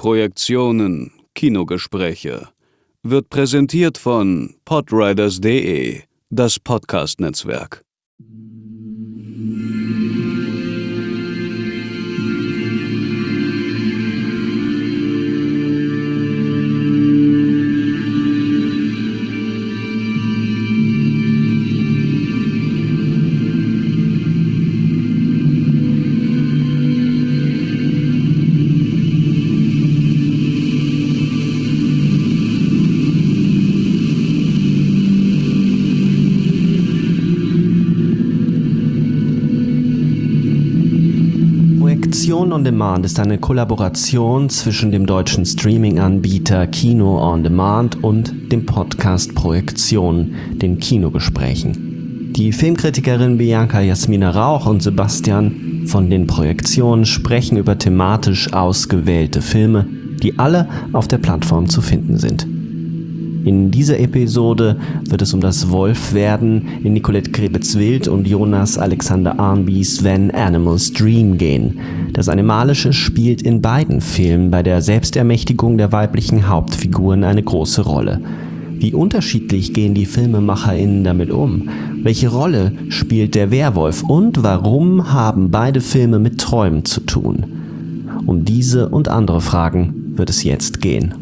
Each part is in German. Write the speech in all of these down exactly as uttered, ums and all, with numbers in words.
Projektionen, Kinogespräche wird präsentiert von podriders punkt de, das Podcast-Netzwerk. Projektion on Demand ist eine Kollaboration zwischen dem deutschen Streaming-Anbieter Kino on Demand und dem Podcast Projektion, den Kinogesprächen. Die Filmkritikerin Bianca Jasmina Rauch und Sebastian von den Projektionen sprechen über thematisch ausgewählte Filme, die alle auf der Plattform zu finden sind. In dieser Episode wird es um das Wolfwerden in Nicolette Krebitz-Wild und Jonas Alexander Arnbys When Animals Dream gehen. Das Animalische spielt in beiden Filmen bei der Selbstermächtigung der weiblichen Hauptfiguren eine große Rolle. Wie unterschiedlich gehen die FilmemacherInnen damit um? Welche Rolle spielt der Werwolf und warum haben beide Filme mit Träumen zu tun? Um diese und andere Fragen wird es jetzt gehen.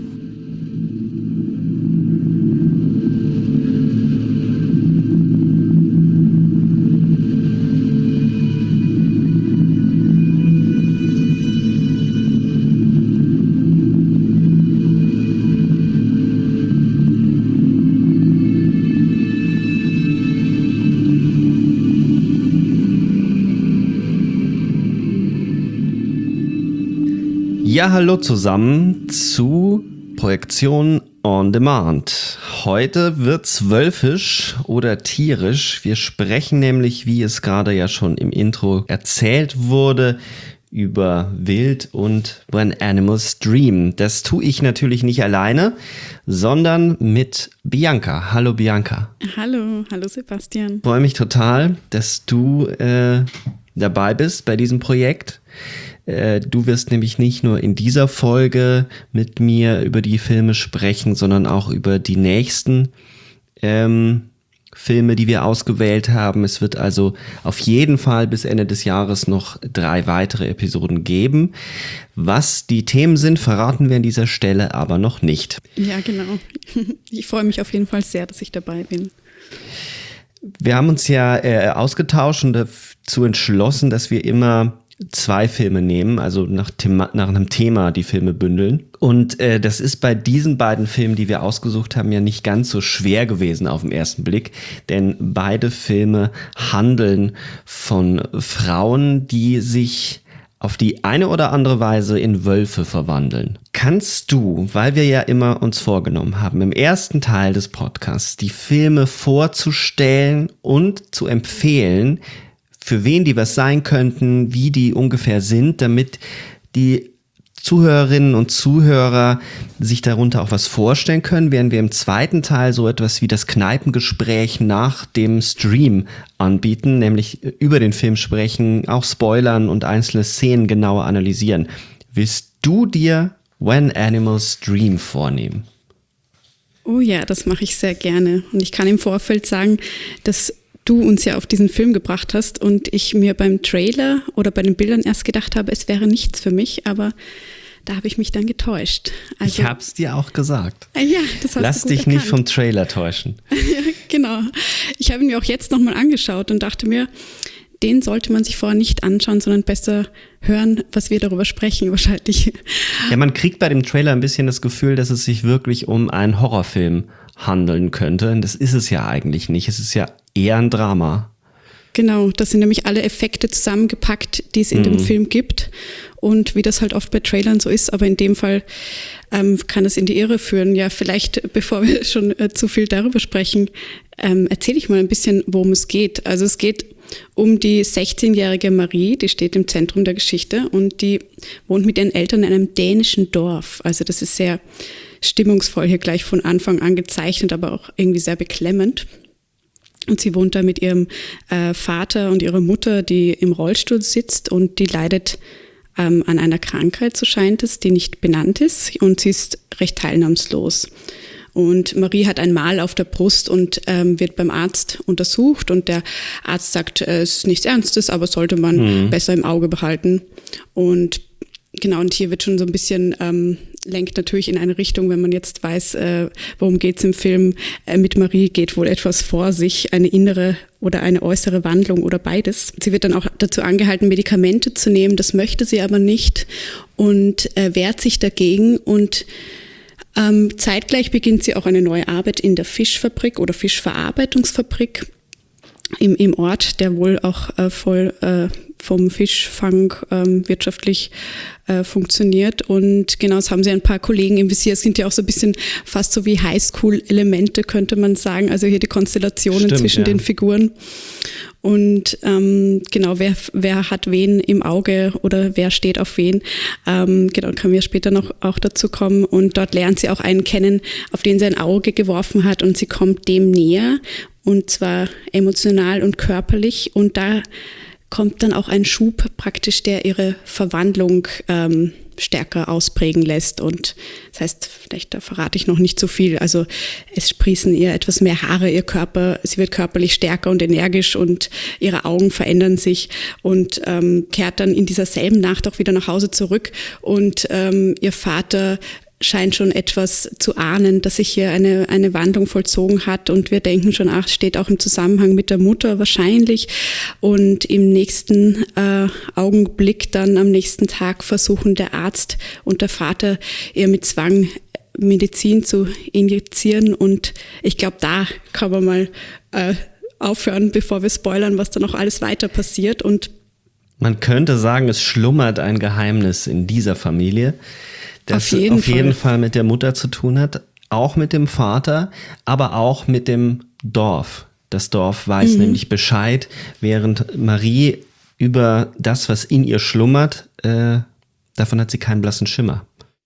Ja, hallo zusammen zu Projektion on Demand. Heute wird's wölfisch oder tierisch. Wir sprechen nämlich, wie es gerade ja schon im Intro erzählt wurde, über Wild und When Animals Dream. Das tue ich natürlich nicht alleine, sondern mit Bianca. Hallo Bianca. Hallo, hallo Sebastian. Ich freue mich total, dass du äh, dabei bist bei diesem Projekt. Du wirst nämlich nicht nur in dieser Folge mit mir über die Filme sprechen, sondern auch über die nächsten ähm, Filme, die wir ausgewählt haben. Es wird also auf jeden Fall bis Ende des Jahres noch drei weitere Episoden geben. Was die Themen sind, verraten wir an dieser Stelle aber noch nicht. Ja, genau. Ich freue mich auf jeden Fall sehr, dass ich dabei bin. Wir haben uns ja äh, ausgetauscht und dazu entschlossen, dass wir immer zwei Filme nehmen, also nach, Thema, nach einem Thema die Filme bündeln. Und äh, das ist bei diesen beiden Filmen, die wir ausgesucht haben, ja nicht ganz so schwer gewesen auf den ersten Blick, denn beide Filme handeln von Frauen, die sich auf die eine oder andere Weise in Wölfe verwandeln. Kannst du, weil wir ja immer uns vorgenommen haben, im ersten Teil des Podcasts die Filme vorzustellen und zu empfehlen, für wen die was sein könnten, wie die ungefähr sind, damit die Zuhörerinnen und Zuhörer sich darunter auch was vorstellen können, werden wir im zweiten Teil so etwas wie das Kneipengespräch nach dem Stream anbieten, nämlich über den Film sprechen, auch spoilern und einzelne Szenen genauer analysieren. Willst du dir When Animals Dream vornehmen? Oh ja, das mache ich sehr gerne. Und ich kann im Vorfeld sagen, dass du uns ja auf diesen Film gebracht hast und ich mir beim Trailer oder bei den Bildern erst gedacht habe, es wäre nichts für mich, aber da habe ich mich dann getäuscht. Also, ich habe es dir auch gesagt. Ja, das hast Lass du gut dich erkannt. Nicht vom Trailer täuschen. Ja, genau. Ich habe ihn mir auch jetzt nochmal angeschaut und dachte mir, den sollte man sich vorher nicht anschauen, sondern besser hören, was wir darüber sprechen wahrscheinlich. Ja, man kriegt bei dem Trailer ein bisschen das Gefühl, dass es sich wirklich um einen Horrorfilm handeln könnte. Und das ist es ja eigentlich nicht. Es ist ja eher ein Drama. Genau, das sind nämlich alle Effekte zusammengepackt, die es in mhm. dem Film gibt. Und wie das halt oft bei Trailern so ist, aber in dem Fall ähm, kann es in die Irre führen. Ja, vielleicht, bevor wir schon äh, zu viel darüber sprechen, ähm, erzähle ich mal ein bisschen, worum es geht. Also es geht um die sechzehnjährige Marie, die steht im Zentrum der Geschichte und die wohnt mit ihren Eltern in einem dänischen Dorf. Also das ist sehr stimmungsvoll hier gleich von Anfang an gezeichnet, aber auch irgendwie sehr beklemmend. Und sie wohnt da mit ihrem äh, Vater und ihrer Mutter, die im Rollstuhl sitzt und die leidet ähm, an einer Krankheit, so scheint es, die nicht benannt ist, und sie ist recht teilnahmslos. Und Marie hat ein Mal auf der Brust und ähm, wird beim Arzt untersucht, und der Arzt sagt, äh, es ist nichts Ernstes, aber sollte man mhm. besser im Auge behalten. Und genau, und hier wird schon so ein bisschen, ähm, lenkt natürlich in eine Richtung, wenn man jetzt weiß, äh, worum geht's im Film. Äh, mit Marie geht wohl etwas vor sich, eine innere oder eine äußere Wandlung oder beides. Sie wird dann auch dazu angehalten, Medikamente zu nehmen, das möchte sie aber nicht und äh, wehrt sich dagegen, und Ähm, zeitgleich beginnt sie auch eine neue Arbeit in der Fischfabrik oder Fischverarbeitungsfabrik im, im Ort, der wohl auch äh, voll äh, vom Fischfang ähm, wirtschaftlich äh, funktioniert. Und genau, es haben sie ein paar Kollegen im Visier. Es sind ja auch so ein bisschen fast so wie Highschool-Elemente, könnte man sagen. Also hier die Konstellationen Stimmt, zwischen ja. den Figuren. Und ähm, genau, wer, wer hat wen im Auge oder wer steht auf wen, ähm, genau, können wir später noch auch dazu kommen. Und dort lernt sie auch einen kennen, auf den sie ein Auge geworfen hat, und sie kommt dem näher, und zwar emotional und körperlich, und da kommt dann auch ein Schub praktisch, der ihre Verwandlung ähm, stärker ausprägen lässt. Und das heißt, vielleicht da verrate ich noch nicht so viel. Also es sprießen ihr etwas mehr Haare, ihr Körper, sie wird körperlich stärker und energisch, und ihre Augen verändern sich, und ähm, kehrt dann in dieser selben Nacht auch wieder nach Hause zurück, und ähm, ihr Vater scheint schon etwas zu ahnen, dass sich hier eine, eine Wandlung vollzogen hat, und wir denken schon, ach, steht auch im Zusammenhang mit der Mutter wahrscheinlich, und im nächsten äh, Augenblick dann am nächsten Tag versuchen der Arzt und der Vater ihr mit Zwang Medizin zu injizieren, und ich glaube, da kann man mal äh, aufhören, bevor wir spoilern, was da noch alles weiter passiert. Und man könnte sagen, es schlummert ein Geheimnis in dieser Familie, das auf jeden, auf jeden Fall. Fall mit der Mutter zu tun hat, auch mit dem Vater, aber auch mit dem Dorf. Das Dorf weiß mhm. nämlich Bescheid, während Marie über das, was in ihr schlummert, äh, davon hat sie keinen blassen Schimmer.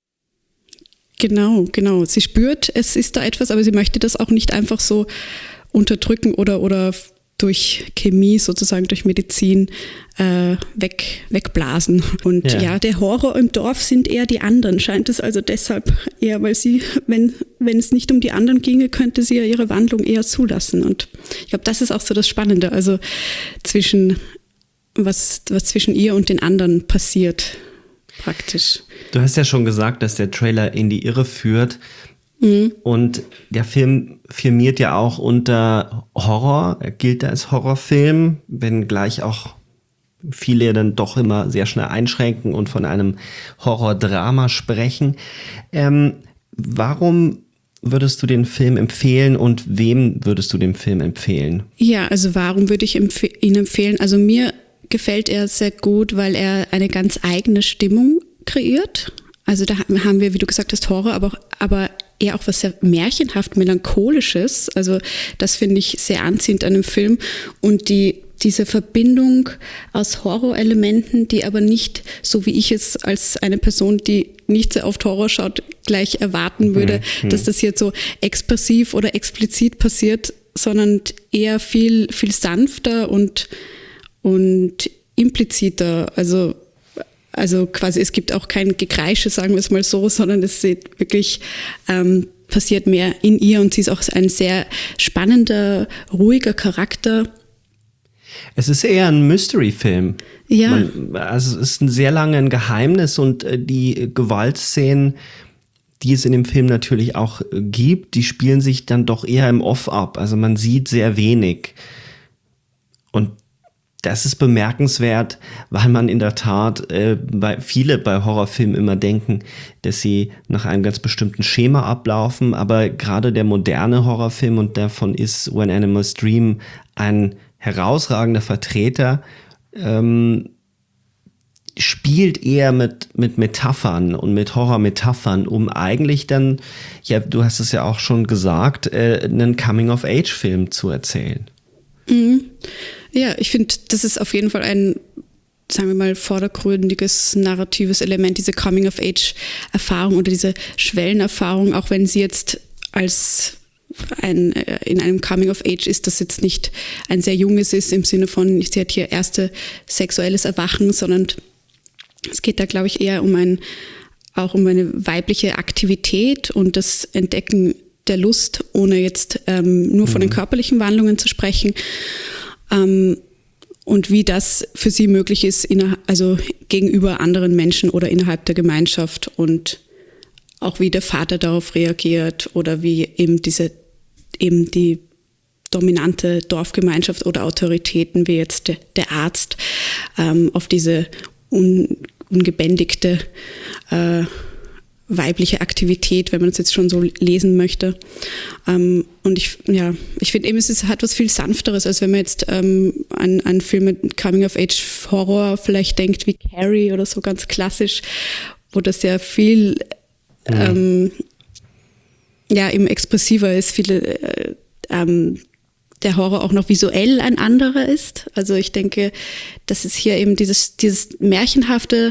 Genau, genau. Sie spürt, es ist da etwas, aber sie möchte das auch nicht einfach so unterdrücken oder, oder durch Chemie, sozusagen durch Medizin äh, weg, wegblasen. Und ja. ja, der Horror im Dorf sind eher die anderen, scheint es also deshalb eher, weil sie, wenn, wenn es nicht um die anderen ginge, könnte sie ja ihre Wandlung eher zulassen. Und ich glaube, das ist auch so das Spannende, also zwischen, was, was zwischen ihr und den anderen passiert, praktisch. Du hast ja schon gesagt, dass der Trailer in die Irre führt. Mhm. Und der Film firmiert ja auch unter Horror, er gilt als Horrorfilm, wenngleich auch viele dann doch immer sehr schnell einschränken und von einem Horrordrama sprechen. Ähm, warum würdest du den Film empfehlen, und wem würdest du den Film empfehlen? Ja, also warum würde ich empf- ihn empfehlen? Also mir gefällt er sehr gut, weil er eine ganz eigene Stimmung kreiert. Also da haben wir, wie du gesagt hast, Horror, aber, aber eher auch was sehr märchenhaft Melancholisches. Also das finde ich sehr anziehend an dem Film. Und die, diese Verbindung aus Horrorelementen, die aber nicht, so wie ich es als eine Person, die nicht sehr oft Horror schaut, gleich erwarten würde, mhm. dass das jetzt so expressiv oder explizit passiert, sondern eher viel, viel sanfter und, und impliziter. Also Also quasi, es gibt auch kein Gekreische, sagen wir es mal so, sondern es ist wirklich, ähm, passiert mehr in ihr, und sie ist auch ein sehr spannender, ruhiger Charakter. Es ist eher ein Mystery-Film. Ja. Man, also es ist ein sehr lange ein Geheimnis, und äh, die Gewaltszenen, die es in dem Film natürlich auch äh, gibt, die spielen sich dann doch eher im Off ab. Also man sieht sehr wenig. Und das ist bemerkenswert, weil man in der Tat, äh, bei, viele bei Horrorfilmen immer denken, dass sie nach einem ganz bestimmten Schema ablaufen, aber gerade der moderne Horrorfilm, und davon ist When Animals Dream ein herausragender Vertreter, ähm, spielt eher mit, mit Metaphern und mit Horrormetaphern, um eigentlich dann, ja, du hast es ja auch schon gesagt, äh, einen Coming-of-Age-Film zu erzählen. Mhm. Ja, ich finde, das ist auf jeden Fall ein, sagen wir mal, vordergründiges narratives Element, diese Coming-of-Age-Erfahrung oder diese Schwellenerfahrung, auch wenn sie jetzt als ein, in einem Coming-of-Age ist, das jetzt nicht ein sehr junges ist, im Sinne von, sie hat hier erste sexuelles Erwachen, sondern Es geht da, glaube ich, eher um ein, auch um eine weibliche Aktivität und das Entdecken der Lust, ohne jetzt ähm, nur von den körperlichen Wandlungen zu sprechen. Ähm, und wie das für sie möglich ist, inner, also gegenüber anderen Menschen oder innerhalb der Gemeinschaft und auch wie der Vater darauf reagiert oder wie eben diese, eben die dominante Dorfgemeinschaft oder Autoritäten wie jetzt de, der Arzt ähm, auf diese un, ungebändigte äh, weibliche Aktivität, wenn man es jetzt schon so lesen möchte. Ähm, und ich, ja, ich finde eben, es ist, hat was viel Sanfteres, als wenn man jetzt ähm, an, an Filme mit Coming-of-Age-Horror vielleicht denkt, wie Carrie oder so ganz klassisch, wo das ja viel mhm. ähm, ja, eben expressiver ist, viele äh, ähm, der Horror auch noch visuell ein anderer ist. Also ich denke, dass es hier eben dieses, dieses Märchenhafte,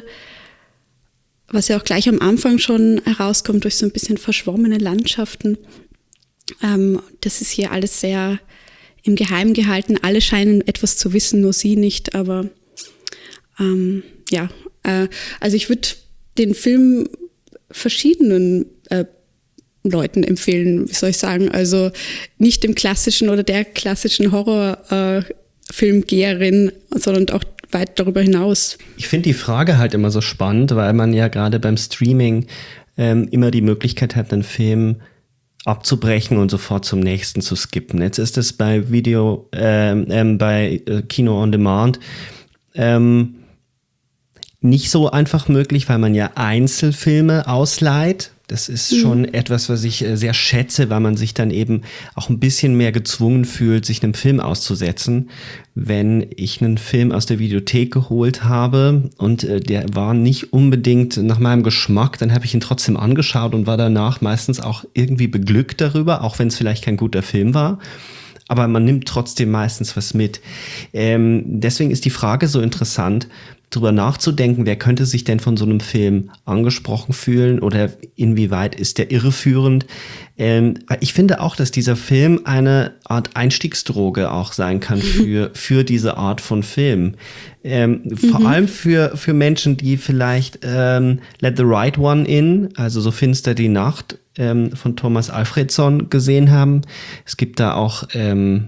was ja auch gleich am Anfang schon herauskommt durch so ein bisschen verschwommene Landschaften, ähm, das ist hier alles sehr im Geheimen gehalten. Alle scheinen etwas zu wissen, nur sie nicht. Aber ähm, ja, äh, also ich würde den Film verschiedenen äh, Leuten empfehlen, wie soll ich sagen, also nicht dem klassischen oder der klassischen Horrorfilmgeherin, äh, sondern auch weit darüber hinaus. Ich finde die Frage halt immer so spannend, weil man ja gerade beim Streaming ähm, immer die Möglichkeit hat, einen Film abzubrechen und sofort zum nächsten zu skippen. Jetzt ist es bei Video, ähm, ähm, bei äh, Kino on Demand ähm, nicht so einfach möglich, weil man ja Einzelfilme ausleiht. Das ist mhm. schon etwas, was ich sehr schätze, weil man sich dann eben auch ein bisschen mehr gezwungen fühlt, sich einem Film auszusetzen. Wenn ich einen Film aus der Videothek geholt habe und äh, der war nicht unbedingt nach meinem Geschmack, dann habe ich ihn trotzdem angeschaut und war danach meistens auch irgendwie beglückt darüber, auch wenn es vielleicht kein guter Film war. Aber man nimmt trotzdem meistens was mit. Ähm, deswegen ist die Frage so interessant, drüber nachzudenken, wer könnte sich denn von so einem Film angesprochen fühlen oder inwieweit ist der irreführend. Ähm, ich finde auch, dass dieser Film eine Art Einstiegsdroge auch sein kann für, für diese Art von Film. Ähm, mhm. Vor allem für, für Menschen, die vielleicht ähm, Let the Right One In, also So finster die Nacht ähm, von Thomas Alfredson gesehen haben. Es gibt da auch ähm,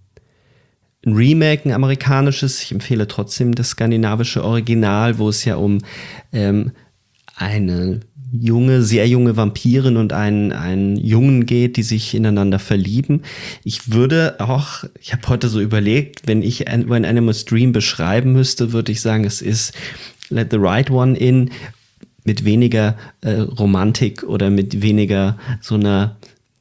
ein Remake, ein amerikanisches. Ich empfehle trotzdem das skandinavische Original, wo es ja um ähm, eine junge, sehr junge Vampirin und einen, einen Jungen geht, die sich ineinander verlieben. Ich würde auch, ich habe heute so überlegt, wenn ich When Animals Dream beschreiben müsste, würde ich sagen, es ist Let the Right One In mit weniger äh, Romantik oder mit weniger so einer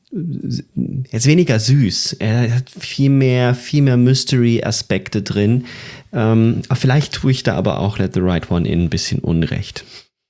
Er ist weniger süß. Er hat viel mehr, viel mehr Mystery-Aspekte drin. Ähm, vielleicht tue ich da aber auch Let the Right One In ein bisschen Unrecht.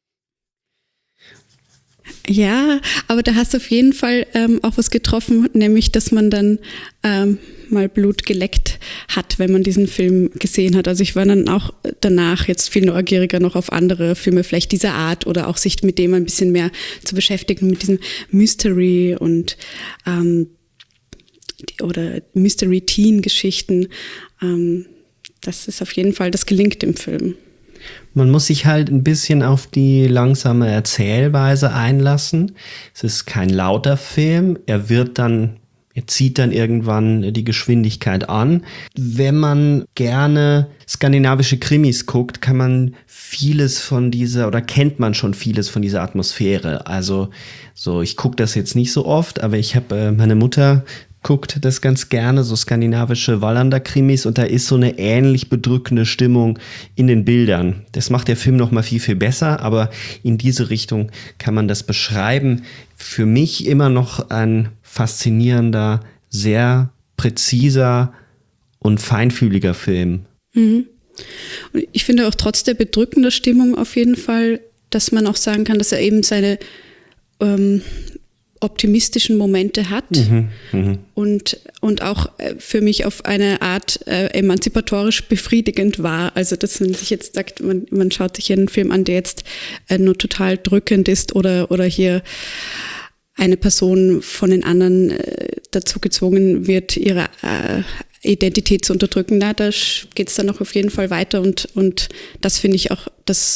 Ja, aber da hast du auf jeden Fall ähm, auch was getroffen, nämlich, dass man dann ähm, mal Blut geleckt hat, wenn man diesen Film gesehen hat. Also ich war dann auch danach jetzt viel neugieriger noch auf andere Filme, vielleicht dieser Art oder auch sich mit dem ein bisschen mehr zu beschäftigen, mit diesem Mystery und ähm, oder Mystery-Teen-Geschichten. Ähm, das ist auf jeden Fall, das gelingt im Film. Man muss sich halt ein bisschen auf die langsame Erzählweise einlassen. Es ist kein lauter Film. Er wird dann, er zieht dann irgendwann die Geschwindigkeit an. Wenn man gerne skandinavische Krimis guckt, kann man vieles von dieser, oder kennt man schon vieles von dieser Atmosphäre. Also so, ich gucke das jetzt nicht so oft, aber ich habe äh, meine Mutter guckt das ganz gerne, so skandinavische Wallander-Krimis, und da ist so eine ähnlich bedrückende Stimmung in den Bildern. Das macht der Film noch mal viel, viel besser, aber in diese Richtung kann man das beschreiben. Für mich immer noch ein faszinierender, sehr präziser und feinfühliger Film. Mhm. Und ich finde auch trotz der bedrückenden Stimmung auf jeden Fall, dass man auch sagen kann, dass er eben seine ähm, optimistischen Momente hat mhm, mh. und, und auch für mich auf eine Art äh, emanzipatorisch befriedigend war. Also dass man sich jetzt sagt, man, man schaut sich einen Film an, der jetzt äh, nur total drückend ist oder, oder hier eine Person von den anderen äh, dazu gezwungen wird, ihre äh, Identität zu unterdrücken. Na, da geht es dann noch auf jeden Fall weiter und, und das finde ich auch, das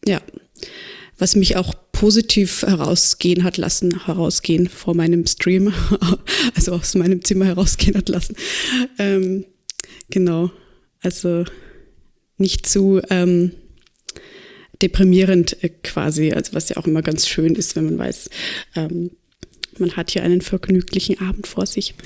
ja, was mich auch positiv herausgehen hat lassen, herausgehen vor meinem Stream, also aus meinem Zimmer herausgehen hat lassen. Ähm, genau, also nicht zu ähm, deprimierend äh, quasi, also was ja auch immer ganz schön ist, wenn man weiß, ähm, man hat hier einen vergnüglichen Abend vor sich.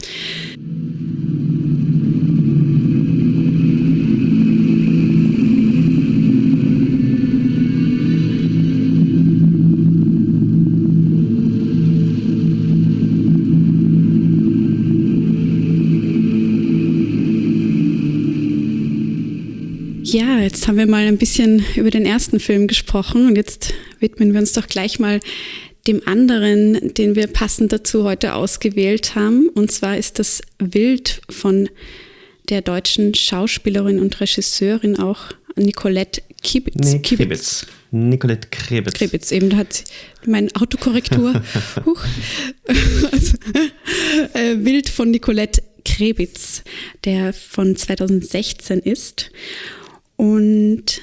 Ja, jetzt haben wir mal ein bisschen über den ersten Film gesprochen und jetzt widmen wir uns doch gleich mal dem anderen, den wir passend dazu heute ausgewählt haben. Und zwar ist das Wild von der deutschen Schauspielerin und Regisseurin auch Nicolette Krebitz. Nee, Krebitz. Nicolette Krebitz. Krebitz, eben, da hat meine Autokorrektur. Huch. Also, äh, Wild von Nicolette Krebitz, der von zweitausendsechzehn ist. Und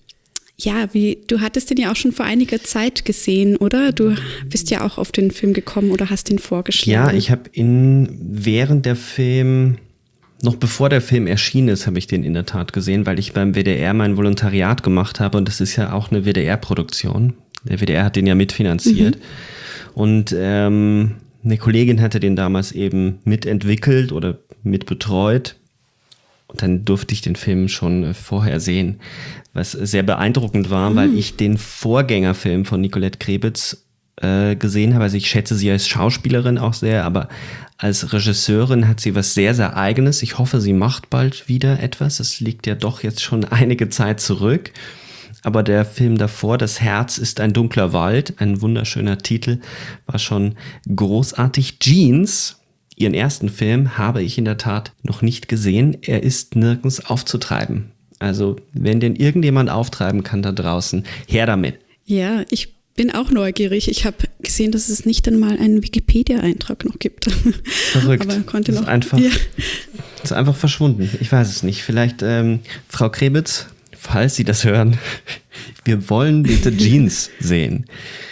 ja, wie du hattest den ja auch schon vor einiger Zeit gesehen, oder? Du bist ja auch auf den Film gekommen oder hast ihn vorgeschlagen. Ja, ich habe ihn während der Film, noch bevor der Film erschienen ist, habe ich den in der Tat gesehen, weil ich beim W D R mein Volontariat gemacht habe und das ist ja auch eine W D R-Produktion. Der W D R hat den ja mitfinanziert. Mhm. Und ähm, eine Kollegin hatte den damals eben mitentwickelt oder mitbetreut. Und dann durfte ich den Film schon vorher sehen, was sehr beeindruckend war, mhm. weil ich den Vorgängerfilm von Nicolette Krebitz äh, gesehen habe. Also ich schätze sie als Schauspielerin auch sehr, aber als Regisseurin hat sie was sehr, sehr Eigenes. Ich hoffe, sie macht bald wieder etwas. Es liegt ja doch jetzt schon einige Zeit zurück. Aber der Film davor, Das Herz ist ein dunkler Wald, ein wunderschöner Titel, war schon großartig. Jeans, ihren ersten Film, habe ich in der Tat noch nicht gesehen. Er ist nirgends aufzutreiben. Also wenn den irgendjemand auftreiben kann da draußen, her damit. Ja, ich bin auch neugierig. Ich habe gesehen, dass es nicht einmal einen Wikipedia-Eintrag noch gibt. Verrückt. Aber konnte das noch. Ist einfach, ja. ist einfach verschwunden. Ich weiß es nicht. Vielleicht, ähm, Frau Krebitz, falls Sie das hören, wir wollen bitte Jeans sehen.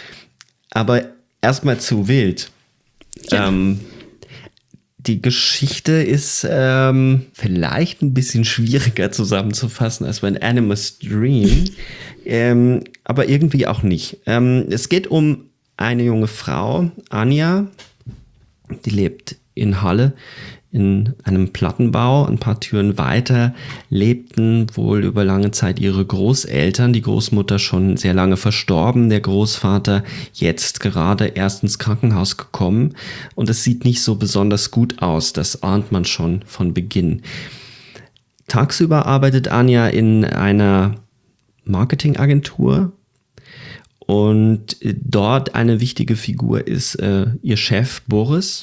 Aber erstmal zu Wild. Ja. Ähm, Die Geschichte ist ähm, vielleicht ein bisschen schwieriger zusammenzufassen als bei Animus Dream, ähm, aber irgendwie auch nicht. Ähm, es geht um eine junge Frau, Anja, die lebt in Halle in einem Plattenbau. Ein paar Türen weiter lebten wohl über lange Zeit ihre Großeltern, die Großmutter schon sehr lange verstorben, der Großvater jetzt gerade erst ins Krankenhaus gekommen und es sieht nicht so besonders gut aus, das ahnt man schon von Beginn. Tagsüber arbeitet Anja in einer Marketingagentur und dort eine wichtige Figur ist äh, ihr Chef Boris,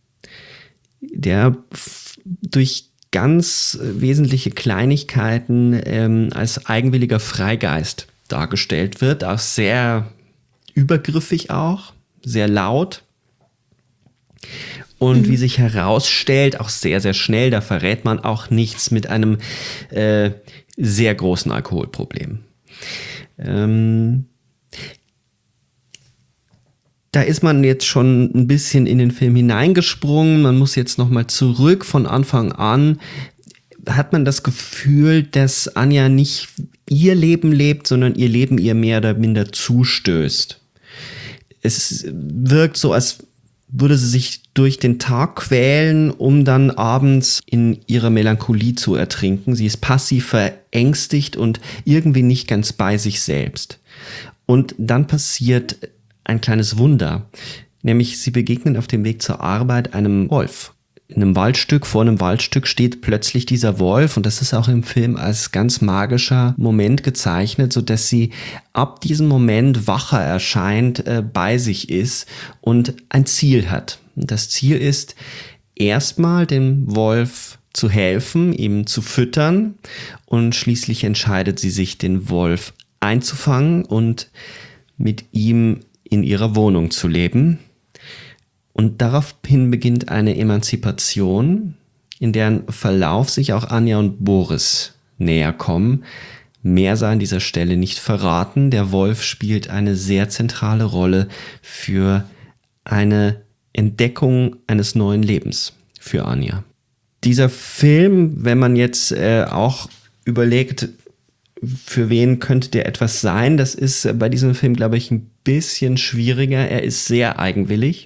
der f- durch ganz wesentliche Kleinigkeiten ähm, als eigenwilliger Freigeist dargestellt wird, auch sehr übergriffig auch, sehr laut und mhm. wie sich herausstellt, auch sehr, sehr schnell, da verrät man auch nichts, mit einem äh, sehr großen Alkoholproblem. Ähm, Da ist man jetzt schon ein bisschen in den Film hineingesprungen. Man muss jetzt nochmal zurück von Anfang an. Hat man das Gefühl, dass Anja nicht ihr Leben lebt, sondern ihr Leben ihr mehr oder minder zustößt. Es wirkt so, als würde sie sich durch den Tag quälen, um dann abends in ihrer Melancholie zu ertrinken. Sie ist passiv verängstigt und irgendwie nicht ganz bei sich selbst. Und dann passiert ein kleines Wunder, nämlich sie begegnen auf dem Weg zur Arbeit einem Wolf. In einem Waldstück, vor einem Waldstück steht plötzlich dieser Wolf und das ist auch im Film als ganz magischer Moment gezeichnet, sodass sie ab diesem Moment wacher erscheint, äh, bei sich ist und ein Ziel hat. Und das Ziel ist, erstmal dem Wolf zu helfen, ihm zu füttern und schließlich entscheidet sie sich, den Wolf einzufangen und mit ihm in ihrer Wohnung zu leben. Und daraufhin beginnt eine Emanzipation, in deren Verlauf sich auch Anja und Boris näher kommen, Mehr sei an dieser Stelle nicht verraten. Der Wolf spielt eine sehr zentrale Rolle für eine Entdeckung eines neuen Lebens für Anya. Dieser Film, wenn man jetzt äh, auch überlegt, für wen könnte der etwas sein, das ist bei diesem Film, glaube ich, ein bisschen schwieriger. Er ist sehr eigenwillig.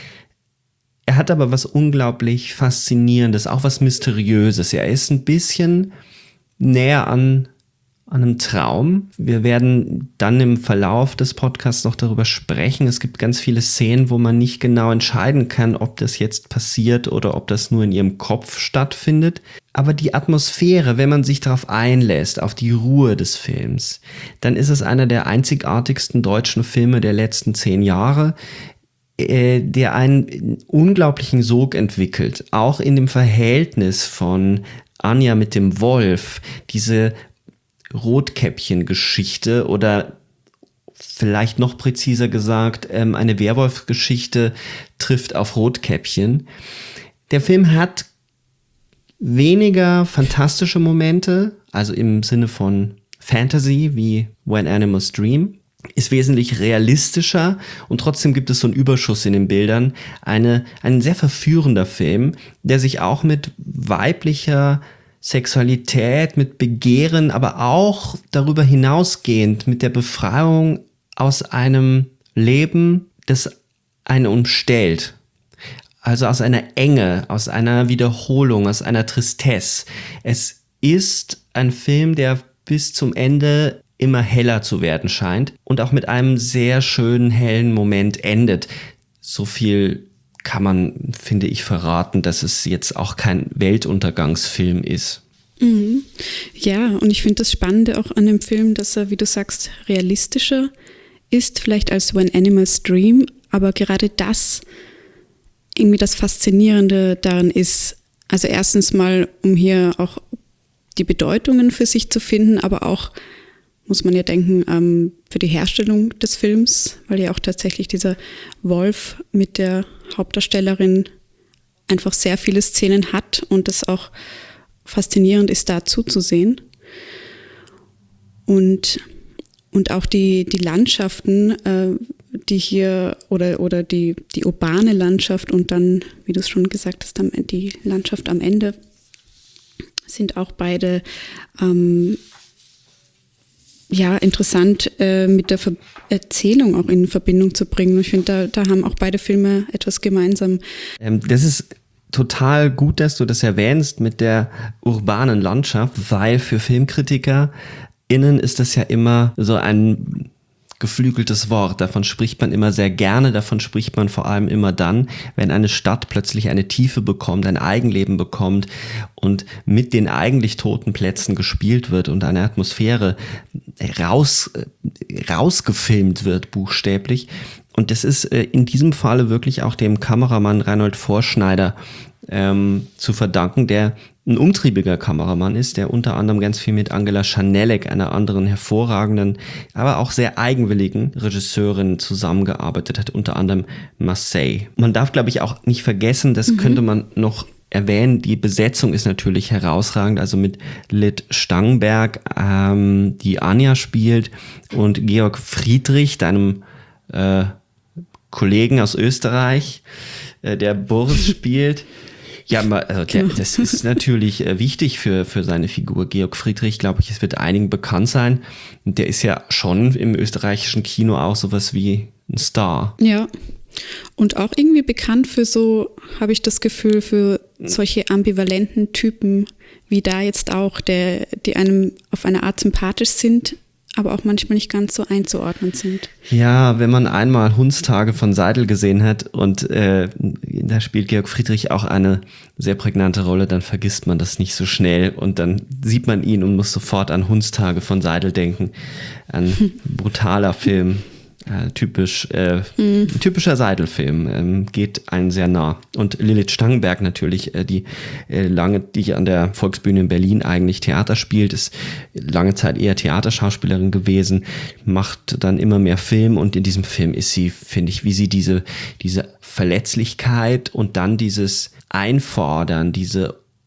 Er hat aber was unglaublich Faszinierendes, auch was Mysteriöses. Er ist ein bisschen näher an, an einem Traum. Wir werden dann im Verlauf des Podcasts noch darüber sprechen. Es gibt ganz viele Szenen, wo man nicht genau entscheiden kann, ob das jetzt passiert oder ob das nur in ihrem Kopf stattfindet. Aber die Atmosphäre, wenn man sich darauf einlässt, auf die Ruhe des Films, dann ist es einer der einzigartigsten deutschen Filme der letzten zehn Jahre, der einen unglaublichen Sog entwickelt, auch in dem Verhältnis von Anya mit dem Wolf, diese Rotkäppchen-Geschichte oder vielleicht noch präziser gesagt, eine Werwolf-Geschichte trifft auf Rotkäppchen. Der Film hat weniger fantastische Momente, also im Sinne von Fantasy wie When Animals Dream, ist wesentlich realistischer und trotzdem gibt es so einen Überschuss in den Bildern. Eine, ein sehr verführender Film, der sich auch mit weiblicher Sexualität, mit Begehren, aber auch darüber hinausgehend mit der Befreiung aus einem Leben, das einen umstellt. Also aus einer Enge, aus einer Wiederholung, aus einer Tristesse. Es ist ein Film, der bis zum Ende immer heller zu werden scheint und auch mit einem sehr schönen, hellen Moment endet. So viel kann man, finde ich, verraten, dass es jetzt auch kein Weltuntergangsfilm ist. Mhm. Ja, und ich finde das Spannende auch an dem Film, dass er, wie du sagst, realistischer ist, vielleicht als When Animals Dream, aber gerade das irgendwie das Faszinierende daran ist, also erstens mal, um hier auch die Bedeutungen für sich zu finden, aber auch muss man ja denken, ähm, für die Herstellung des Films, weil ja auch tatsächlich dieser Wolf mit der Hauptdarstellerin einfach sehr viele Szenen hat und es auch faszinierend ist, da zuzusehen. Und, und auch die, die Landschaften, äh, die hier, oder, oder die, die urbane Landschaft und dann, wie du es schon gesagt hast, die Landschaft am Ende, sind auch beide ähm, ja, interessant äh, mit der Ver- Erzählung auch in Verbindung zu bringen. Ich finde, da, da haben auch beide Filme etwas gemeinsam. Ähm, das ist total gut, dass du das erwähnst mit der urbanen Landschaft, weil für FilmkritikerInnen ist das ja immer so ein geflügeltes Wort. Davon spricht man immer sehr gerne, davon spricht man vor allem immer dann, wenn eine Stadt plötzlich eine Tiefe bekommt, ein Eigenleben bekommt und mit den eigentlich toten Plätzen gespielt wird und eine Atmosphäre raus, rausgefilmt wird, buchstäblich. Und das ist in diesem Falle wirklich auch dem Kameramann Reinhold Vorschneider ähm, zu verdanken, der ein umtriebiger Kameramann ist, der unter anderem ganz viel mit Angela Schanelek, einer anderen hervorragenden, aber auch sehr eigenwilligen Regisseurin zusammengearbeitet hat, unter anderem Marseille. Man darf, glaube ich, auch nicht vergessen, das mhm. könnte man noch erwähnen, die Besetzung ist natürlich herausragend, also mit Lid Stangberg, ähm, die Anya spielt, und Georg Friedrich, deinem äh, Kollegen aus Österreich, äh, der Boris spielt. Ja, also der, das ist natürlich äh, wichtig für, für seine Figur. Georg Friedrich, glaube ich, es wird einigen bekannt sein. Und der ist ja schon im österreichischen Kino auch sowas wie ein Star. Ja, und auch irgendwie bekannt für so, habe ich das Gefühl, für solche ambivalenten Typen wie da jetzt auch, der, die einem auf eine Art sympathisch sind, aber auch manchmal nicht ganz so einzuordnen sind. Ja, wenn man einmal Hundstage von Seidel gesehen hat und äh, da spielt Georg Friedrich auch eine sehr prägnante Rolle, dann vergisst man das nicht so schnell und dann sieht man ihn und muss sofort an Hundstage von Seidel denken. Ein hm. brutaler Film, äh, typisch, äh, hm. typischer Seidel-Film, ähm, geht einen sehr nah. Und Lilith Stangberg natürlich, äh, die äh, lange, die an der Volksbühne in Berlin eigentlich Theater spielt, ist lange Zeit eher Theaterschauspielerin gewesen, macht dann immer mehr Film und in diesem Film ist sie, finde ich, wie sie diese, diese Verletzlichkeit und dann dieses Einfordern, diese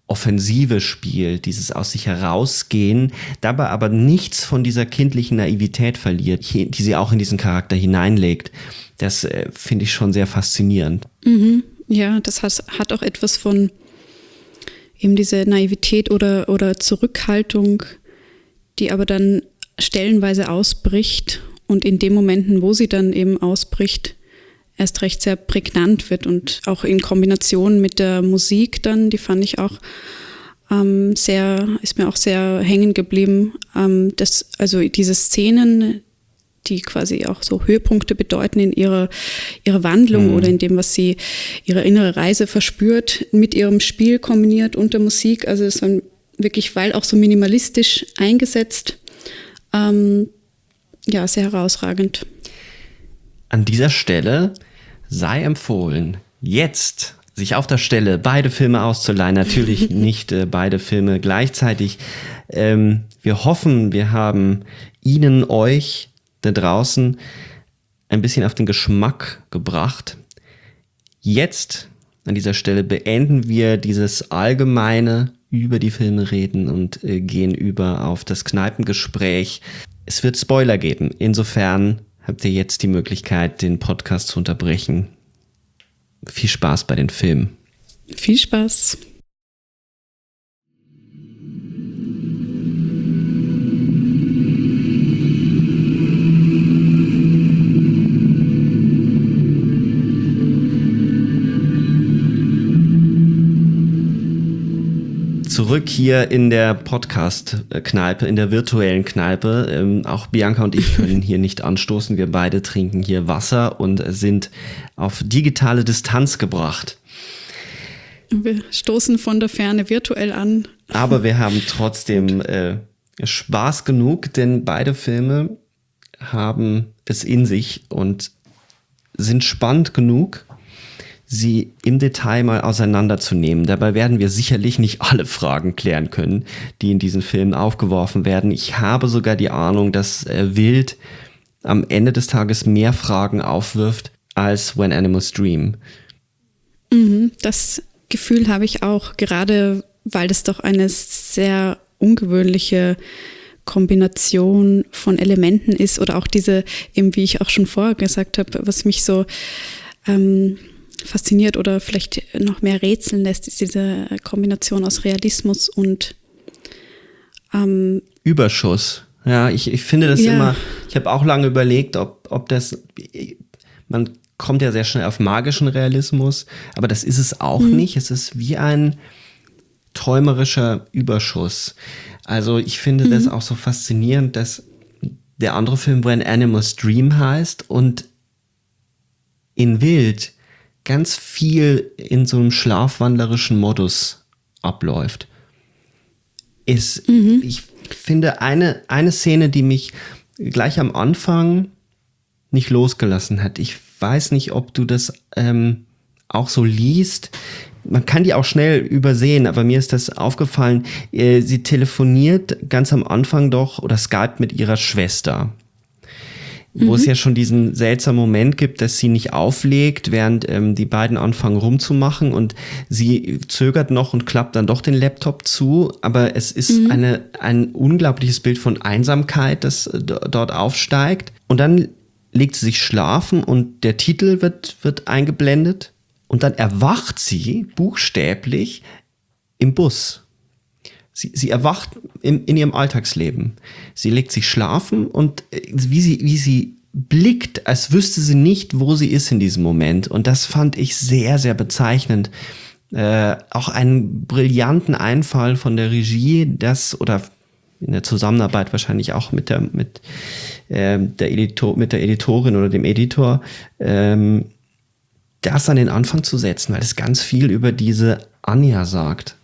Offensive spielt, dieses aus sich herausgehen, dabei aber nichts von dieser kindlichen Naivität verliert, die sie auch in diesen Charakter hineinlegt. Das äh, finde ich schon sehr faszinierend. Mhm. Ja, das hat, hat auch etwas von eben diese Naivität oder, oder Zurückhaltung, die aber dann stellenweise ausbricht und in den Momenten, wo sie dann eben ausbricht, erst recht sehr prägnant wird und auch in Kombination mit der Musik dann, die fand ich auch ähm, sehr, ist mir auch sehr hängen geblieben. Ähm, das, also diese Szenen, die quasi auch so Höhepunkte bedeuten in ihrer, ihrer Wandlung mhm. oder in dem, was sie, ihre innere Reise verspürt, mit ihrem Spiel kombiniert und der Musik. Also es war wirklich, weil auch so minimalistisch eingesetzt, ähm, ja, sehr herausragend. An dieser Stelle sei empfohlen, jetzt sich auf der Stelle beide Filme auszuleihen. Natürlich nicht äh, beide Filme gleichzeitig. Ähm, wir hoffen, wir haben Ihnen, euch da draußen ein bisschen auf den Geschmack gebracht. Jetzt an dieser Stelle beenden wir dieses allgemeine über die Filme reden und äh, gehen über auf das Kneipengespräch. Es wird Spoiler geben. Insofern habt ihr jetzt die Möglichkeit, den Podcast zu unterbrechen. Viel Spaß bei den Filmen. Viel Spaß. Zurück hier in der Podcast-Kneipe, in der virtuellen Kneipe. Ähm, auch Bianca und ich können hier nicht anstoßen. Wir beide trinken hier Wasser und sind auf digitale Distanz gebracht. Wir stoßen von der Ferne virtuell an. Aber wir haben trotzdem äh, Spaß genug, denn beide Filme haben es in sich und sind spannend genug, sie im Detail mal auseinanderzunehmen. Dabei werden wir sicherlich nicht alle Fragen klären können, die in diesen Filmen aufgeworfen werden. Ich habe sogar die Ahnung, dass äh, Wild am Ende des Tages mehr Fragen aufwirft als When Animals Dream. Mhm, das Gefühl habe ich auch, gerade weil das doch eine sehr ungewöhnliche Kombination von Elementen ist oder auch diese, eben wie ich auch schon vorher gesagt habe, was mich so ähm, fasziniert oder vielleicht noch mehr rätseln lässt, ist diese Kombination aus Realismus und ähm, Überschuss. Ja, ich, ich finde das ja. immer, ich habe auch lange überlegt, ob, ob das, man kommt ja sehr schnell auf magischen Realismus, aber das ist es auch mhm. nicht. Es ist wie ein träumerischer Überschuss. Also ich finde mhm. das auch so faszinierend, dass der andere Film When Animals Dream heißt und in Wild ganz viel in so einem schlafwandlerischen Modus abläuft. Ist, mhm. ich finde, eine, eine Szene, die mich gleich am Anfang nicht losgelassen hat. Ich weiß nicht, ob du das ähm, auch so liest. Man kann die auch schnell übersehen, aber mir ist das aufgefallen. Äh, sie telefoniert ganz am Anfang doch oder skypt mit ihrer Schwester. Wo mhm. es ja schon diesen seltsamen Moment gibt, dass sie nicht auflegt, während ähm, die beiden anfangen rumzumachen und sie zögert noch und klappt dann doch den Laptop zu, aber es ist mhm. eine, ein unglaubliches Bild von Einsamkeit, das äh, d- dort aufsteigt und dann legt sie sich schlafen und der Titel wird, wird eingeblendet und dann erwacht sie buchstäblich im Bus. Sie, sie erwacht in, in ihrem Alltagsleben. Sie legt sich schlafen und wie sie, wie sie blickt, als wüsste sie nicht, wo sie ist in diesem Moment. Und das fand ich sehr, sehr bezeichnend. Äh, auch einen brillanten Einfall von der Regie, das oder in der Zusammenarbeit wahrscheinlich auch mit der, mit, äh, der, Editor, mit der Editorin oder dem Editor, ähm, das an den Anfang zu setzen, weil es ganz viel über diese Anja sagt.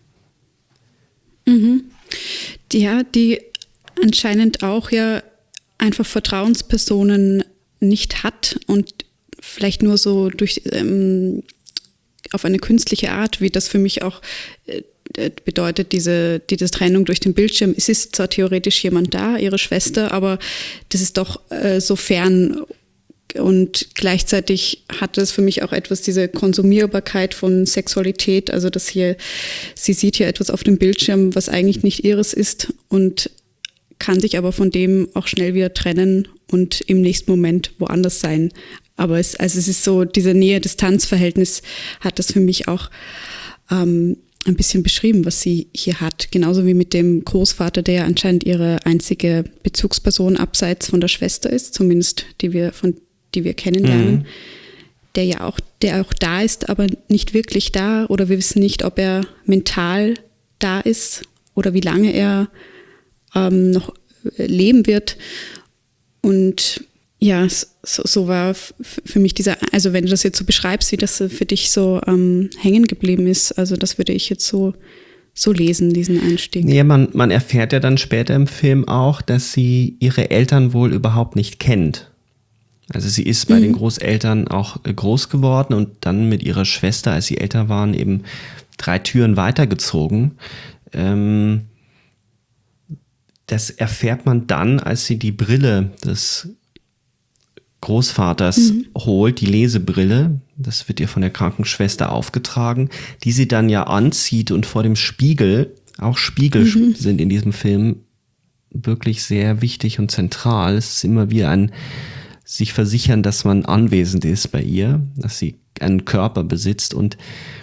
Mhm. Ja, die anscheinend auch ja einfach Vertrauenspersonen nicht hat und vielleicht nur so durch ähm, auf eine künstliche Art, wie das für mich auch äh, bedeutet, diese, diese Trennung durch den Bildschirm. Es ist zwar theoretisch jemand da, ihre Schwester, aber das ist doch äh, so fern Und gleichzeitig hatte es für mich auch etwas, diese Konsumierbarkeit von Sexualität, also dass hier, sie sieht hier etwas auf dem Bildschirm, was eigentlich nicht ihres ist und kann sich aber von dem auch schnell wieder trennen und im nächsten Moment woanders sein. Aber es, also es ist so, diese Nähe-Distanz-Verhältnis hat das für mich auch ähm, ein bisschen beschrieben, was sie hier hat. Genauso wie mit dem Großvater, der ja anscheinend ihre einzige Bezugsperson abseits von der Schwester ist, zumindest die wir von die wir kennenlernen, mhm. der ja auch, der auch da ist, aber nicht wirklich da, oder wir wissen nicht, ob er mental da ist oder wie lange er ähm, noch leben wird. Und ja, so, so war f- für mich dieser, also wenn du das jetzt so beschreibst, wie das für dich so ähm, hängen geblieben ist, also das würde ich jetzt so so lesen, diesen Einstieg. Ja, man, man erfährt ja dann später im Film auch, dass sie ihre Eltern wohl überhaupt nicht kennt. Also sie ist bei mhm. den Großeltern auch groß geworden und dann mit ihrer Schwester, als sie älter waren, eben drei Türen weitergezogen. Ähm, das erfährt man dann, als sie die Brille des Großvaters mhm. holt, die Lesebrille. Das wird ihr von der Krankenschwester aufgetragen, die sie dann ja anzieht und vor dem Spiegel, auch Spiegel mhm. sind in diesem Film wirklich sehr wichtig und zentral. Es ist immer wie ein sich versichern, dass man anwesend ist bei ihr, dass sie einen Körper besitzt und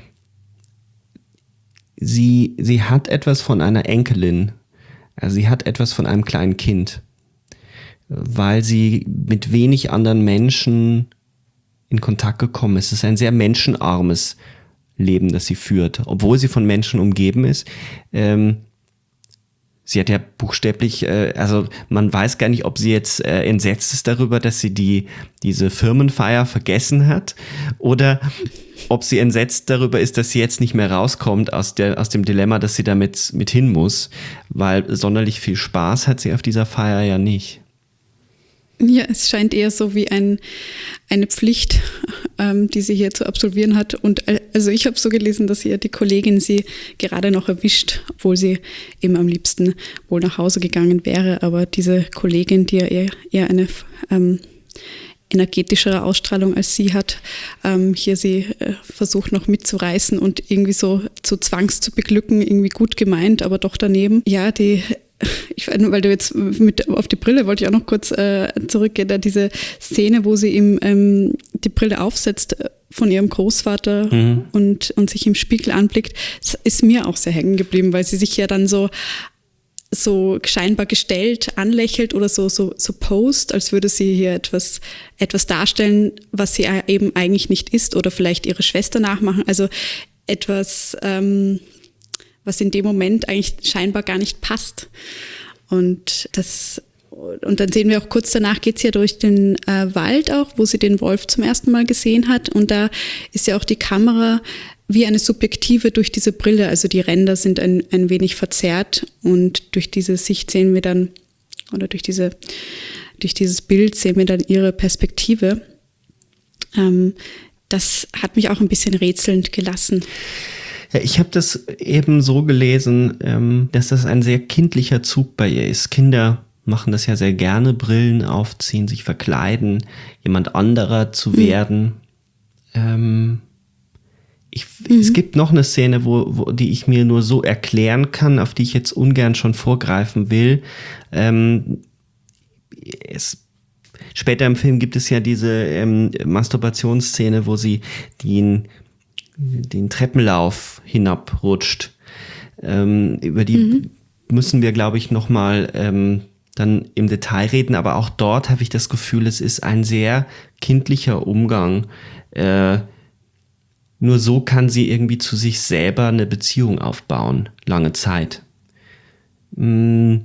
sie, sie hat etwas von einer Enkelin, also sie hat etwas von einem kleinen Kind, weil sie mit wenig anderen Menschen in Kontakt gekommen ist. Es ist ein sehr menschenarmes Leben, das sie führt, obwohl sie von Menschen umgeben ist. Ähm, Sie hat ja buchstäblich, äh, also man weiß gar nicht, ob sie jetzt äh, entsetzt ist darüber, dass sie die diese Firmenfeier vergessen hat oder ob sie entsetzt darüber ist, dass sie jetzt nicht mehr rauskommt aus der aus dem Dilemma, dass sie damit mit hin muss, weil sonderlich viel Spaß hat sie auf dieser Feier ja nicht. Ja, es scheint eher so wie ein, eine Pflicht, ähm, die sie hier zu absolvieren hat. Und also ich habe so gelesen, dass ihr die Kollegin sie gerade noch erwischt, obwohl sie eben am liebsten wohl nach Hause gegangen wäre. Aber diese Kollegin, die ja eher, eher eine ähm, energetischere Ausstrahlung als sie hat, ähm, hier sie äh, versucht noch mitzureißen und irgendwie so zu Zwangs zu beglücken, irgendwie gut gemeint, aber doch daneben. Ja, die Ich weiß, weil du jetzt mit auf die Brille wollte ich auch noch kurz äh, zurückgehen, da diese Szene, wo sie ihm ähm, die Brille aufsetzt von ihrem Großvater mhm. und, und sich im Spiegel anblickt, das ist mir auch sehr hängen geblieben, weil sie sich ja dann so, so scheinbar gestellt anlächelt oder so, so, so post, als würde sie hier etwas, etwas darstellen, was sie eben eigentlich nicht ist oder vielleicht ihre Schwester nachmachen. Also etwas ähm, was in dem Moment eigentlich scheinbar gar nicht passt. Und das, und dann sehen wir auch kurz danach, geht es ja durch den äh, Wald auch, wo sie den Wolf zum ersten Mal gesehen hat. Und da ist ja auch die Kamera wie eine Subjektive durch diese Brille. Also die Ränder sind ein, ein wenig verzerrt und durch diese Sicht sehen wir dann, oder durch diese, durch dieses Bild sehen wir dann ihre Perspektive. Ähm, das hat mich auch ein bisschen rätselnd gelassen. Ja, ich habe das eben so gelesen, ähm, dass das ein sehr kindlicher Zug bei ihr ist. Kinder machen das ja sehr gerne, Brillen aufziehen, sich verkleiden, jemand anderer zu werden. Mhm. Ähm, ich, mhm. Es gibt noch eine Szene, wo, wo die ich mir nur so erklären kann, auf die ich jetzt ungern schon vorgreifen will. Ähm, es Später im Film gibt es ja diese ähm, Masturbationsszene, wo sie den den Treppenlauf hinabrutscht. Ähm, über die mhm. müssen wir, glaube ich, nochmal ähm, dann im Detail reden, aber auch dort habe ich das Gefühl, es ist ein sehr kindlicher Umgang. Äh, nur so kann sie irgendwie zu sich selber eine Beziehung aufbauen, lange Zeit. Mm.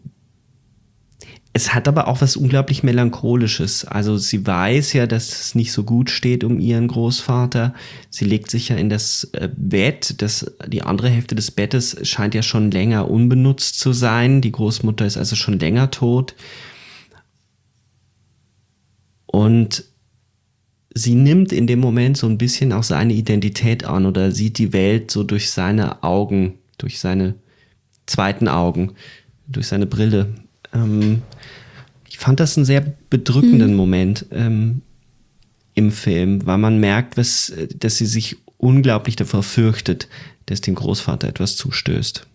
Es hat aber auch was unglaublich Melancholisches. Also sie weiß ja, dass es nicht so gut steht um ihren Großvater. Sie legt sich ja in das Bett. Das, die andere Hälfte des Bettes scheint ja schon länger unbenutzt zu sein. Die Großmutter ist also schon länger tot. Und sie nimmt in dem Moment so ein bisschen auch seine Identität an oder sieht die Welt so durch seine Augen, durch seine zweiten Augen, durch seine Brille. Ich fand das einen sehr bedrückenden mhm. Moment. im Film, weil man merkt, was, dass sie sich unglaublich davor fürchtet, dass dem Großvater etwas zustößt.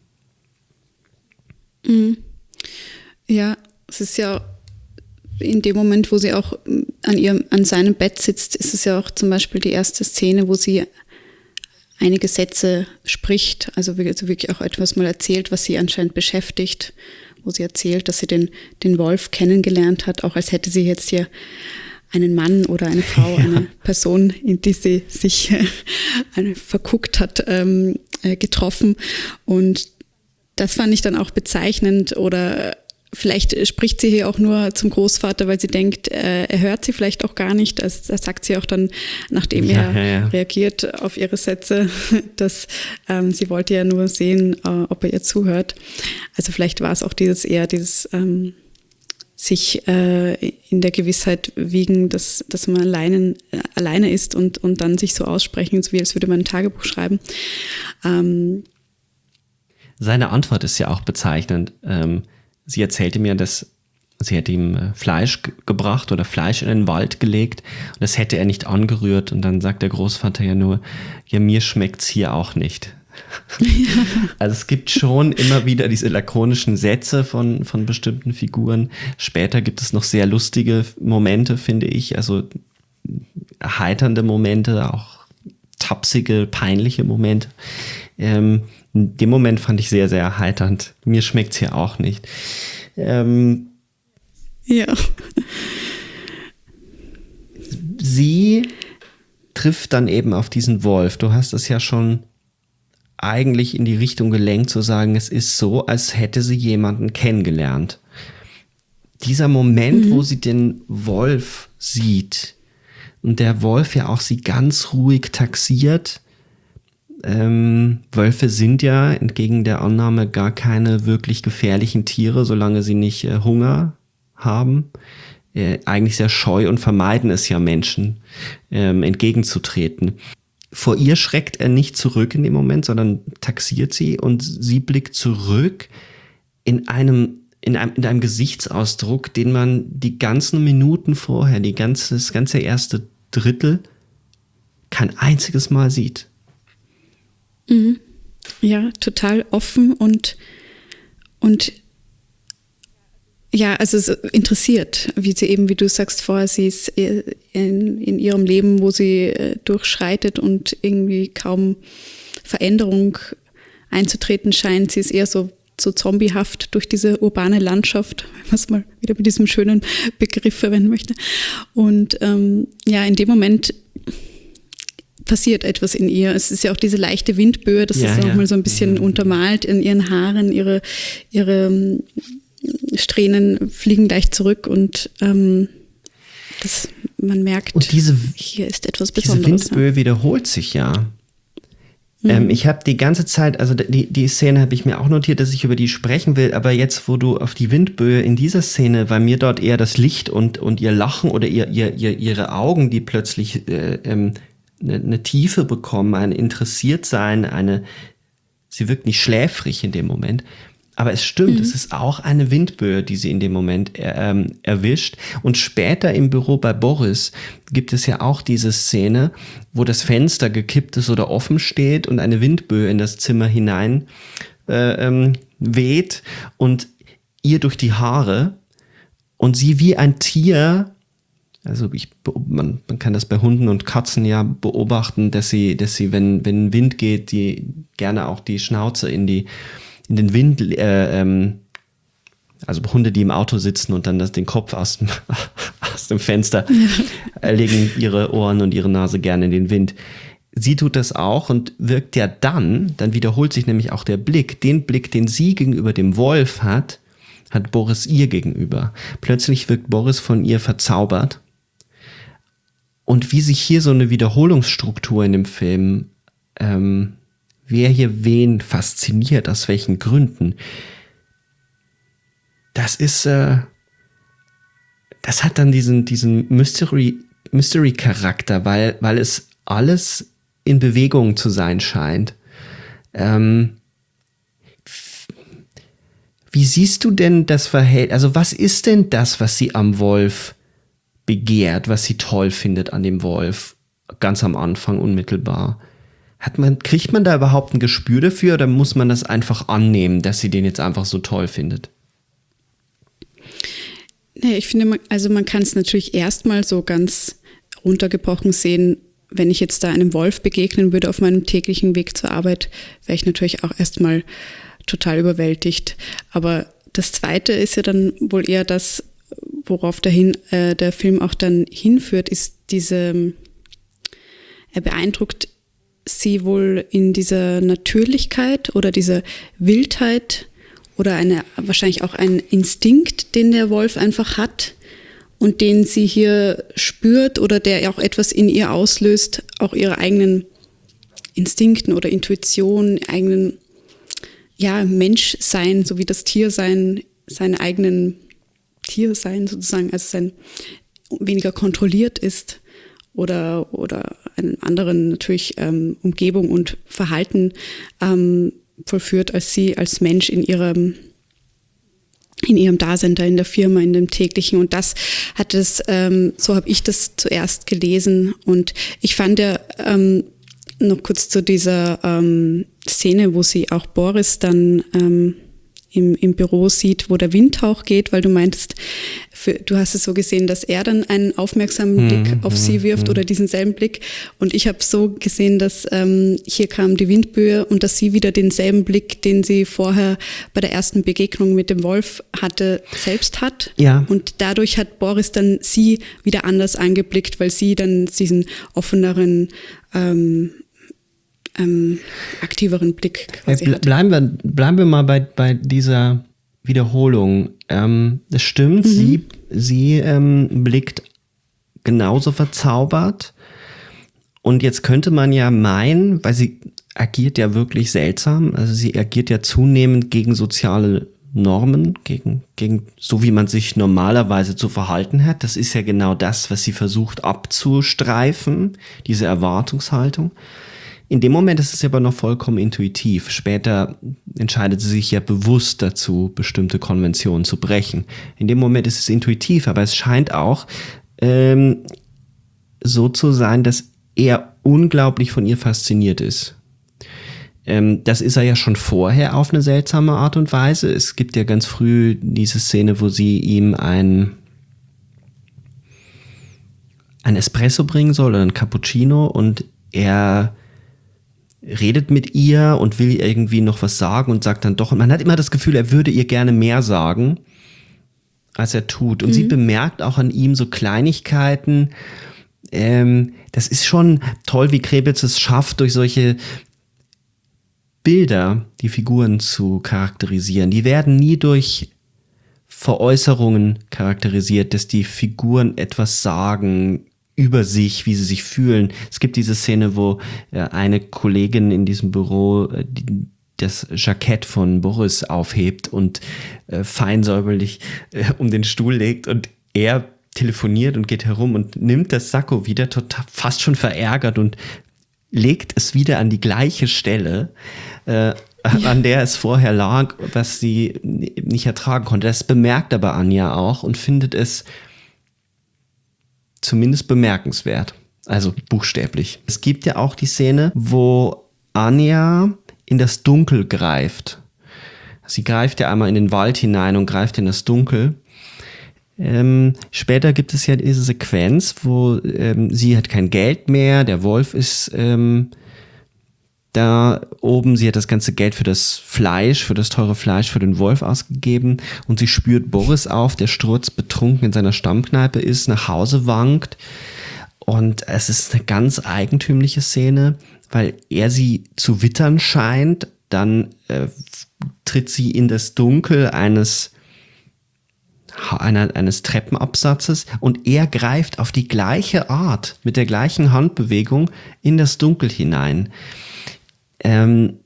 Mhm. Ja, es ist ja in dem Moment, wo sie auch an ihrem, an seinem Bett sitzt, ist es ja auch zum Beispiel die erste Szene, wo sie einige Sätze spricht, also wirklich auch etwas mal erzählt, was sie anscheinend beschäftigt, wo sie erzählt, dass sie den, den Wolf kennengelernt hat, auch als hätte sie jetzt hier einen Mann oder eine Frau, ja. eine Person, in die sie sich äh, eine, verguckt hat, ähm, äh, getroffen. Und das fand ich dann auch bezeichnend. Oder vielleicht spricht sie hier auch nur zum Großvater, weil sie denkt, äh, er hört sie vielleicht auch gar nicht. Das, das sagt sie auch dann, nachdem ja, er ja, ja. reagiert auf ihre Sätze, dass ähm, sie wollte ja nur sehen, äh, ob er ihr zuhört. Also vielleicht war es auch dieses eher dieses ähm, sich äh, in der Gewissheit wiegen, dass, dass man alleine, äh, alleine ist und, und dann sich so aussprechen, so wie als würde man ein Tagebuch schreiben. Ähm, Seine Antwort ist ja auch bezeichnend. Ähm, sie erzählte mir, dass sie hätte ihm äh, Fleisch g- gebracht oder Fleisch in den Wald gelegt und das hätte er nicht angerührt. Und dann sagt der Großvater ja nur, ja, mir schmeckt's hier auch nicht. Ja. Also es gibt schon immer wieder diese lakonischen Sätze von, von bestimmten Figuren. Später gibt es noch sehr lustige Momente, finde ich. Also erheiternde Momente, auch tapsige, peinliche Momente. Ähm, den Moment fand ich sehr, sehr erheiternd. Mir schmeckt's hier auch nicht. Ähm, ja. Sie trifft dann eben auf diesen Wolf. Du hast es ja schon eigentlich in die Richtung gelenkt, zu sagen, es ist so, als hätte sie jemanden kennengelernt. Dieser Moment, mhm. wo sie den Wolf sieht und der Wolf ja auch sie ganz ruhig taxiert. Ähm, Wölfe sind ja entgegen der Annahme gar keine wirklich gefährlichen Tiere, solange sie nicht äh, Hunger haben. Äh, eigentlich sehr scheu und vermeiden es ja Menschen, ähm, entgegenzutreten. Vor ihr schreckt er nicht zurück in dem Moment, sondern taxiert sie und sie blickt zurück in einem, in einem, in einem Gesichtsausdruck, den man die ganzen Minuten vorher, die ganze, das ganze erste Drittel kein einziges Mal sieht. Mhm. Ja, total offen und, und ja, also so interessiert, wie sie eben, wie du sagst vorher, sie ist in, in ihrem Leben, wo sie durchschreitet und irgendwie kaum Veränderung einzutreten scheint. Sie ist eher so, so zombiehaft durch diese urbane Landschaft, wenn man es mal wieder mit diesem schönen Begriff verwenden möchte. Und ähm, ja, in dem Moment passiert etwas in ihr. Es ist ja auch diese leichte Windböe, das ja, ist ja. nochmal so ein bisschen mhm. untermalt in ihren Haaren, ihre, ihre Strähnen fliegen leicht zurück und ähm, das, man merkt, und diese, hier ist etwas Besonderes. Diese Windböe ja. wiederholt sich ja. Mhm. Ähm, ich habe die ganze Zeit, also die, die Szene habe ich mir auch notiert, dass ich über die sprechen will, aber jetzt, wo du auf die Windböe in dieser Szene, weil mir dort eher das Licht und, und ihr Lachen oder ihr, ihr, ihr, ihre Augen, die plötzlich äh, ähm, eine, eine Tiefe bekommen, ein Interessiertsein, eine, sie wirkt nicht schläfrig in dem Moment. Aber es stimmt, mhm. es ist auch eine Windböe, die sie in dem Moment ähm, erwischt. Und später im Büro bei Boris gibt es ja auch diese Szene, wo das Fenster gekippt ist oder offen steht und eine Windböe in das Zimmer hinein äh, ähm, weht und ihr durch die Haare und sie wie ein Tier, also ich, man, man kann das bei Hunden und Katzen ja beobachten, dass sie, dass sie, wenn, wenn Wind geht, die gerne auch die Schnauze in die in den Wind, äh, ähm, also Hunde, die im Auto sitzen und dann das, den Kopf aus dem, aus dem Fenster äh, legen ihre Ohren und ihre Nase gerne in den Wind. Sie tut das auch und wirkt ja dann, dann wiederholt sich nämlich auch der Blick, den Blick, den sie gegenüber dem Wolf hat, hat Boris ihr gegenüber. Plötzlich wirkt Boris von ihr verzaubert. Und wie sich hier so eine Wiederholungsstruktur in dem Film ähm, wer hier wen fasziniert, aus welchen Gründen. Das ist, äh, das hat dann diesen, diesen Mystery, Mystery-Charakter, weil, weil es alles in Bewegung zu sein scheint. Ähm, wie siehst du denn das Verhältnis, also was ist denn das, was sie am Wolf begehrt, was sie toll findet an dem Wolf, ganz am Anfang unmittelbar. Hat man, kriegt man da überhaupt ein Gespür dafür oder muss man das einfach annehmen, dass sie den jetzt einfach so toll findet? Nee, ich finde, man, also man kann es natürlich erstmal so ganz runtergebrochen sehen, wenn ich jetzt da einem Wolf begegnen würde auf meinem täglichen Weg zur Arbeit, wäre ich natürlich auch erstmal total überwältigt. Aber das Zweite ist ja dann wohl eher das, worauf dahin, äh, der Film auch dann hinführt, ist diese, er beeindruckt sie wohl in dieser Natürlichkeit oder dieser Wildheit oder eine, wahrscheinlich auch ein Instinkt, den der Wolf einfach hat und den sie hier spürt oder der auch etwas in ihr auslöst, auch ihre eigenen Instinkten oder Intuition, eigenen, ja, Menschsein, so wie das Tiersein, seine eigenen Tiersein sozusagen, also sein weniger kontrolliert ist oder, oder einen anderen natürlich ähm, Umgebung und Verhalten ähm, vollführt als sie als Mensch in ihrem in ihrem Dasein da in der Firma, in dem täglichen. Und das hat es, ähm, so habe ich das zuerst gelesen. Und ich fand ja ähm, noch kurz zu dieser ähm, Szene, wo sie auch Boris dann ähm, im, im Büro sieht, wo der Windhauch geht, weil du meintest, für, du hast es so gesehen, dass er dann einen aufmerksamen Blick mhm, auf sie wirft mhm. oder diesen selben Blick. Und ich habe so gesehen, dass ähm, hier kam die Windböe und dass sie wieder denselben Blick, den sie vorher bei der ersten Begegnung mit dem Wolf hatte, selbst hat. Ja. Und dadurch hat Boris dann sie wieder anders angeblickt, weil sie dann diesen offeneren ähm, Ähm, aktiveren Blick quasi Ble- hat. Bleiben wir, bleiben wir mal bei, bei dieser Wiederholung. Ähm, das stimmt, Mhm. sie, sie ähm, blickt genauso verzaubert. Und jetzt könnte man ja meinen, weil sie agiert ja wirklich seltsam, also sie agiert ja zunehmend gegen soziale Normen, gegen, gegen so wie man sich normalerweise zu verhalten hat. Das ist ja genau das, was sie versucht abzustreifen, diese Erwartungshaltung. In dem Moment ist es aber noch vollkommen intuitiv. Später entscheidet sie sich ja bewusst dazu, bestimmte Konventionen zu brechen. In dem Moment ist es intuitiv, aber es scheint auch ähm, so zu sein, dass er unglaublich von ihr fasziniert ist. Ähm, das ist er ja schon vorher auf eine seltsame Art und Weise. Es gibt ja ganz früh diese Szene, wo sie ihm ein, ein Espresso bringen soll oder ein Cappuccino und er redet mit ihr und will irgendwie noch was sagen und sagt dann doch, und man hat immer das Gefühl, er würde ihr gerne mehr sagen, als er tut. Und mhm. sie bemerkt auch an ihm so Kleinigkeiten. Ähm, das ist schon toll, wie Krebitz es schafft, durch solche Bilder die Figuren zu charakterisieren. Die werden nie durch Veräußerungen charakterisiert, dass die Figuren etwas sagen über sich, wie sie sich fühlen. Es gibt diese Szene, wo äh, eine Kollegin in diesem Büro äh, die, das Jackett von Boris aufhebt und äh, feinsäuberlich äh, um den Stuhl legt und er telefoniert und geht herum und nimmt das Sakko wieder total, fast schon verärgert und legt es wieder an die gleiche Stelle, äh, ja. an der es vorher lag, was sie nicht ertragen konnte. Das bemerkt aber Anja auch und findet es zumindest bemerkenswert, also buchstäblich. Es gibt ja auch die Szene, wo Anja in das Dunkel greift. Sie greift ja einmal in den Wald hinein und greift in das Dunkel. Ähm, später gibt es ja diese Sequenz, wo ähm, sie hat kein Geld mehr, der Wolf ist ähm, da oben, sie hat das ganze Geld für das Fleisch, für das teure Fleisch für den Wolf ausgegeben und sie spürt Boris auf, der sturzbetrunken in seiner Stammkneipe ist, nach Hause wankt und es ist eine ganz eigentümliche Szene, weil er sie zu wittern scheint, dann äh, tritt sie in das Dunkel eines Einer, eines Treppenabsatzes und er greift auf die gleiche Art, mit der gleichen Handbewegung in das Dunkel hinein. Ähm,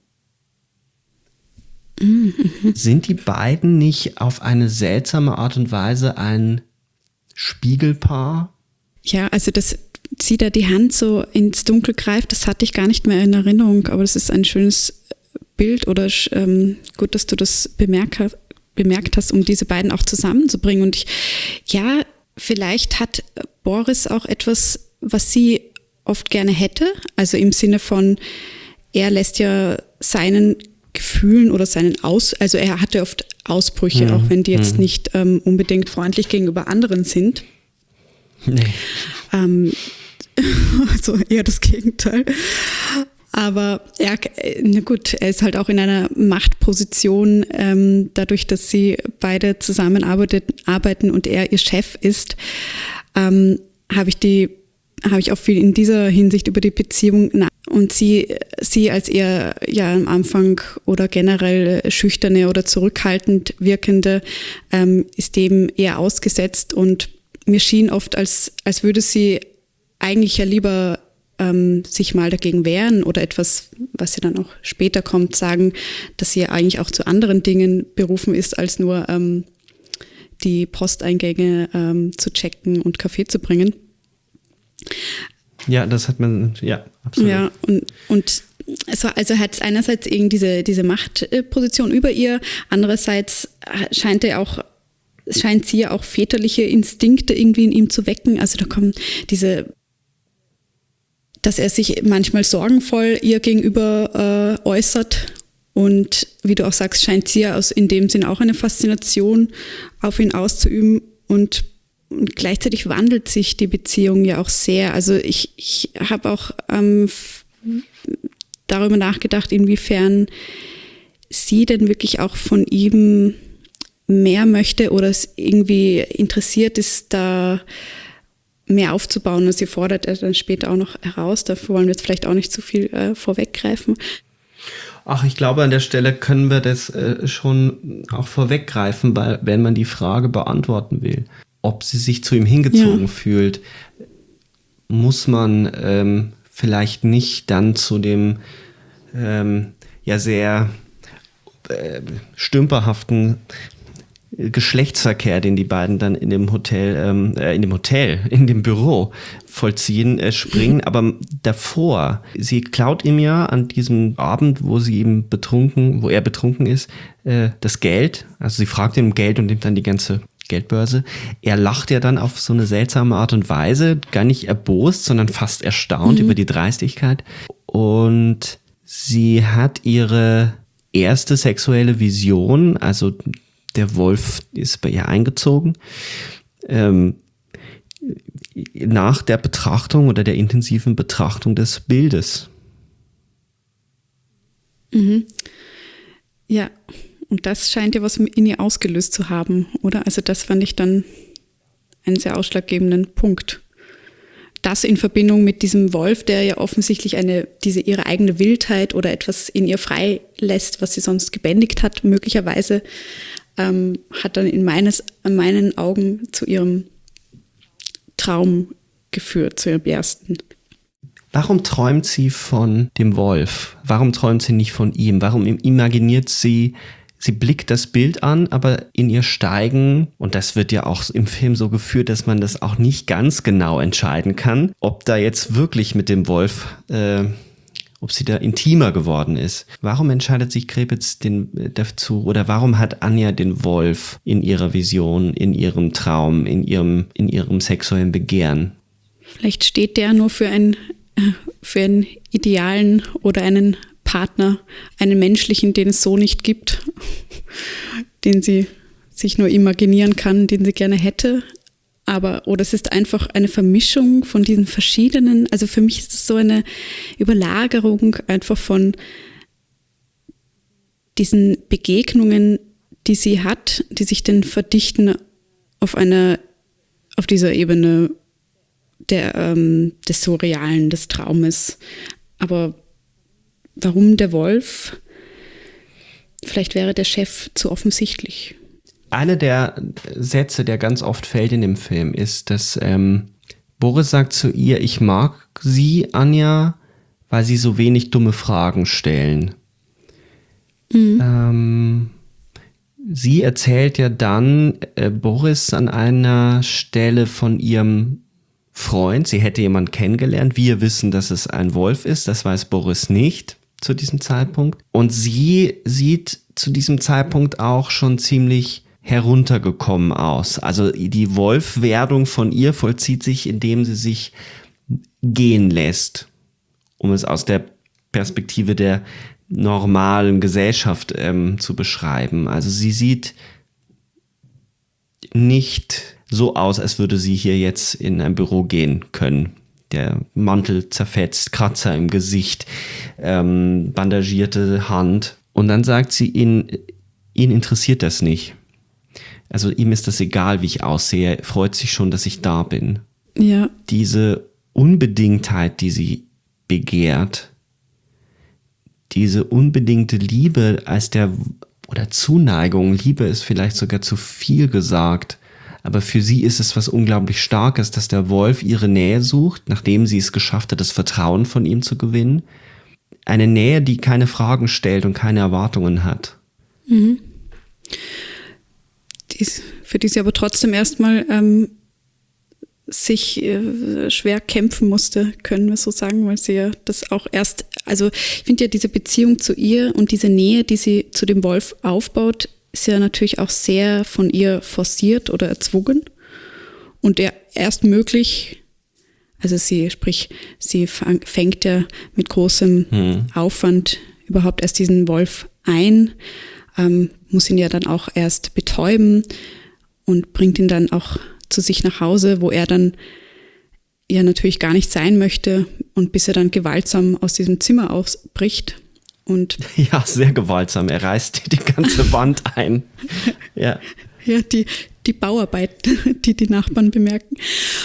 mhm. Sind die beiden nicht auf eine seltsame Art und Weise ein Spiegelpaar? Ja, also dass sie da die Hand so ins Dunkel greift, das hatte ich gar nicht mehr in Erinnerung, aber das ist ein schönes Bild oder ähm, gut, dass du das bemerkt hast. bemerkt hast, um diese beiden auch zusammenzubringen. Und ich, ja, vielleicht hat Boris auch etwas, was sie oft gerne hätte, also im Sinne von, er lässt ja seinen Gefühlen oder seinen Aus, also er hatte oft Ausbrüche, mhm. auch wenn die jetzt mhm. nicht ähm, unbedingt freundlich gegenüber anderen sind. Nee. Ähm, also eher das Gegenteil. Aber er, na gut, er ist halt auch in einer Machtposition, ähm, dadurch, dass sie beide zusammenarbeiten und er ihr Chef ist, ähm, habe ich die, habe ich auch viel in dieser Hinsicht über die Beziehung nach. Und sie, sie als eher ja am Anfang oder generell schüchterne oder zurückhaltend wirkende, ähm, ist dem eher ausgesetzt und mir schien oft, als, als würde sie eigentlich ja lieber ähm, sich mal dagegen wehren oder etwas, was sie dann auch später kommt, sagen, dass sie ja eigentlich auch zu anderen Dingen berufen ist, als nur ähm, die Posteingänge ähm, zu checken und Kaffee zu bringen. Ja, das hat man, ja, absolut. Ja, und, und es war, also hat es einerseits eben diese, diese Machtposition über ihr, andererseits scheint er auch, scheint sie ja auch väterliche Instinkte irgendwie in ihm zu wecken. Also da kommen diese, dass er sich manchmal sorgenvoll ihr gegenüber äh, äußert. Und wie du auch sagst, scheint sie ja aus, in dem Sinn auch eine Faszination auf ihn auszuüben. Und Und gleichzeitig wandelt sich die Beziehung ja auch sehr. Also ich, ich habe auch ähm, f- darüber nachgedacht, inwiefern sie denn wirklich auch von ihm mehr möchte oder es irgendwie interessiert ist, da mehr aufzubauen. Und sie fordert er dann später auch noch heraus. Dafür wollen wir jetzt vielleicht auch nicht zu viel äh, vorweggreifen. Ach, ich glaube, an der Stelle können wir das äh, schon auch vorweggreifen, weil wenn man die Frage beantworten will, ob sie sich zu ihm hingezogen ja. fühlt, muss man ähm, vielleicht nicht dann zu dem ähm, ja sehr äh, stümperhaften Geschlechtsverkehr, den die beiden dann in dem Hotel, ähm, äh, in dem Hotel, in dem Büro vollziehen, äh, springen. Aber davor, sie klaut ihm ja an diesem Abend, wo sie ihm betrunken, wo er betrunken ist, äh, das Geld. Also sie fragt ihn um Geld und nimmt dann die ganze Geldbörse. Er lacht ja dann auf so eine seltsame Art und Weise, gar nicht erbost, sondern fast erstaunt mhm. über die Dreistigkeit. Und sie hat ihre erste sexuelle Vision, also der Wolf ist bei ihr eingezogen, ähm, nach der Betrachtung oder der intensiven Betrachtung des Bildes. Mhm. Ja, und das scheint ja was in ihr ausgelöst zu haben, oder? Also das fand ich dann einen sehr ausschlaggebenden Punkt. Das in Verbindung mit diesem Wolf, der ja offensichtlich eine, diese ihre eigene Wildheit oder etwas in ihr frei lässt, was sie sonst gebändigt hat, möglicherweise, ähm, hat dann in, meines, in meinen Augen zu ihrem Traum geführt, zu ihrem ersten. Warum träumt sie von dem Wolf? Warum träumt sie nicht von ihm? Warum imaginiert sie, sie blickt das Bild an, aber in ihr steigen, und das wird ja auch im Film so geführt, dass man das auch nicht ganz genau entscheiden kann, ob da jetzt wirklich mit dem Wolf, äh, ob sie da intimer geworden ist. Warum entscheidet sich Krebitz den, äh, dazu, oder warum hat Anja den Wolf in ihrer Vision, in ihrem Traum, in ihrem, in ihrem sexuellen Begehren? Vielleicht steht der nur für ein für einen idealen oder einen Partner, einen menschlichen, den es so nicht gibt, den sie sich nur imaginieren kann, den sie gerne hätte. Aber, oder es ist einfach eine Vermischung von diesen verschiedenen, also für mich ist es so eine Überlagerung einfach von diesen Begegnungen, die sie hat, die sich dann verdichten auf einer, auf dieser Ebene Der, ähm, des Surrealen, des Traumes. Aber warum der Wolf? Vielleicht wäre der Chef zu offensichtlich. Einer der Sätze, der ganz oft fällt in dem Film, ist, dass ähm, Boris sagt zu ihr, ich mag sie, Anja, weil sie so wenig dumme Fragen stellen. Mhm. Ähm, sie erzählt ja dann äh, Boris an einer Stelle von ihrem Freund, sie hätte jemanden kennengelernt. Wir wissen, dass es ein Wolf ist, das weiß Boris nicht zu diesem Zeitpunkt. Und sie sieht zu diesem Zeitpunkt auch schon ziemlich heruntergekommen aus. Also die Wolf-Werdung von ihr vollzieht sich, indem sie sich gehen lässt, um es aus der Perspektive der normalen Gesellschaft ähm, zu beschreiben. Also sie sieht nicht so aus, als würde sie hier jetzt in ein Büro gehen können. Der Mantel zerfetzt, Kratzer im Gesicht, ähm, bandagierte Hand. Und dann sagt sie, ihn, ihn interessiert das nicht. Also ihm ist das egal, wie ich aussehe. Er freut sich schon, dass ich da bin. Ja. Diese Unbedingtheit, die sie begehrt, diese unbedingte Liebe als der, oder Zuneigung, Liebe ist vielleicht sogar zu viel gesagt, aber für sie ist es was unglaublich Starkes, dass der Wolf ihre Nähe sucht, nachdem sie es geschafft hat, das Vertrauen von ihm zu gewinnen. Eine Nähe, die keine Fragen stellt und keine Erwartungen hat. Mhm. Die, für die sie aber trotzdem erstmal ähm, sich äh, schwer kämpfen musste, können wir so sagen, weil sie ja das auch erst, also ich finde ja diese Beziehung zu ihr und diese Nähe, die sie zu dem Wolf aufbaut, ist ja natürlich auch sehr von ihr forciert oder erzwungen und der erst möglich, also sie, sprich, sie fängt ja mit großem hm. Aufwand überhaupt erst diesen Wolf ein, ähm, muss ihn ja dann auch erst betäuben und bringt ihn dann auch zu sich nach Hause, wo er dann ja natürlich gar nicht sein möchte und bis er dann gewaltsam aus diesem Zimmer ausbricht. Und ja, sehr gewaltsam. Er reißt die ganze Wand ein. Ja, ja die, die Bauarbeiten, die die Nachbarn bemerken.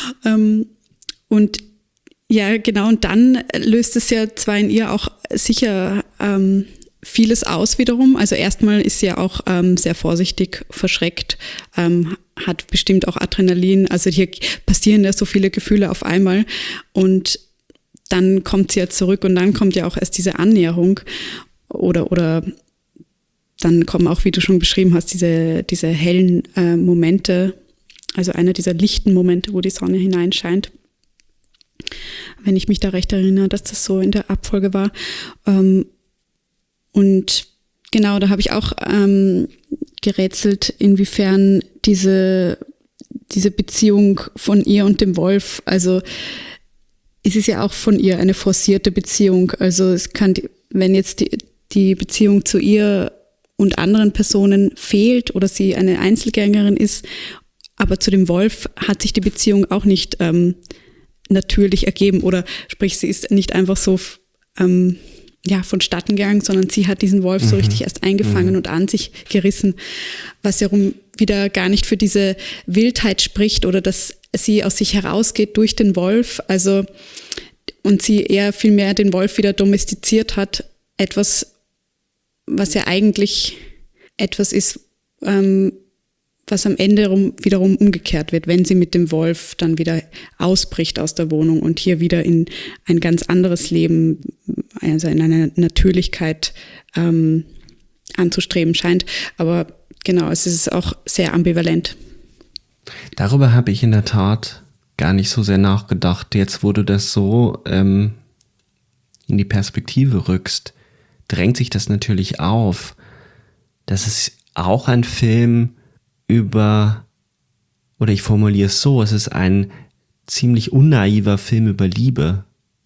Und ja, genau, und dann löst es ja zwar in ihr auch sicher ähm, vieles aus wiederum. Also erstmal ist sie ja auch ähm, sehr vorsichtig, verschreckt, ähm, hat bestimmt auch Adrenalin. Also hier passieren ja so viele Gefühle auf einmal und dann kommt sie ja zurück und dann kommt ja auch erst diese Annäherung oder, oder dann kommen auch, wie du schon beschrieben hast, diese, diese hellen äh, Momente, also einer dieser lichten Momente, wo die Sonne hineinscheint. Wenn ich mich da recht erinnere, dass das so in der Abfolge war. Ähm, und genau, da habe ich auch ähm, gerätselt, inwiefern diese, diese Beziehung von ihr und dem Wolf, also es ist ja auch von ihr eine forcierte Beziehung. Also es kann, wenn jetzt die, die Beziehung zu ihr und anderen Personen fehlt oder sie eine Einzelgängerin ist, aber zu dem Wolf hat sich die Beziehung auch nicht ähm, natürlich ergeben oder sprich, sie ist nicht einfach so ähm, ja, vonstatten gegangen, sondern sie hat diesen Wolf mhm. so richtig erst eingefangen mhm. und an sich gerissen, was ja rum wieder gar nicht für diese Wildheit spricht oder dass sie aus sich herausgeht durch den Wolf, also und sie eher viel mehr den Wolf wieder domestiziert hat, etwas, was ja eigentlich etwas ist, ähm, was am Ende rum, wiederum umgekehrt wird, wenn sie mit dem Wolf dann wieder ausbricht aus der Wohnung und hier wieder in ein ganz anderes Leben, also in eine Natürlichkeit ähm, anzustreben scheint. Aber genau, es ist auch sehr ambivalent. Darüber habe ich in der Tat gar nicht so sehr nachgedacht. Jetzt, wo du das so ähm, in die Perspektive rückst, drängt sich das natürlich auf. Das ist auch ein Film über, oder ich formuliere es so, es ist ein ziemlich unnaiver Film über Liebe.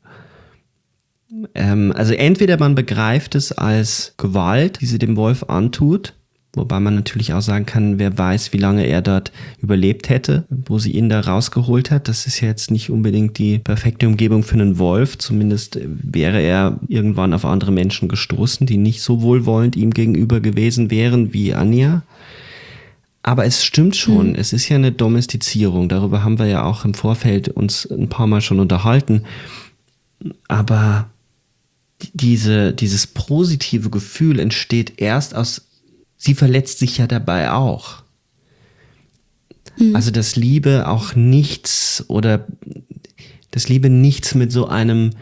Ähm, also entweder man begreift es als Gewalt, die sie dem Wolf antut, wobei man natürlich auch sagen kann, wer weiß, wie lange er dort überlebt hätte, wo sie ihn da rausgeholt hat. Das ist ja jetzt nicht unbedingt die perfekte Umgebung für einen Wolf. Zumindest wäre er irgendwann auf andere Menschen gestoßen, die nicht so wohlwollend ihm gegenüber gewesen wären wie Anja. Aber es stimmt schon, mhm. es ist ja eine Domestizierung. Darüber haben wir ja auch im Vorfeld uns ein paar Mal schon unterhalten. Aber diese, dieses positive Gefühl entsteht erst aus, sie verletzt sich ja dabei auch. Mhm. Also dass Liebe auch nichts oder dass Liebe nichts mit so einem,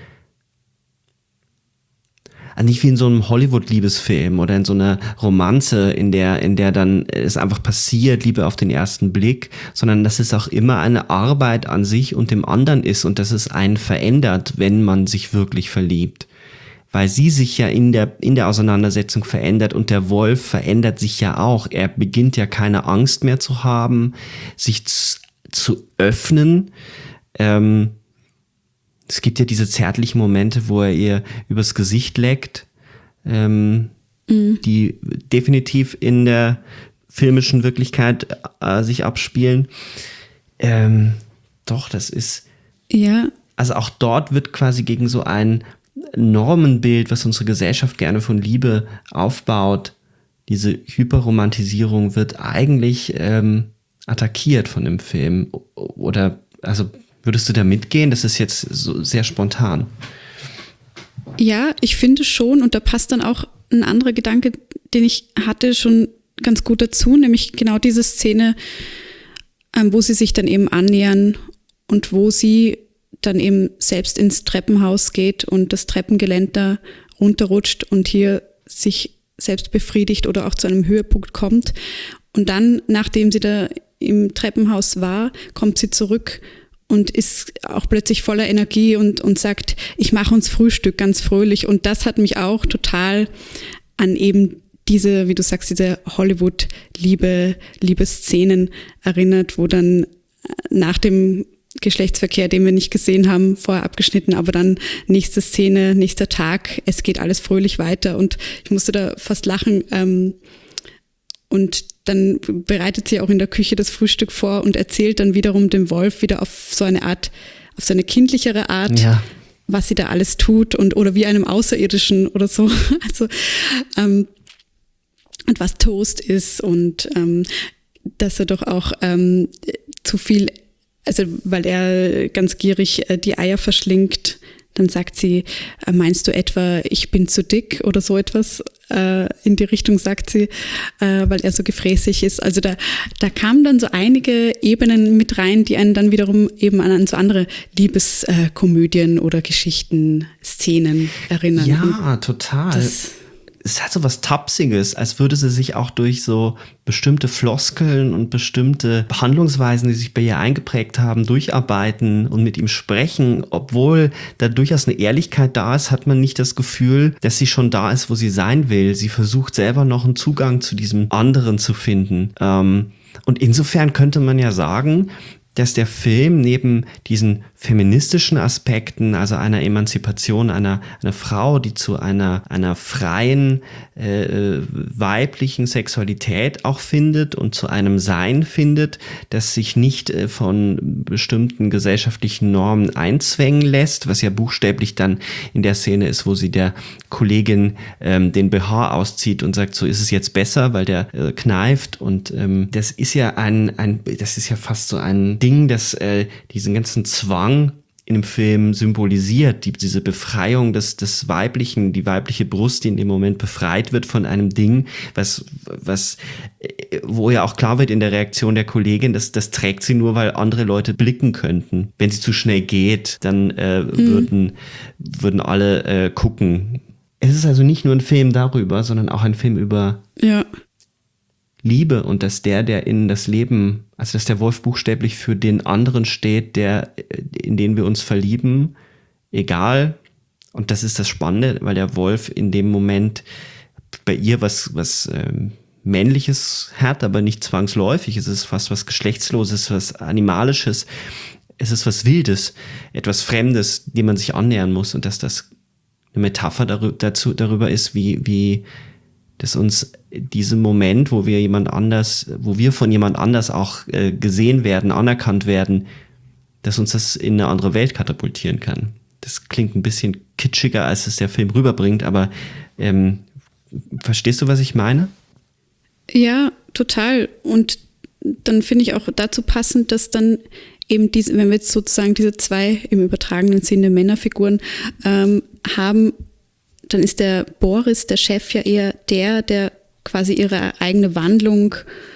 nicht wie in so einem Hollywood-Liebesfilm oder in so einer Romanze, in der, in der dann es einfach passiert, Liebe auf den ersten Blick, sondern dass es auch immer eine Arbeit an sich und dem anderen ist und dass es einen verändert, wenn man sich wirklich verliebt. weil sie sich ja in der, in der Auseinandersetzung verändert und der Wolf verändert sich ja auch. Er beginnt ja keine Angst mehr zu haben, sich zu, zu öffnen. Ähm, es gibt ja diese zärtlichen Momente, wo er ihr übers Gesicht leckt, ähm, mhm. die definitiv in der filmischen Wirklichkeit äh, sich abspielen. Ähm, doch, das ist... Ja. Also auch dort wird quasi gegen so ein Normenbild, was unsere Gesellschaft gerne von Liebe aufbaut, diese Hyperromantisierung wird eigentlich ähm, attackiert von dem Film. Oder, also würdest du da mitgehen? Das ist jetzt so sehr spontan. Ja, ich finde schon, und da passt dann auch ein anderer Gedanke, den ich hatte, schon ganz gut dazu, nämlich genau diese Szene, ähm, wo sie sich dann eben annähern und wo sie dann eben selbst ins Treppenhaus geht und das Treppengeländer runterrutscht und hier sich selbst befriedigt oder auch zu einem Höhepunkt kommt. Und dann, nachdem sie da im Treppenhaus war, kommt sie zurück und ist auch plötzlich voller Energie und, und sagt, ich mache uns Frühstück ganz fröhlich. Und das hat mich auch total an eben diese, wie du sagst, diese Hollywood-Liebe, Liebesszenen erinnert, wo dann nach dem Geschlechtsverkehr, den wir nicht gesehen haben, vorher abgeschnitten, aber dann nächste Szene, nächster Tag, es geht alles fröhlich weiter und ich musste da fast lachen. Ähm, und dann bereitet sie auch in der Küche das Frühstück vor und erzählt dann wiederum dem Wolf wieder auf so eine Art, auf so eine kindlichere Art, ja, was sie da alles tut und oder wie einem Außerirdischen oder so. Also ähm, und was Toast ist und ähm, dass er doch auch ähm, zu viel, also weil er ganz gierig äh, die Eier verschlingt, dann sagt sie, äh, meinst du etwa, ich bin zu dick oder so etwas? Äh, in die Richtung sagt sie, äh, weil er so gefräßig ist. Also da, da kamen dann so einige Ebenen mit rein, die einen dann wiederum eben an, an so andere Liebeskomödien äh, oder Geschichten, Szenen erinnern. Ja, total. Das, es hat so was Tapsiges, als würde sie sich auch durch so bestimmte Floskeln und bestimmte Behandlungsweisen, die sich bei ihr eingeprägt haben, durcharbeiten und mit ihm sprechen. Obwohl da durchaus eine Ehrlichkeit da ist, hat man nicht das Gefühl, dass sie schon da ist, wo sie sein will. Sie versucht selber noch einen Zugang zu diesem anderen zu finden. Und insofern könnte man ja sagen, dass der Film neben diesen feministischen Aspekten, also einer Emanzipation einer, einer Frau, die zu einer, einer freien äh, weiblichen Sexualität auch findet und zu einem Sein findet, das sich nicht äh, von bestimmten gesellschaftlichen Normen einzwängen lässt, was ja buchstäblich dann in der Szene ist, wo sie der Kollegin ähm, den B H auszieht und sagt, so ist es jetzt besser, weil der äh, kneift. Und ähm, das ist ja ein, ein, das ist ja fast so ein Ding, das äh, diesen ganzen Zwang in dem Film symbolisiert, die, diese Befreiung des, des Weiblichen, die weibliche Brust, die in dem Moment befreit wird von einem Ding, was, was, wo ja auch klar wird in der Reaktion der Kollegin, dass das trägt sie nur, weil andere Leute blicken könnten. Wenn sie zu schnell geht, dann äh, mhm. würden, würden alle äh, gucken. Es ist also nicht nur ein Film darüber, sondern auch ein Film über ja. Liebe und dass der, der in das Leben, also dass der Wolf buchstäblich für den anderen steht, der, in den wir uns verlieben, egal. Und das ist das Spannende, weil der Wolf in dem Moment bei ihr was, was ähm, Männliches hat, aber nicht zwangsläufig. Es ist fast was Geschlechtsloses, was Animalisches. Es ist was Wildes, etwas Fremdes, dem man sich annähern muss und dass das eine Metapher darüber, dazu, darüber ist, wie, wie dass uns diesen Moment, wo wir jemand anders, wo wir von jemand anders auch äh, gesehen werden, anerkannt werden, dass uns das in eine andere Welt katapultieren kann. Das klingt ein bisschen kitschiger, als es der Film rüberbringt, aber ähm, verstehst du, was ich meine? Ja, total. Und dann finde ich auch dazu passend, dass dann eben diese, wenn wir jetzt sozusagen diese zwei im übertragenen Sinne Männerfiguren ähm, haben, dann ist der Boris, der Chef, ja eher der, der quasi ihre eigene Wandlung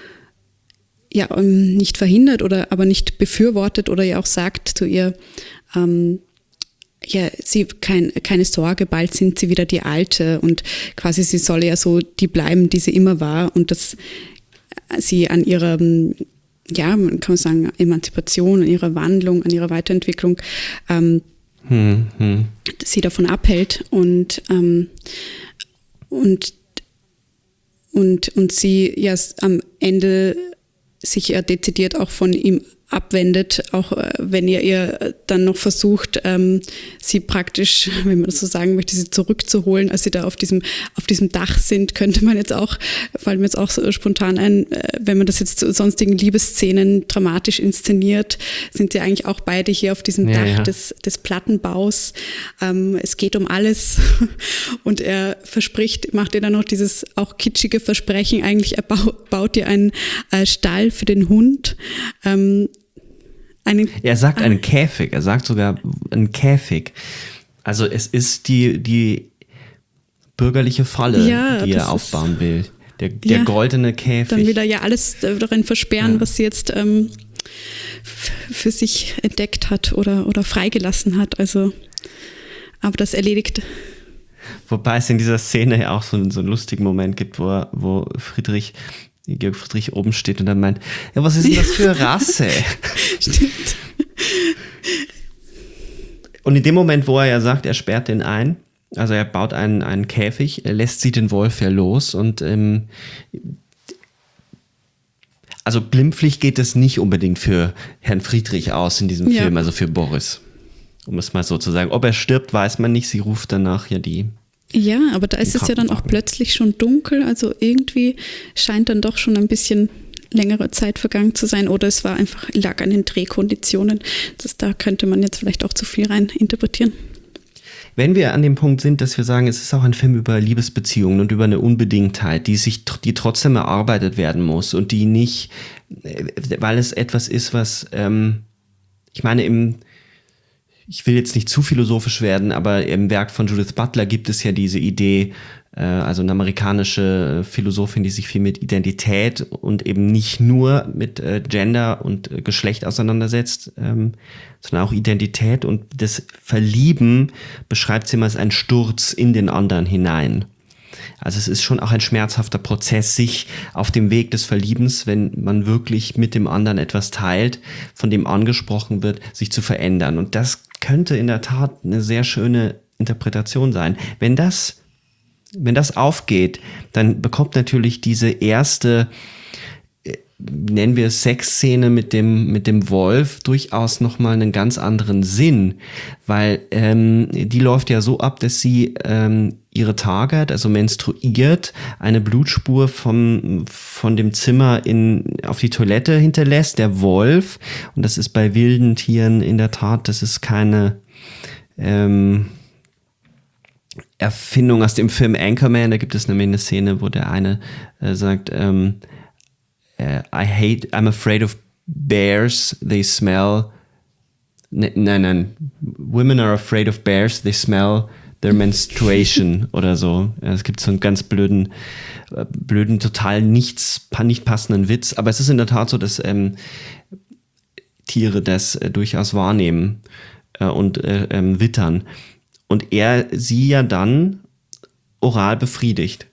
ja nicht verhindert oder aber nicht befürwortet oder ja auch sagt zu ihr, ähm, ja, sie kein, keine Sorge, bald sind sie wieder die Alte und quasi sie soll ja so die bleiben, die sie immer war und dass sie an ihrer, ja, man kann sagen, Emanzipation, an ihrer Wandlung, an ihrer Weiterentwicklung ähm, hm, hm. sie davon abhält und, ähm, und, und, und sie ja am Ende sich ja dezidiert auch von ihm abwendet, auch äh, wenn ihr ihr dann noch versucht, ähm, sie praktisch, wenn man das so sagen möchte, sie zurückzuholen, als sie da auf diesem auf diesem Dach sind, könnte man jetzt auch, fällt mir jetzt auch so spontan ein, äh, wenn man das jetzt zu sonstigen Liebesszenen dramatisch inszeniert, sind sie eigentlich auch beide hier auf diesem ja, Dach ja. des des Plattenbaus. Ähm, es geht um alles und er verspricht, macht ihr dann noch dieses auch kitschige Versprechen, eigentlich er bau, baut ihr einen äh, Stall für den Hund. Ähm, Einen, er sagt einen Käfig, er sagt sogar einen Käfig. Also es ist die, die bürgerliche Falle, ja, die er aufbauen will. Der, der ja, goldene Käfig. Dann will er ja alles darin versperren, ja. was sie jetzt ähm, f- für sich entdeckt hat oder, oder freigelassen hat. Also, aber das erledigt. Wobei es in dieser Szene ja auch so, so einen lustigen Moment gibt, wo, wo Friedrich Georg Friedrich oben steht und dann meint, ja, was ist denn das für eine Rasse? Stimmt. Und in dem Moment, wo er ja sagt, er sperrt den ein, also er baut einen, einen Käfig, er lässt sie den Wolf ja los und ähm, also glimpflich geht es nicht unbedingt für Herrn Friedrich aus in diesem ja. Film, also für Boris. Um es mal so zu sagen. Ob er stirbt, weiß man nicht. Sie ruft danach ja die Ja, aber da ist es ja dann auch plötzlich schon dunkel, also irgendwie scheint dann doch schon ein bisschen längere Zeit vergangen zu sein oder es war einfach, lag an den Drehkonditionen. Das, da könnte man jetzt vielleicht auch zu viel rein interpretieren. Wenn wir an dem Punkt sind, dass wir sagen, es ist auch ein Film über Liebesbeziehungen und über eine Unbedingtheit, die sich, die trotzdem erarbeitet werden muss und die nicht, weil es etwas ist, was, ähm, ich meine, im Ich will jetzt nicht zu philosophisch werden, aber im Werk von Judith Butler gibt es ja diese Idee, äh, also eine amerikanische Philosophin, die sich viel mit Identität und eben nicht nur mit äh, Gender und äh, Geschlecht auseinandersetzt, ähm, sondern auch Identität. Und das Verlieben beschreibt sie immer als einen Sturz in den anderen hinein. Also es ist schon auch ein schmerzhafter Prozess, sich auf dem Weg des Verliebens, wenn man wirklich mit dem anderen etwas teilt, von dem angesprochen wird, sich zu verändern. Und das könnte in der Tat eine sehr schöne Interpretation sein. Wenn das, wenn das aufgeht, dann bekommt natürlich diese erste, nennen wir es Sexszene mit dem, mit dem Wolf durchaus nochmal einen ganz anderen Sinn, weil ähm, die läuft ja so ab, dass sie ähm, ihre Tage hat, also menstruiert, eine Blutspur vom, von dem Zimmer in, auf die Toilette hinterlässt, der Wolf, und das ist bei wilden Tieren in der Tat, das ist keine ähm, Erfindung aus dem Film Anchorman, da gibt es nämlich eine Szene, wo der eine äh, sagt, ähm, I hate, I'm afraid of bears, they smell, nein, nein, women are afraid of bears, they smell their menstruation oder so. Es gibt so einen ganz blöden, blöden, total nichts, nicht passenden Witz, aber es ist in der Tat so, dass ähm, Tiere das äh, durchaus wahrnehmen äh, und äh, ähm, wittern. Und er sie ja dann oral befriedigt.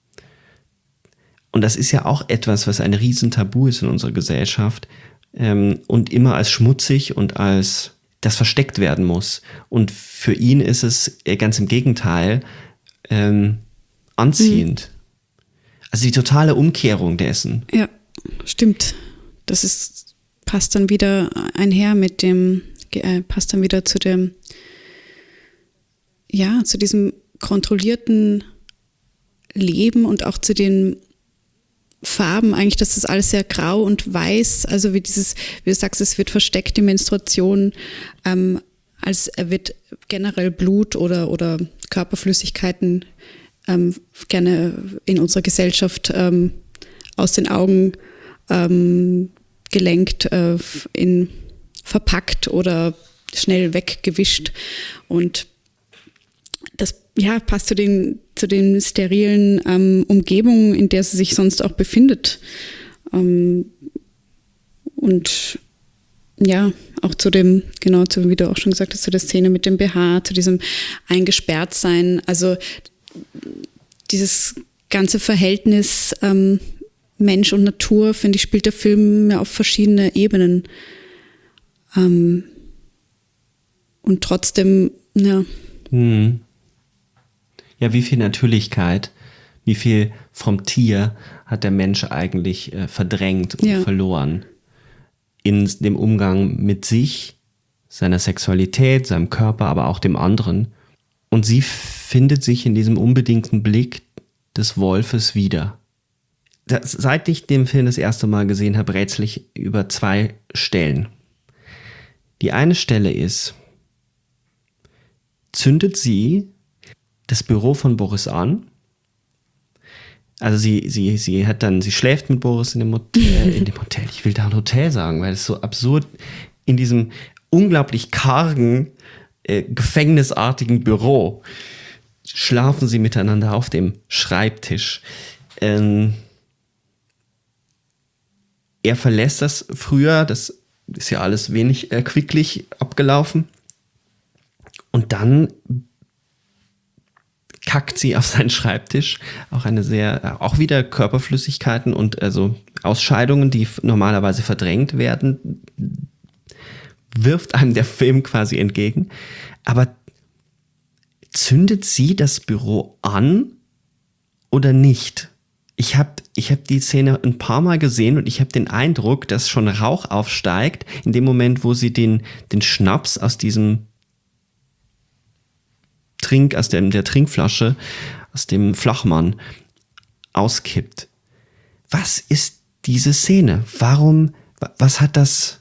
Und das ist ja auch etwas, was ein Riesentabu ist in unserer Gesellschaft ähm, und immer als schmutzig und als das versteckt werden muss. Und für ihn ist es ganz im Gegenteil ähm, anziehend. Mhm. Also die totale Umkehrung dessen. Ja, stimmt. Das ist, passt dann wieder einher mit dem, äh, passt dann wieder zu dem, ja, zu diesem kontrollierten Leben und auch zu den Farben eigentlich, dass das alles sehr grau und weiß, also wie dieses, wie du sagst, es wird versteckt, die Menstruation, ähm, als wird generell Blut oder, oder Körperflüssigkeiten ähm, gerne in unserer Gesellschaft ähm, aus den Augen ähm, gelenkt, äh, in, verpackt oder schnell weggewischt und das ja, passt zu den, zu den sterilen ähm, Umgebungen, in der sie sich sonst auch befindet. Ähm, und ja, auch zu dem, genau, zu, wie du auch schon gesagt hast, zu der Szene mit dem B H, zu diesem Eingesperrtsein. Also dieses ganze Verhältnis ähm, Mensch und Natur, finde ich, spielt der Film ja auf verschiedene Ebenen. Ähm, und trotzdem, ja. Hm. Ja, wie viel Natürlichkeit, wie viel vom Tier hat der Mensch eigentlich äh, verdrängt und Ja. verloren in dem Umgang mit sich, seiner Sexualität, seinem Körper, aber auch dem anderen. Und sie findet sich in diesem unbedingten Blick des Wolfes wieder. Das, seit ich den Film das erste Mal gesehen habe, rätsel ich über zwei Stellen. Die eine Stelle ist, zündet sie das Büro von Boris an. Also sie, sie, sie hat dann, sie schläft mit Boris in dem Hotel, in dem Hotel. Ich will da ein Hotel sagen, weil es so absurd in diesem unglaublich kargen, äh, gefängnisartigen Büro schlafen sie miteinander auf dem Schreibtisch. Ähm, er verlässt das früher, das ist ja alles wenig erquicklich abgelaufen. Und dann kackt sie auf seinen Schreibtisch. Auch eine sehr, auch wieder Körperflüssigkeiten und also Ausscheidungen, die normalerweise verdrängt werden, wirft einem der Film quasi entgegen. Aber zündet sie das Büro an oder nicht? Ich habe ich hab die Szene ein paar Mal gesehen und ich habe den Eindruck, dass schon Rauch aufsteigt in dem Moment, wo sie den, den Schnaps aus diesem Trink, aus der, der Trinkflasche, aus dem Flachmann auskippt. Was ist diese Szene? Warum, was hat das,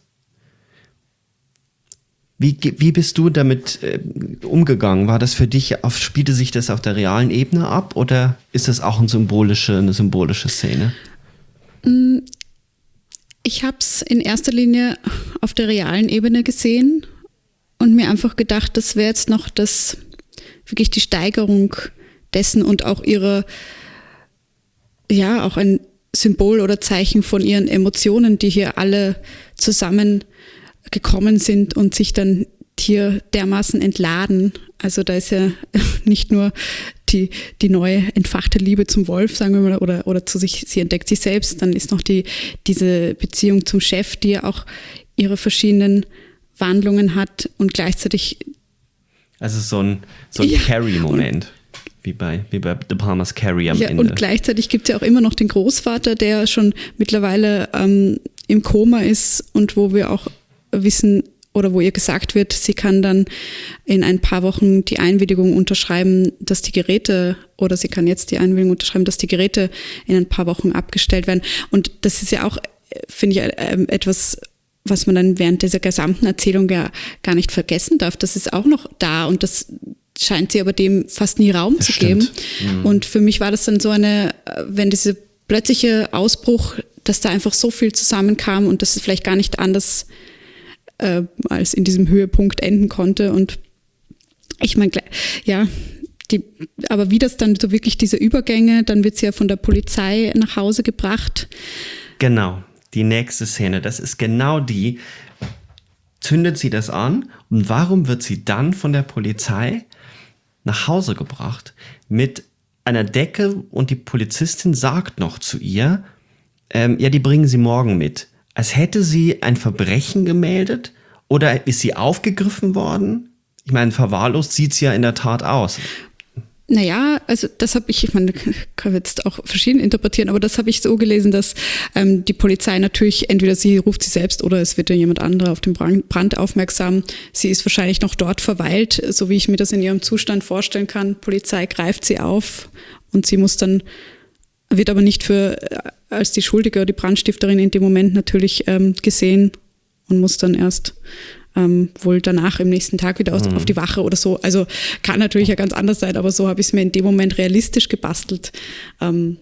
wie, wie bist du damit äh, umgegangen? War das für dich, auf, spielte sich das auf der realen Ebene ab oder ist das auch eine symbolische, eine symbolische Szene? Ich habe es in erster Linie auf der realen Ebene gesehen und mir einfach gedacht, das wäre jetzt noch das, wirklich die Steigerung dessen und auch ihre, ja, auch ein Symbol oder Zeichen von ihren Emotionen, die hier alle zusammengekommen sind und sich dann hier dermaßen entladen. Also da ist ja nicht nur die, die neue entfachte Liebe zum Wolf, sagen wir mal, oder, oder zu sich, sie entdeckt sich selbst, dann ist noch die, diese Beziehung zum Chef, die ja auch ihre verschiedenen Wandlungen hat und gleichzeitig. Also so ein, so ein Ja, Carrie-Moment, wie bei, wie bei De Palmas Carrie am Ja, Ende. und gleichzeitig gibt es ja auch immer noch den Großvater, der schon mittlerweile ähm, im Koma ist und wo wir auch wissen oder wo ihr gesagt wird, sie kann dann in ein paar Wochen die Einwilligung unterschreiben, dass die Geräte, oder sie kann jetzt die Einwilligung unterschreiben, dass die Geräte in ein paar Wochen abgestellt werden. Und das ist ja auch, finde ich, äh, etwas, was man dann während dieser gesamten Erzählung ja gar nicht vergessen darf. Das ist auch noch da und das scheint sie aber dem fast nie Raum Das zu stimmt. geben. Mhm. Und für mich war das dann so eine, wenn dieser plötzliche Ausbruch, dass da einfach so viel zusammenkam und dass es vielleicht gar nicht anders äh, als in diesem Höhepunkt enden konnte. Und ich meine, ja, die, aber wie das dann so wirklich diese Übergänge, dann wird sie ja von der Polizei nach Hause gebracht. Genau, die nächste Szene, das ist genau die, zündet sie das an und warum wird sie dann von der Polizei nach Hause gebracht mit einer Decke und die Polizistin sagt noch zu ihr, ähm, ja, die bringen sie morgen mit. Als hätte sie ein Verbrechen gemeldet oder ist sie aufgegriffen worden? Ich meine, verwahrlost sieht sie ja in der Tat aus. Naja, also das habe ich, ich meine, kann man jetzt auch verschieden interpretieren, aber das habe ich so gelesen, dass ähm, die Polizei natürlich, entweder sie ruft sie selbst oder es wird ja jemand anderer auf den Brand aufmerksam. Sie ist wahrscheinlich noch dort verweilt, so wie ich mir das in ihrem Zustand vorstellen kann. Polizei greift sie auf und sie muss dann, wird aber nicht für als die Schuldige oder die Brandstifterin in dem Moment natürlich ähm, gesehen und muss dann erst Ähm, wohl danach im nächsten Tag wieder aus, mhm. auf die Wache oder so. Also kann natürlich ja ganz anders sein, aber so habe ich es mir in dem Moment realistisch gebastelt. Ähm.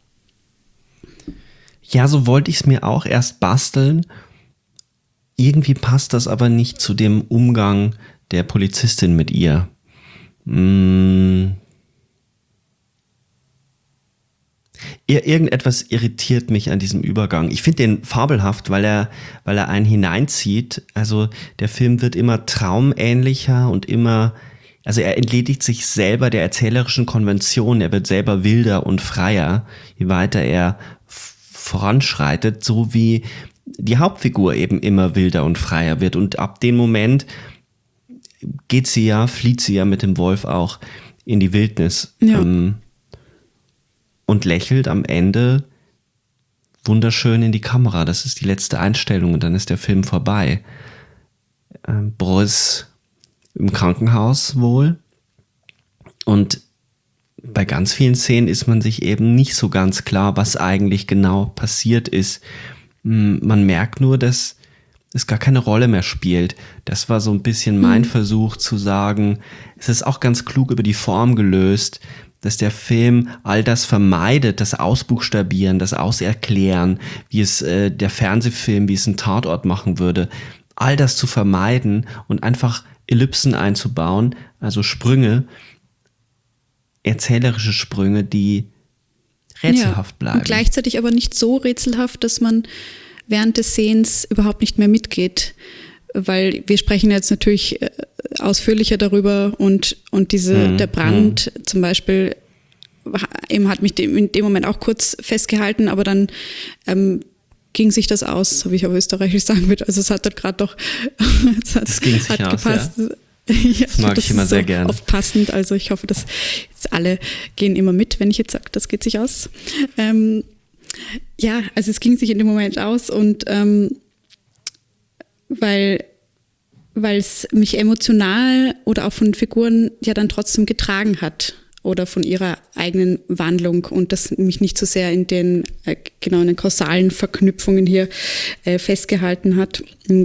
Ja, so wollte ich es mir auch erst basteln. Irgendwie passt das aber nicht zu dem Umgang der Polizistin mit ihr. Hm. Ir- irgendetwas irritiert mich an diesem Übergang. Ich finde den fabelhaft, weil er, weil er einen hineinzieht. Also der Film wird immer traumähnlicher und immer, also er entledigt sich selber der erzählerischen Konvention. Er wird selber wilder und freier, je weiter er f- voranschreitet, so wie die Hauptfigur eben immer wilder und freier wird. Und ab dem Moment geht sie ja, flieht sie ja mit dem Wolf auch in die Wildnis Ja. ähm, und lächelt am Ende wunderschön in die Kamera. Das ist die letzte Einstellung und dann ist der Film vorbei. Ähm, Boris im Krankenhaus wohl. Und bei ganz vielen Szenen ist man sich eben nicht so ganz klar, was eigentlich genau passiert ist. Man merkt nur, dass es gar keine Rolle mehr spielt. Das war so ein bisschen mein mhm. Versuch zu sagen, es ist auch ganz klug über die Form gelöst, dass der Film all das vermeidet, das Ausbuchstabieren, das Auserklären, wie es äh, der Fernsehfilm, wie es ein Tatort machen würde, all das zu vermeiden und einfach Ellipsen einzubauen, also Sprünge, erzählerische Sprünge, die rätselhaft bleiben. Und gleichzeitig aber nicht so rätselhaft, dass man während des Sehens überhaupt nicht mehr mitgeht. Weil wir sprechen jetzt natürlich ausführlicher darüber und, und diese, mhm. der Brand mhm. zum Beispiel eben hat mich in dem Moment auch kurz festgehalten, aber dann ähm, ging sich das aus, so wie ich auf Österreichisch sagen würde. Also es hat dort gerade doch es hat, das ging sich hat aus, gepasst. Ja. Ja, das mag das ich immer ist sehr so gerne. Oft passend, also ich hoffe, dass jetzt alle gehen immer mit, wenn ich jetzt sage, das geht sich aus. Ähm, ja, also es ging sich in dem Moment aus und ähm, weil weil es mich emotional oder auch von Figuren ja dann trotzdem getragen hat oder von ihrer eigenen Wandlung und das mich nicht so sehr in den äh, genau in den kausalen Verknüpfungen hier äh, festgehalten hat.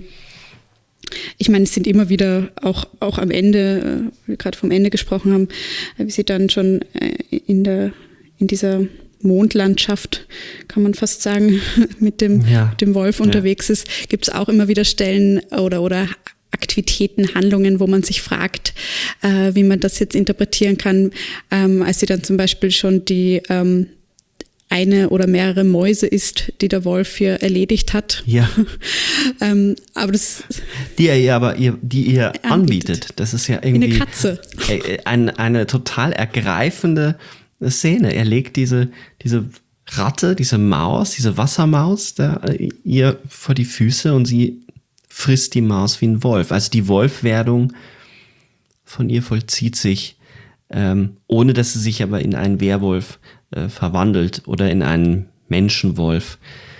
Ich meine, es sind immer wieder auch, auch am Ende, wie wir gerade vom Ende gesprochen haben, wie sie dann schon in der, in dieser Mondlandschaft, kann man fast sagen, mit dem, ja. dem Wolf unterwegs ja. ist, gibt es auch immer wieder Stellen oder, oder Aktivitäten, Handlungen, wo man sich fragt, äh, wie man das jetzt interpretieren kann, ähm, als sie dann zum Beispiel schon die ähm, eine oder mehrere Mäuse ist, die der Wolf hier erledigt hat. Ja. ähm, aber das die er ihr aber ihr, die ihr anbietet. anbietet. Das ist ja irgendwie eine Katze. Eine, eine total ergreifende Szene. Er legt diese, diese Ratte, diese Maus, diese Wassermaus da ihr vor die Füße und sie frisst die Maus wie ein Wolf. Also die Wolfwerdung von ihr vollzieht sich, ähm, ohne dass sie sich aber in einen Werwolf äh, verwandelt oder in einen Menschenwolf.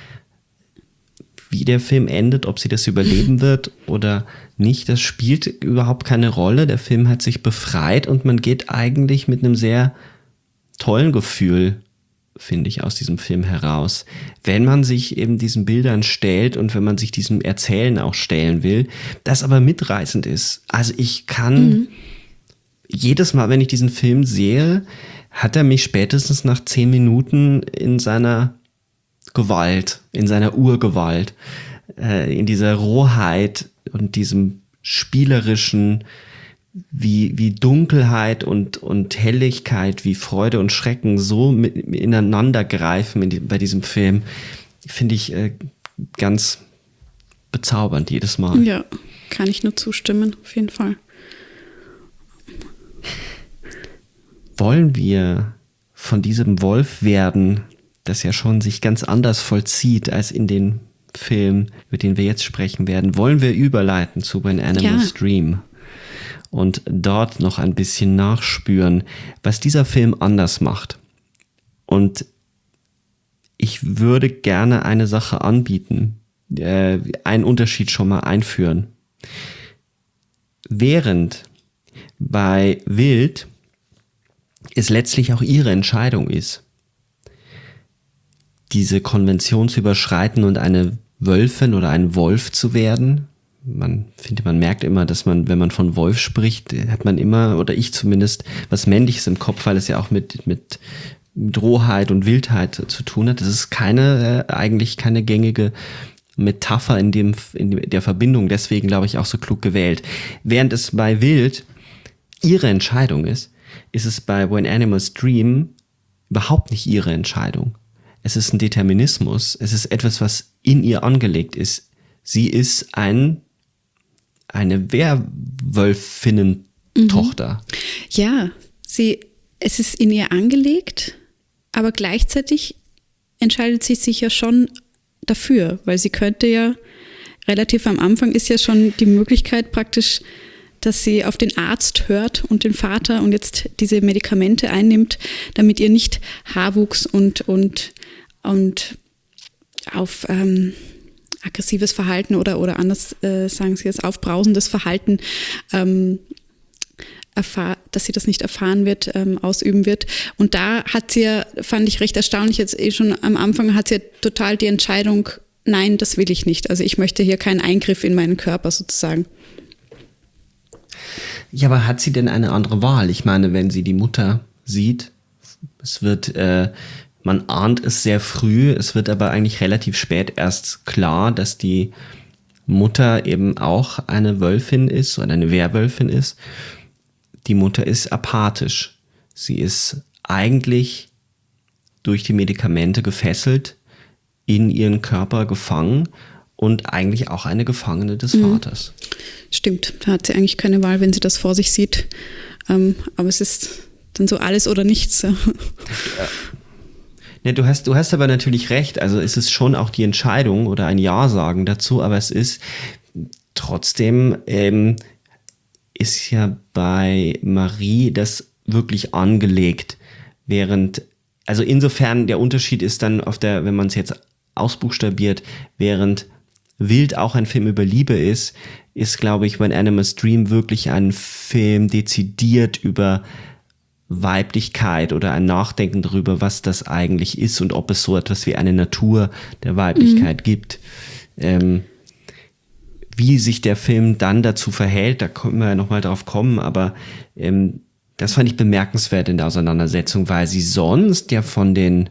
Wie der Film endet, ob sie das überleben wird oder nicht, das spielt überhaupt keine Rolle. Der Film hat sich befreit und man geht eigentlich mit einem sehr tollen Gefühl, finde ich, aus diesem Film heraus. Wenn man sich eben diesen Bildern stellt und wenn man sich diesem Erzählen auch stellen will, das aber mitreißend ist. Also ich kann mhm. jedes Mal, wenn ich diesen Film sehe, hat er mich spätestens nach zehn Minuten in seiner Gewalt, in seiner Urgewalt, äh, in dieser Rohheit und diesem spielerischen, wie, wie Dunkelheit und, und Helligkeit, wie Freude und Schrecken so mit, ineinander greifen in die, bei diesem Film, finde ich äh, ganz bezaubernd jedes Mal. Ja, kann ich nur zustimmen, auf jeden Fall. Wollen wir von diesem Wolf werden, das ja schon sich ganz anders vollzieht als in den Film, über den wir jetzt sprechen werden, wollen wir überleiten zu When Animals ja. Dream und dort noch ein bisschen nachspüren, was dieser Film anders macht. Und ich würde gerne eine Sache anbieten, äh, einen Unterschied schon mal einführen. Während bei Wild es letztlich auch ihre Entscheidung ist, diese Konvention zu überschreiten und eine Wölfin oder ein Wolf zu werden. Man finde, man merkt immer, dass man, wenn man von Wolf spricht, hat man immer, oder ich zumindest, was Männliches im Kopf, weil es ja auch mit, mit, mit Rohheit und Wildheit zu tun hat. Das ist keine, äh, eigentlich keine gängige Metapher in dem, in der Verbindung. Deswegen glaube ich auch so klug gewählt. Während es bei Wild ihre Entscheidung ist, ist es bei When Animals Dream überhaupt nicht ihre Entscheidung. Es ist ein Determinismus. Es ist etwas, was in ihr angelegt ist. Sie ist ein, eine Werwölfinnen-Tochter. Mhm. Ja, sie, es ist in ihr angelegt, aber gleichzeitig entscheidet sie sich ja schon dafür, weil sie könnte ja, relativ am Anfang ist ja schon die Möglichkeit praktisch dass sie auf den Arzt hört und den Vater und jetzt diese Medikamente einnimmt, damit ihr nicht Haarwuchs und, und, und auf ähm, aggressives Verhalten oder, oder anders äh, sagen sie jetzt, aufbrausendes Verhalten ähm, erfahr- dass sie das nicht erfahren wird, ähm, ausüben wird. Und da hat sie ja, fand ich recht erstaunlich, jetzt eh schon am Anfang hat sie ja total die Entscheidung, nein, das will ich nicht. Also ich möchte hier keinen Eingriff in meinen Körper sozusagen. Ja, aber hat sie denn eine andere Wahl? Ich meine, wenn sie die Mutter sieht, es wird, äh, man ahnt es sehr früh, es wird aber eigentlich relativ spät erst klar, dass die Mutter eben auch eine Wölfin ist oder eine Werwölfin ist. Die Mutter ist apathisch. Sie ist eigentlich durch die Medikamente gefesselt, in ihren Körper gefangen und eigentlich auch eine Gefangene des mhm. Vaters. Stimmt, da hat sie eigentlich keine Wahl, wenn sie das vor sich sieht. Ähm, aber es ist dann so alles oder nichts. Ja. Ja, du hast, du hast aber natürlich recht. Also es ist schon auch die Entscheidung oder ein Ja sagen dazu, aber es ist trotzdem, ähm, ist ja bei Marie das wirklich angelegt, während, also insofern der Unterschied ist dann auf der, wenn man es jetzt ausbuchstabiert, während Wild auch ein Film über Liebe ist, ist, glaube ich, When Animals Dream wirklich ein Film dezidiert über Weiblichkeit oder ein Nachdenken darüber, was das eigentlich ist und ob es so etwas wie eine Natur der Weiblichkeit mhm. gibt. Ähm, wie sich der Film dann dazu verhält, da können wir ja nochmal drauf kommen, aber ähm, das fand ich bemerkenswert in der Auseinandersetzung, weil sie sonst ja von den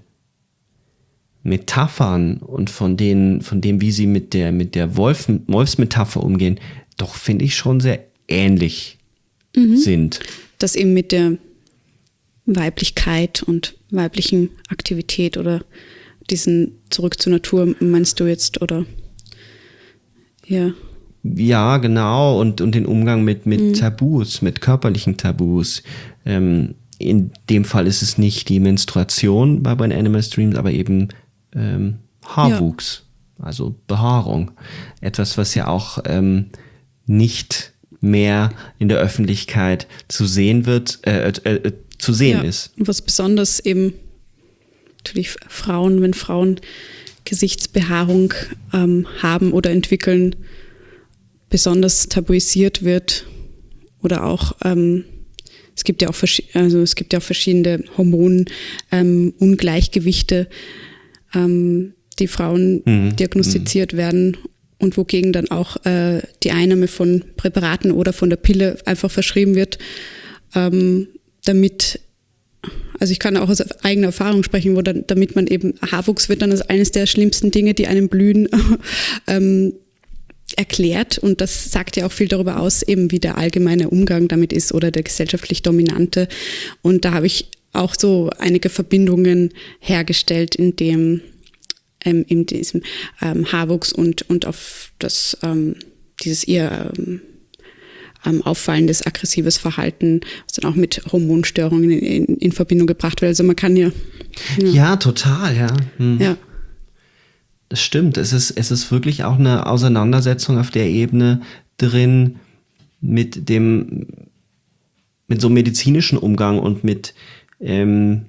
Metaphern und von den, von dem, wie sie mit der, mit der Wolf, Wolfsmetapher umgehen, doch finde ich schon sehr ähnlich mhm. sind. Das eben mit der Weiblichkeit und weiblichen Aktivität oder diesen Zurück zur Natur, meinst du jetzt, oder? Ja. Ja, genau, und, und den Umgang mit, mit mhm. Tabus, mit körperlichen Tabus. Ähm, in dem Fall ist es nicht die Menstruation bei When Animals Dream, aber eben ähm, Haarwuchs, ja. Also Behaarung. Etwas, was ja auch ähm, nicht mehr in der Öffentlichkeit zu sehen wird, äh, äh, äh, zu sehen ja, ist. Was besonders eben natürlich Frauen, wenn Frauen Gesichtsbehaarung ähm, haben oder entwickeln, besonders tabuisiert wird oder auch ähm, es gibt ja auch also es gibt ja auch verschiedene Hormonungleichgewichte, ähm, die Frauen mhm. diagnostiziert mhm. werden und wogegen dann auch äh, die Einnahme von Präparaten oder von der Pille einfach verschrieben wird, ähm, damit, also ich kann auch aus eigener Erfahrung sprechen, wo dann, damit man eben, Haarwuchs wird dann als eines der schlimmsten Dinge, die einem blühen, ähm, erklärt, und das sagt ja auch viel darüber aus, eben wie der allgemeine Umgang damit ist oder der gesellschaftlich dominante, und da habe ich auch so einige Verbindungen hergestellt, in dem ähm, in diesem ähm, Haarwuchs und, und auf das ähm, dieses eher ähm, ähm, auffallendes aggressives Verhalten, was dann auch mit Hormonstörungen in, in, in Verbindung gebracht wird. Also man kann ja ja, ja total, ja. Hm. Ja. Das stimmt, es ist, es ist wirklich auch eine Auseinandersetzung auf der Ebene drin mit dem, mit so medizinischen Umgang und mit, ähm,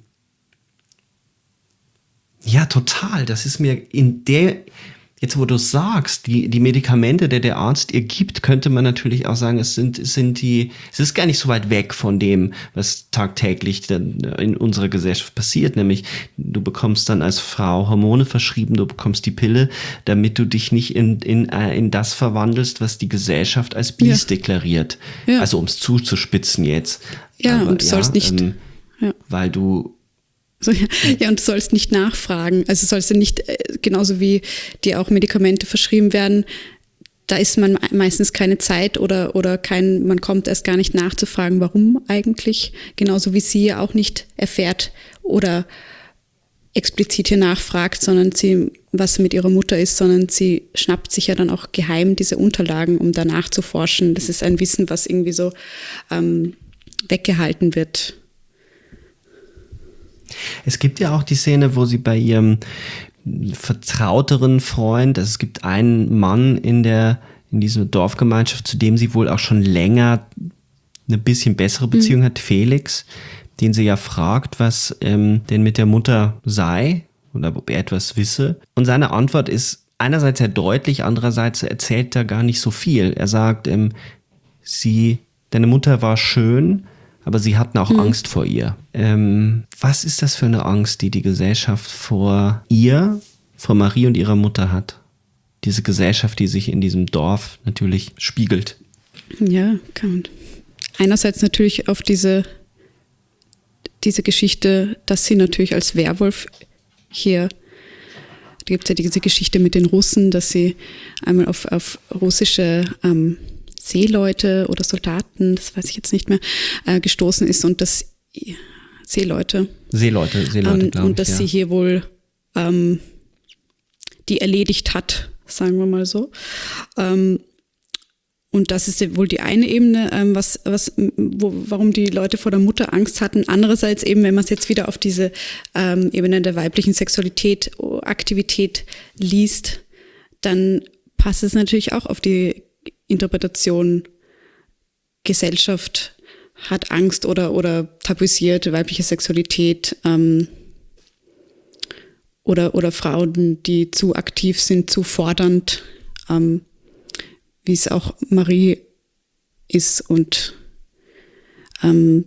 ja, total, das ist mir in der, jetzt wo du es sagst, die, die Medikamente, die der Arzt ihr gibt, könnte man natürlich auch sagen, es sind, es sind die, es ist gar nicht so weit weg von dem, was tagtäglich in unserer Gesellschaft passiert, nämlich du bekommst dann als Frau Hormone verschrieben, du bekommst die Pille, damit du dich nicht in, in, in das verwandelst, was die Gesellschaft als Biest ja. deklariert. Ja. Also um es zuzuspitzen jetzt. Ja, aber, und du ja, sollst nicht, ähm, ja. weil du So, ja. ja, und du sollst nicht nachfragen. Also sollst du nicht, genauso wie dir auch Medikamente verschrieben werden, da ist man meistens keine Zeit oder, oder kein, man kommt erst gar nicht nachzufragen, warum eigentlich. Genauso wie sie auch nicht erfährt oder explizit hier nachfragt, sondern sie, was mit ihrer Mutter ist, sondern sie schnappt sich ja dann auch geheim diese Unterlagen, um danach zu forschen. Das ist ein Wissen, was irgendwie so ähm, weggehalten wird. Es gibt ja auch die Szene, wo sie bei ihrem vertrauteren Freund, also es gibt einen Mann in der, in diese Dorfgemeinschaft, zu dem sie wohl auch schon länger eine bisschen bessere Beziehung mhm. hat, Felix, den sie ja fragt, was ähm, denn mit der Mutter sei oder ob er etwas wisse. Und seine Antwort ist einerseits sehr deutlich, andererseits erzählt er gar nicht so viel. Er sagt, ähm, sie, deine Mutter war schön, aber sie hatten auch mhm. Angst vor ihr. Ähm, was ist das für eine Angst, die die Gesellschaft vor ihr, vor Marie und ihrer Mutter hat? Diese Gesellschaft, die sich in diesem Dorf natürlich spiegelt. Ja, kann man. Einerseits natürlich auf diese, diese Geschichte, dass sie natürlich als Werwolf hier, da gibt es ja diese Geschichte mit den Russen, dass sie einmal auf, auf russische ähm, Seeleute oder Soldaten, das weiß ich jetzt nicht mehr, äh, gestoßen ist und dass Seeleute. Seeleute, Seeleute, ähm, glaube ich. Und dass ja. sie hier wohl ähm, die erledigt hat, sagen wir mal so. Ähm, und das ist wohl die eine Ebene, ähm, was, was, wo, warum die Leute vor der Mutter Angst hatten. Andererseits eben, wenn man es jetzt wieder auf diese ähm, Ebene der weiblichen Sexualität, Aktivität liest, dann passt es natürlich auch auf die Interpretation, Gesellschaft hat Angst oder, oder tabuisiert weibliche Sexualität ähm, oder, oder Frauen, die zu aktiv sind, zu fordernd, ähm, wie es auch Marie ist und ähm,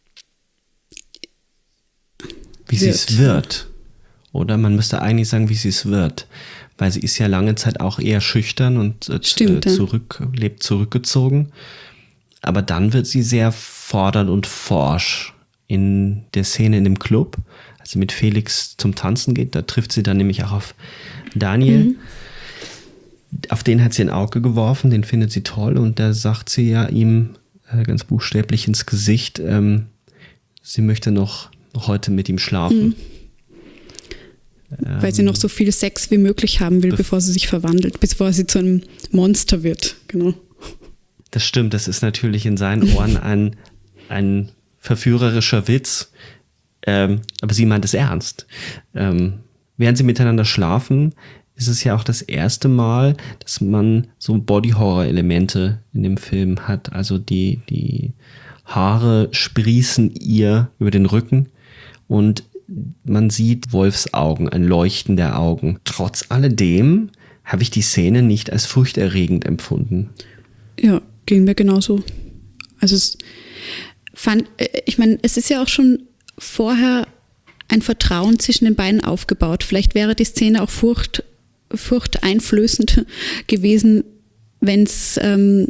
wie sie es wird. Oder man müsste eigentlich sagen, wie sie es wird. Weil sie ist ja lange Zeit auch eher schüchtern und äh, Stimmt, zurück, ja. lebt zurückgezogen. Aber dann wird sie sehr fordernd und forsch in der Szene in dem Club. Als sie mit Felix zum Tanzen geht, da trifft sie dann nämlich auch auf Daniel. Mhm. Auf den hat sie ein Auge geworfen, den findet sie toll. Und da sagt sie ja ihm äh, ganz buchstäblich ins Gesicht, ähm, sie möchte noch, noch heute mit ihm schlafen. Mhm. Weil sie noch so viel Sex wie möglich haben will, Be- bevor sie sich verwandelt, bevor sie zu einem Monster wird. Genau. Das stimmt, das ist natürlich in seinen Ohren ein, ein verführerischer Witz. Ähm, aber sie meint es ernst. Ähm, während sie miteinander schlafen, ist es ja auch das erste Mal, dass man so Body-Horror-Elemente in dem Film hat. Also die, die Haare sprießen ihr über den Rücken und man sieht Wolfsaugen, ein Leuchten der Augen. Trotz alledem habe ich die Szene nicht als furchterregend empfunden. Ja, ging mir genauso. Also es fand, ich meine, es ist ja auch schon vorher ein Vertrauen zwischen den beiden aufgebaut. Vielleicht wäre die Szene auch furcht, furchteinflößend gewesen, wenn es ähm,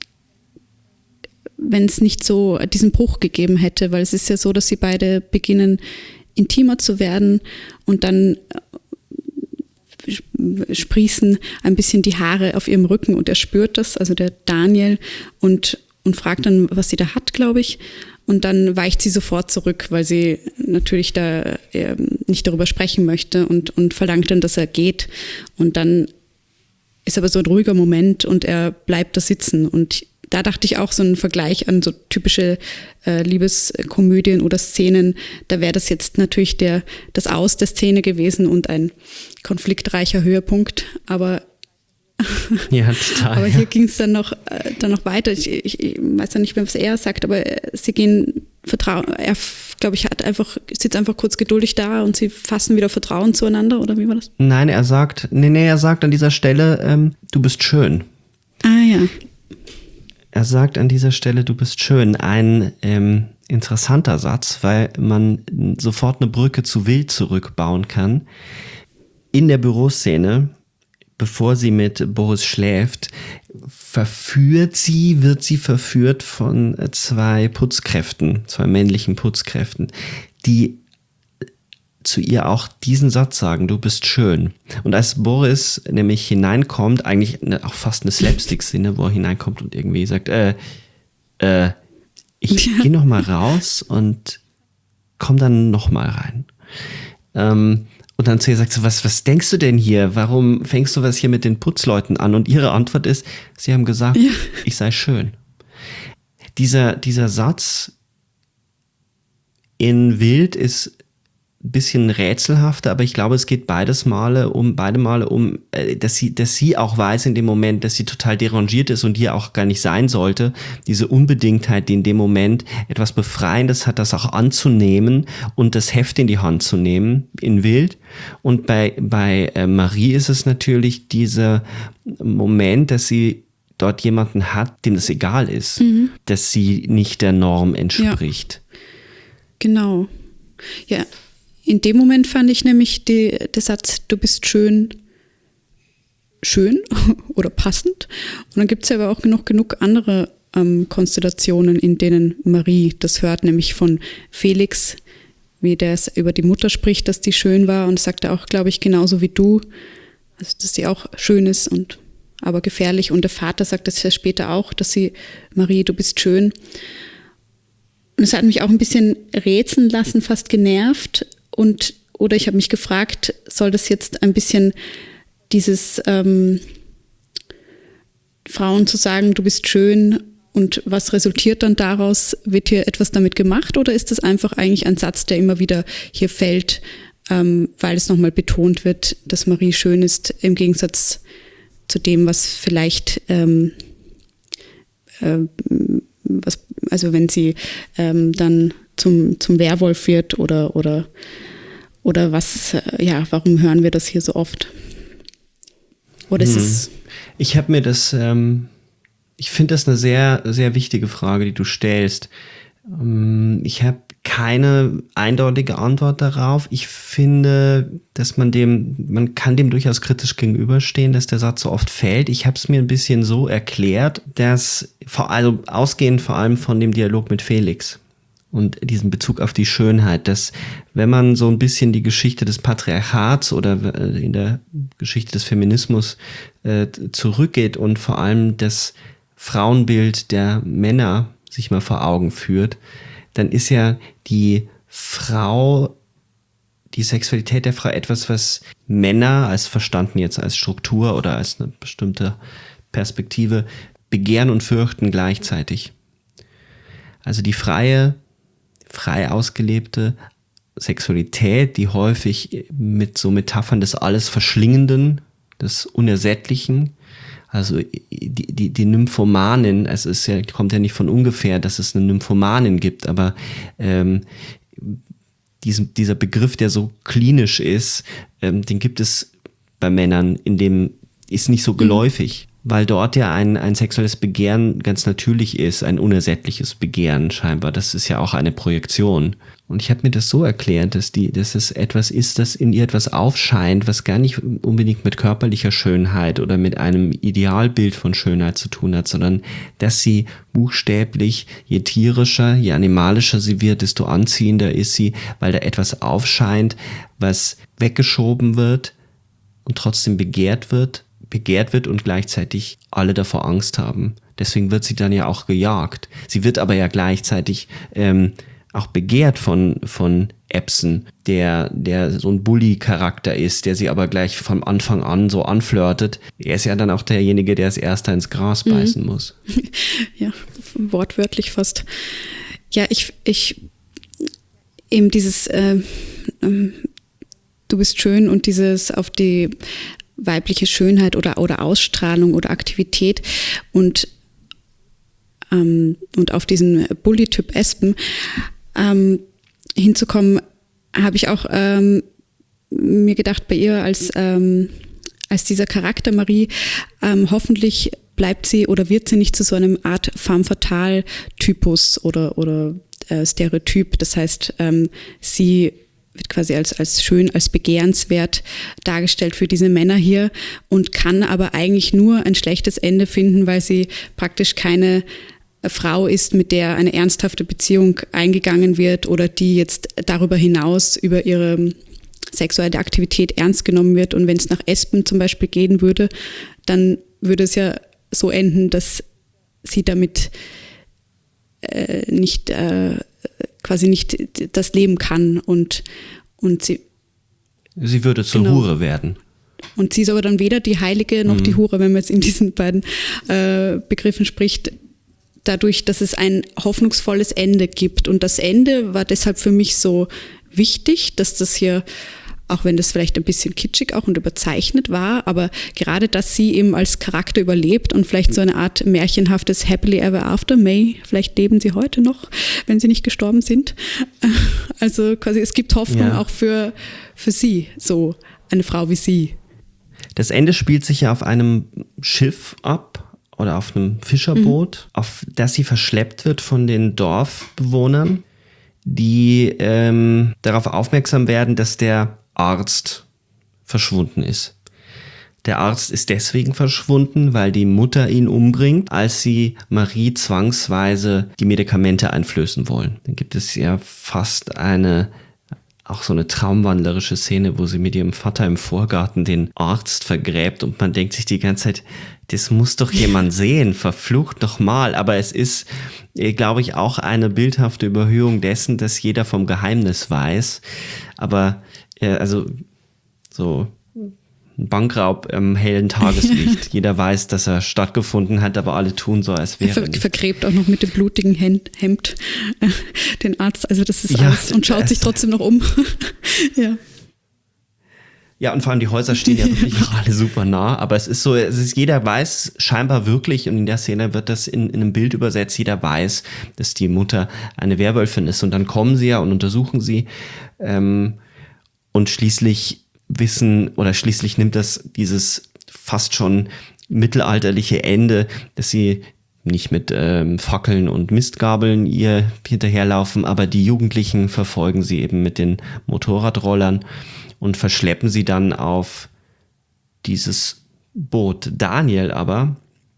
wenn es nicht so diesen Bruch gegeben hätte, weil es ist ja so, dass sie beide beginnen intimer zu werden und dann sprießen ein bisschen die Haare auf ihrem Rücken und er spürt das, also der Daniel, und, und fragt dann, was sie da hat, glaube ich. Und dann weicht sie sofort zurück, weil sie natürlich da äh, nicht darüber sprechen möchte und, und verlangt dann, dass er geht. Und dann ist aber so ein ruhiger Moment und er bleibt da sitzen. Und da dachte ich auch so einen Vergleich an so typische äh, Liebeskomödien oder Szenen. Da wäre das jetzt natürlich der, das Aus der Szene gewesen und ein konfliktreicher Höhepunkt. Aber, ja, total, aber hier ja. ging es dann noch, äh, dann noch weiter. Ich, ich, ich weiß ja nicht mehr, was er sagt, aber sie gehen Vertrauen. Er, glaube ich, hat einfach, sitzt einfach kurz geduldig da und sie fassen wieder Vertrauen zueinander, oder wie war das? Nein, er sagt, nee, nee, er sagt an dieser Stelle, ähm, du bist schön. Ah ja. Er sagt an dieser Stelle, du bist schön. Ein ähm, interessanter Satz, weil man sofort eine Brücke zu Wild zurückbauen kann. In der Büroszene, bevor sie mit Boris schläft, verführt sie, wird sie verführt von zwei Putzkräften, zwei männlichen Putzkräften, die zu ihr auch diesen Satz sagen, du bist schön. Und als Boris nämlich hineinkommt, eigentlich eine, auch fast eine Slapstick-Szene, wo er hineinkommt und irgendwie sagt, äh, äh, ich ja. gehe noch mal raus und komm dann noch mal rein. Ähm, und dann zu ihr sagt sie, was, was denkst du denn hier? Warum fängst du was hier mit den Putzleuten an? Und ihre Antwort ist, sie haben gesagt, ja. ich sei schön. Dieser, dieser Satz in Wild ist bisschen rätselhafter, aber ich glaube, es geht beides Male um, beide Male um, dass sie, dass sie auch weiß in dem Moment, dass sie total derangiert ist und hier auch gar nicht sein sollte. Diese Unbedingtheit, die in dem Moment etwas Befreiendes hat, das auch anzunehmen und das Heft in die Hand zu nehmen, in Wild. Und bei, bei äh, Marie ist es natürlich dieser Moment, dass sie dort jemanden hat, dem das egal ist, mhm. dass sie nicht der Norm entspricht. Ja. Genau. Ja, in dem Moment fand ich nämlich die, der Satz, du bist schön, schön oder passend. Und dann gibt es ja aber auch noch genug andere ähm, Konstellationen, in denen Marie das hört, nämlich von Felix, wie der über die Mutter spricht, dass die schön war, und sagt er auch, glaube ich, genauso wie du, also dass sie auch schön ist und aber gefährlich. Und der Vater sagt das ja später auch, dass sie, Marie, du bist schön. Und es hat mich auch ein bisschen rätseln lassen, fast genervt. Und, oder ich habe mich gefragt, soll das jetzt ein bisschen dieses ähm, Frauen zu sagen, du bist schön, und was resultiert dann daraus? Wird hier etwas damit gemacht, oder ist das einfach eigentlich ein Satz, der immer wieder hier fällt, ähm, weil es nochmal betont wird, dass Marie schön ist, im Gegensatz zu dem, was vielleicht ähm, äh, was, also wenn sie ähm, dann zum, zum Werwolf wird oder, oder, oder was, äh, ja, warum hören wir das hier so oft? Oder ist hm. es... Ich habe mir das, ähm, ich finde das eine sehr, sehr wichtige Frage, die du stellst. Ähm, ich habe keine eindeutige Antwort darauf. Ich finde, dass man dem, man kann dem durchaus kritisch gegenüberstehen, dass der Satz so oft fällt. Ich habe es mir ein bisschen so erklärt, dass, vor, also ausgehend vor allem von dem Dialog mit Felix und diesem Bezug auf die Schönheit, dass wenn man so ein bisschen die Geschichte des Patriarchats oder in der Geschichte des Feminismus äh, zurückgeht und vor allem das Frauenbild der Männer sich mal vor Augen führt, dann ist ja die Frau, die Sexualität der Frau etwas, was Männer, als verstanden jetzt als Struktur oder als eine bestimmte Perspektive, begehren und fürchten gleichzeitig. Also die freie, frei ausgelebte Sexualität, die häufig mit so Metaphern des alles Verschlingenden, des Unersättlichen, also die, die, die Nymphomanin, es ist ja, kommt ja nicht von ungefähr, dass es eine Nymphomanin gibt, aber ähm, diesen, dieser Begriff, der so klinisch ist, ähm, den gibt es bei Männern, in dem ist nicht so geläufig, weil dort ja ein, ein sexuelles Begehren ganz natürlich ist, ein unersättliches Begehren scheinbar. Das ist ja auch eine Projektion. Und ich habe mir das so erklärt, dass, die, dass es etwas ist, das in ihr etwas aufscheint, was gar nicht unbedingt mit körperlicher Schönheit oder mit einem Idealbild von Schönheit zu tun hat, sondern dass sie buchstäblich, je tierischer, je animalischer sie wird, desto anziehender ist sie, weil da etwas aufscheint, was weggeschoben wird und trotzdem begehrt wird, begehrt wird und gleichzeitig alle davor Angst haben. Deswegen wird sie dann ja auch gejagt. Sie wird aber ja gleichzeitig ähm, auch begehrt von, von Epson, der, der so ein Bully-Charakter ist, der sie aber gleich von Anfang an so anflirtet. Er ist ja dann auch derjenige, der als erster ins Gras beißen mhm. muss. Ja, wortwörtlich fast. Ja, ich, ich, eben dieses, äh, ähm, du bist schön und dieses auf die weibliche Schönheit oder, oder Ausstrahlung oder Aktivität und, ähm, und auf diesen Bully-Typ Espen ähm, hinzukommen, habe ich auch ähm, mir gedacht bei ihr als, ähm, als dieser Charakter Marie, ähm, hoffentlich bleibt sie oder wird sie nicht zu so einem Art femme fatale Typus oder, oder äh, Stereotyp. Das heißt, ähm, sie wird quasi als, als schön, als begehrenswert dargestellt für diese Männer hier und kann aber eigentlich nur ein schlechtes Ende finden, weil sie praktisch keine Frau ist, mit der eine ernsthafte Beziehung eingegangen wird oder die jetzt darüber hinaus über ihre sexuelle Aktivität ernst genommen wird. Und wenn es nach Espen zum Beispiel gehen würde, dann würde es ja so enden, dass sie damit äh, nicht äh, quasi nicht das leben kann und, und sie sie würde zur genau. Hure werden. Und sie ist aber dann weder die Heilige noch mhm. die Hure, wenn man jetzt in diesen beiden äh, Begriffen spricht, dadurch, dass es ein hoffnungsvolles Ende gibt. Und das Ende war deshalb für mich so wichtig, dass das hier, auch wenn das vielleicht ein bisschen kitschig auch und überzeichnet war, aber gerade, dass sie eben als Charakter überlebt und vielleicht so eine Art märchenhaftes Happily Ever After, May, vielleicht leben sie heute noch, wenn sie nicht gestorben sind. Also quasi, es gibt Hoffnung ja. auch für, für sie, so eine Frau wie sie. Das Ende spielt sich ja auf einem Schiff ab oder auf einem Fischerboot, mhm. auf das sie verschleppt wird von den Dorfbewohnern, die ähm, darauf aufmerksam werden, dass der Arzt verschwunden ist. Der Arzt ist deswegen verschwunden, weil die Mutter ihn umbringt, als sie Marie zwangsweise die Medikamente einflößen wollen. Dann gibt es ja fast eine auch so eine traumwandlerische Szene, wo sie mit ihrem Vater im Vorgarten den Arzt vergräbt und man denkt sich die ganze Zeit, das muss doch jemand sehen, verflucht doch mal. Aber es ist, glaube ich, auch eine bildhafte Überhöhung dessen, dass jeder vom Geheimnis weiß. Aber äh, also so ein Bankraub im hellen Tageslicht. Jeder weiß, dass er stattgefunden hat, aber alle tun so, als wäre er. Ver- vergräbt auch noch mit dem blutigen Hemd, Hemd äh, den Arzt. Also das ist ja, alles und schaut sich trotzdem noch um. ja. Ja, und vor allem die Häuser stehen ja wirklich auch alle super nah. Aber es ist so, es ist, jeder weiß scheinbar wirklich, und in der Szene wird das in, in einem Bild übersetzt, jeder weiß, dass die Mutter eine Werwölfin ist. Und dann kommen sie ja und untersuchen sie ähm, und schließlich wissen oder schließlich nimmt das dieses fast schon mittelalterliche Ende, dass sie nicht mit ähm, Fackeln und Mistgabeln ihr hinterherlaufen, aber die Jugendlichen verfolgen sie eben mit den Motorradrollern und verschleppen sie dann auf dieses Boot. Daniel aber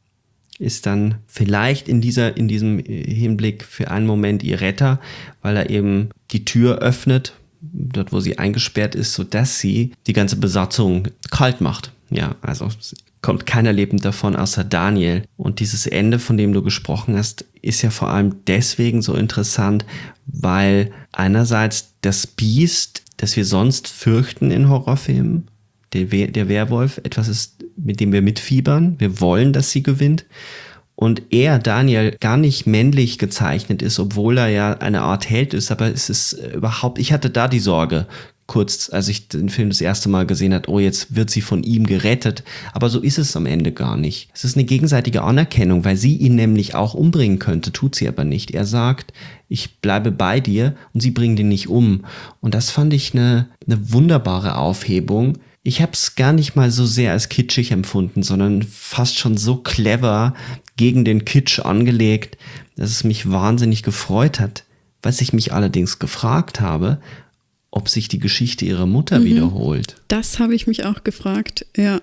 ist dann vielleicht in dieser, in diesem Hinblick für einen Moment ihr Retter, weil er eben die Tür öffnet, dort wo sie eingesperrt ist, sodass sie die ganze Besatzung kalt macht. Ja, also kommt keiner lebend davon außer Daniel. Und dieses Ende, von dem du gesprochen hast, ist ja vor allem deswegen so interessant, weil einerseits das Biest, das wir sonst fürchten in Horrorfilmen, der, We- der Werwolf, etwas ist, mit dem wir mitfiebern. Wir wollen, dass sie gewinnt. Und er, Daniel, gar nicht männlich gezeichnet ist, obwohl er ja eine Art Held ist, aber es ist überhaupt, ich hatte da die Sorge, kurz, als ich den Film das erste Mal gesehen habe, oh, jetzt wird sie von ihm gerettet, aber so ist es am Ende gar nicht. Es ist eine gegenseitige Anerkennung, weil sie ihn nämlich auch umbringen könnte, tut sie aber nicht. Er sagt, ich bleibe bei dir und sie bringt ihn nicht um. Und das fand ich eine, eine wunderbare Aufhebung. Ich habe es gar nicht mal so sehr als kitschig empfunden, sondern fast schon so clever gegen den Kitsch angelegt, dass es mich wahnsinnig gefreut hat. Was ich mich allerdings gefragt habe, ob sich die Geschichte ihrer Mutter mhm. wiederholt. Das habe ich mich auch gefragt, ja.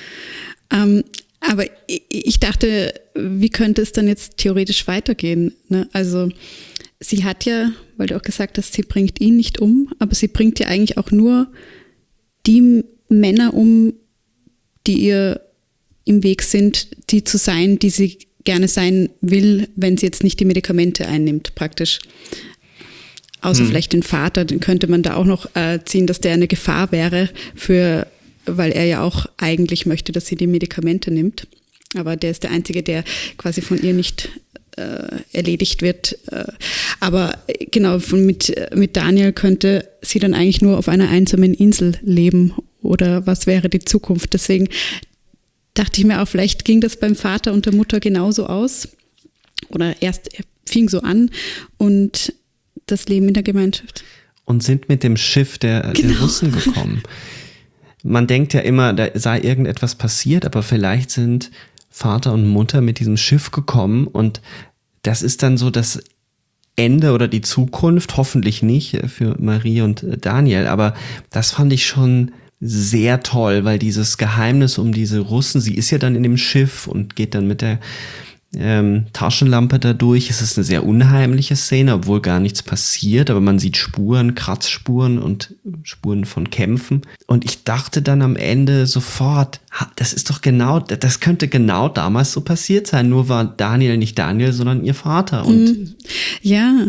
Ähm, aber ich, ich dachte, wie könnte es dann jetzt theoretisch weitergehen? Ne? Also sie hat ja, weil du auch gesagt hast, sie bringt ihn nicht um, aber sie bringt ja eigentlich auch nur die Männer um, die ihr im Weg sind, die zu sein, die sie gerne sein will, wenn sie jetzt nicht die Medikamente einnimmt, praktisch. Außer hm. vielleicht den Vater, den könnte man da auch noch äh, ziehen, dass der eine Gefahr wäre, für, weil er ja auch eigentlich möchte, dass sie die Medikamente nimmt. Aber der ist der Einzige, der quasi von ihr nicht äh, erledigt wird. Äh, aber genau, von, mit, mit Daniel könnte sie dann eigentlich nur auf einer einsamen Insel leben. Oder was wäre die Zukunft? Deswegen dachte ich mir auch, vielleicht ging das beim Vater und der Mutter genauso aus. Oder erst er fing so an und das Leben in der Gemeinschaft. Und sind mit dem Schiff der, genau. der Russen gekommen. Man denkt ja immer, da sei irgendetwas passiert, aber vielleicht sind Vater und Mutter mit diesem Schiff gekommen und das ist dann so das Ende oder die Zukunft, hoffentlich nicht für Marie und Daniel, aber das fand ich schon sehr toll, weil dieses Geheimnis um diese Russen, sie ist ja dann in dem Schiff und geht dann mit der ähm, Taschenlampe da durch. Es ist eine sehr unheimliche Szene, obwohl gar nichts passiert, aber man sieht Spuren, Kratzspuren und Spuren von Kämpfen. Und ich dachte dann am Ende sofort, das ist doch genau, das könnte genau damals so passiert sein, nur war Daniel nicht Daniel, sondern ihr Vater. Und ja,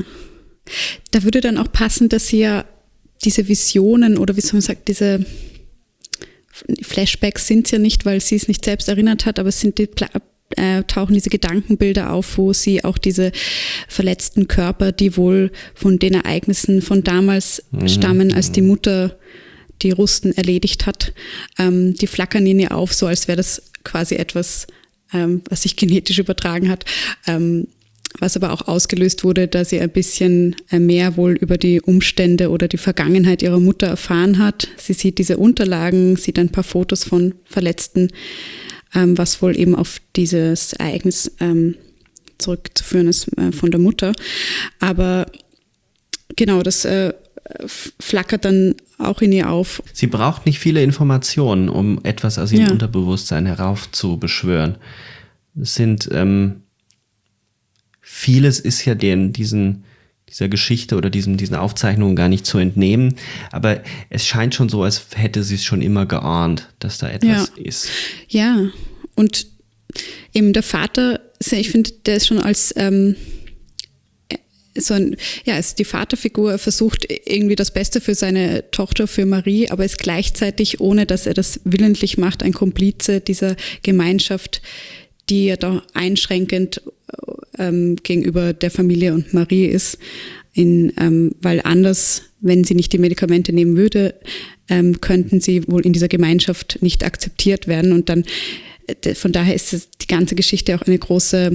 da würde dann auch passen, dass sie ja diese Visionen oder wie soll man sagen, diese Flashbacks sind es ja nicht, weil sie es nicht selbst erinnert hat, aber es sind die Pla- äh, tauchen diese Gedankenbilder auf, wo sie auch diese verletzten Körper, die wohl von den Ereignissen von damals mhm. stammen, als die Mutter die Russen erledigt hat, ähm, die flackern in ihr auf, so als wäre das quasi etwas, ähm, was sich genetisch übertragen hat, ähm, was aber auch ausgelöst wurde, da sie ein bisschen mehr wohl über die Umstände oder die Vergangenheit ihrer Mutter erfahren hat. Sie sieht diese Unterlagen, sieht ein paar Fotos von Verletzten, ähm, was wohl eben auf dieses Ereignis ähm, zurückzuführen ist äh, von der Mutter. Aber genau, das äh, flackert dann auch in ihr auf. Sie braucht nicht viele Informationen, um etwas aus ihrem ja. Unterbewusstsein heraufzubeschwören. Es sind ähm, vieles ist ja den, diesen, dieser Geschichte oder diesem, diesen Aufzeichnungen gar nicht zu entnehmen. Aber es scheint schon so, als hätte sie es schon immer geahnt, dass da etwas ja. ist. Ja, und eben der Vater, ich finde, der ist schon als ähm, so ein, ja, ist die Vaterfigur, versucht irgendwie das Beste für seine Tochter, für Marie, aber ist gleichzeitig, ohne dass er das willentlich macht, ein Komplize dieser Gemeinschaft, die ja da einschränkend ähm, gegenüber der Familie und Marie ist, in, ähm, weil anders, wenn sie nicht die Medikamente nehmen würde, ähm, könnten sie wohl in dieser Gemeinschaft nicht akzeptiert werden. Und dann, äh, von daher ist es, die ganze Geschichte auch eine große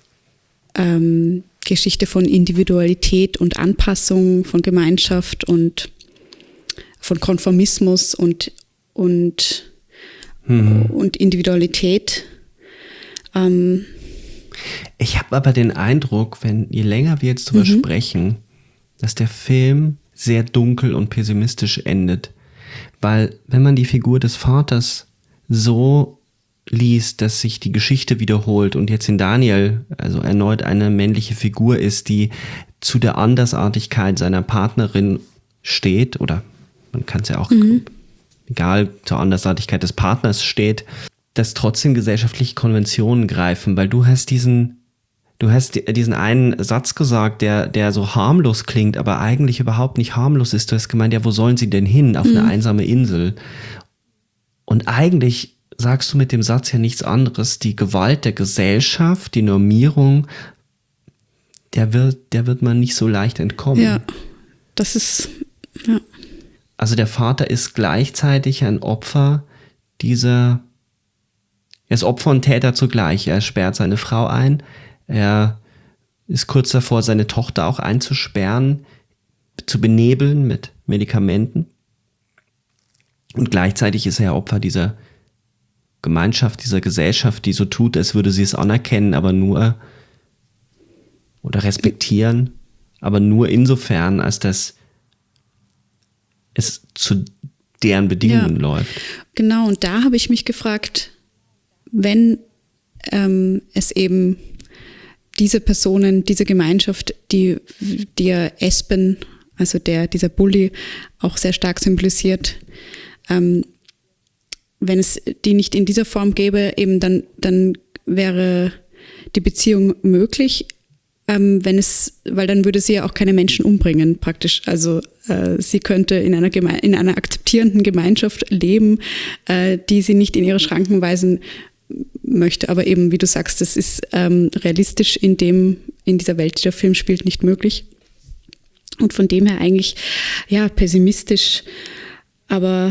ähm, Geschichte von Individualität und Anpassung, von Gemeinschaft und von Konformismus und, und, mhm. und Individualität. Ähm, ich habe aber den Eindruck, wenn je länger wir jetzt drüber mhm. sprechen, dass der Film sehr dunkel und pessimistisch endet. Weil wenn man die Figur des Vaters so liest, dass sich die Geschichte wiederholt und jetzt in Daniel also erneut eine männliche Figur ist, die zu der Andersartigkeit seiner Partnerin steht, oder man kann es ja auch, mhm. egal, zur Andersartigkeit des Partners steht, dass trotzdem gesellschaftliche Konventionen greifen, weil du hast diesen, du hast diesen einen Satz gesagt, der, der so harmlos klingt, aber eigentlich überhaupt nicht harmlos ist. Du hast gemeint, ja, wo sollen sie denn hin? Auf mhm. eine einsame Insel. Und eigentlich sagst du mit dem Satz ja nichts anderes. Die Gewalt der Gesellschaft, die Normierung, der wird, der wird man nicht so leicht entkommen. Ja, das ist, ja. Also der Vater ist gleichzeitig ein Opfer dieser, er ist Opfer und Täter zugleich. Er sperrt seine Frau ein, er ist kurz davor, seine Tochter auch einzusperren, zu benebeln mit Medikamenten. Und gleichzeitig ist er Opfer dieser Gemeinschaft, dieser Gesellschaft, die so tut, als würde sie es anerkennen, aber nur oder respektieren, aber nur insofern, als dass es zu deren Bedingungen ja, läuft. Genau, und da habe ich mich gefragt, wenn ähm, es eben diese Personen, diese Gemeinschaft, die der Espen, also der, dieser Bully, auch sehr stark symbolisiert, ähm, wenn es die nicht in dieser Form gäbe, eben dann, dann wäre die Beziehung möglich, ähm, wenn es, weil dann würde sie ja auch keine Menschen umbringen, praktisch. Also äh, sie könnte in einer Geme- in einer akzeptierenden Gemeinschaft leben, äh, die sie nicht in ihre Schranken weisen möchte. Aber eben, wie du sagst, das ist ähm, realistisch in dem, in dieser Welt, die der Film spielt, nicht möglich. Und von dem her eigentlich, ja, pessimistisch, aber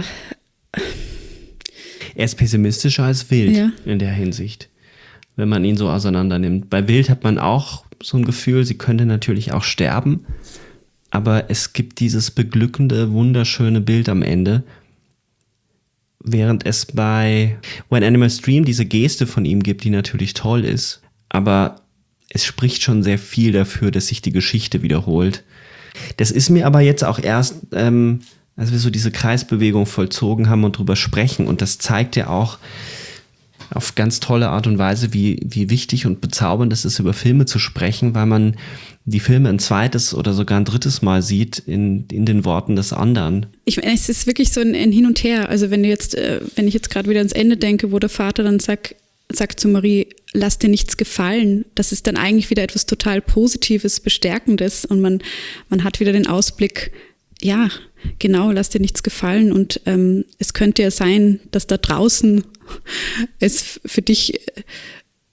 er ist pessimistischer als Wild ja. in der Hinsicht, wenn man ihn so auseinander nimmt. Bei Wild hat man auch so ein Gefühl, sie könnte natürlich auch sterben, aber es gibt dieses beglückende, wunderschöne Bild am Ende, während es bei When Animals Dream diese Geste von ihm gibt, die natürlich toll ist, aber es spricht schon sehr viel dafür, dass sich die Geschichte wiederholt. Das ist mir aber jetzt auch erst, ähm, als wir so diese Kreisbewegung vollzogen haben und drüber sprechen, und das zeigt ja auch auf ganz tolle Art und Weise, wie, wie wichtig und bezaubernd es ist, über Filme zu sprechen, weil man die Filme ein zweites oder sogar ein drittes Mal sieht in, in den Worten des anderen. Ich meine, es ist wirklich so ein, ein Hin und Her. Also wenn du jetzt, äh, wenn ich jetzt gerade wieder ans Ende denke, wo der Vater dann sagt, sagt zu Marie, lass dir nichts gefallen, das ist dann eigentlich wieder etwas total Positives, Bestärkendes, und man, man hat wieder den Ausblick, ja, genau, lass dir nichts gefallen, und ähm, es könnte ja sein, dass da draußen es für dich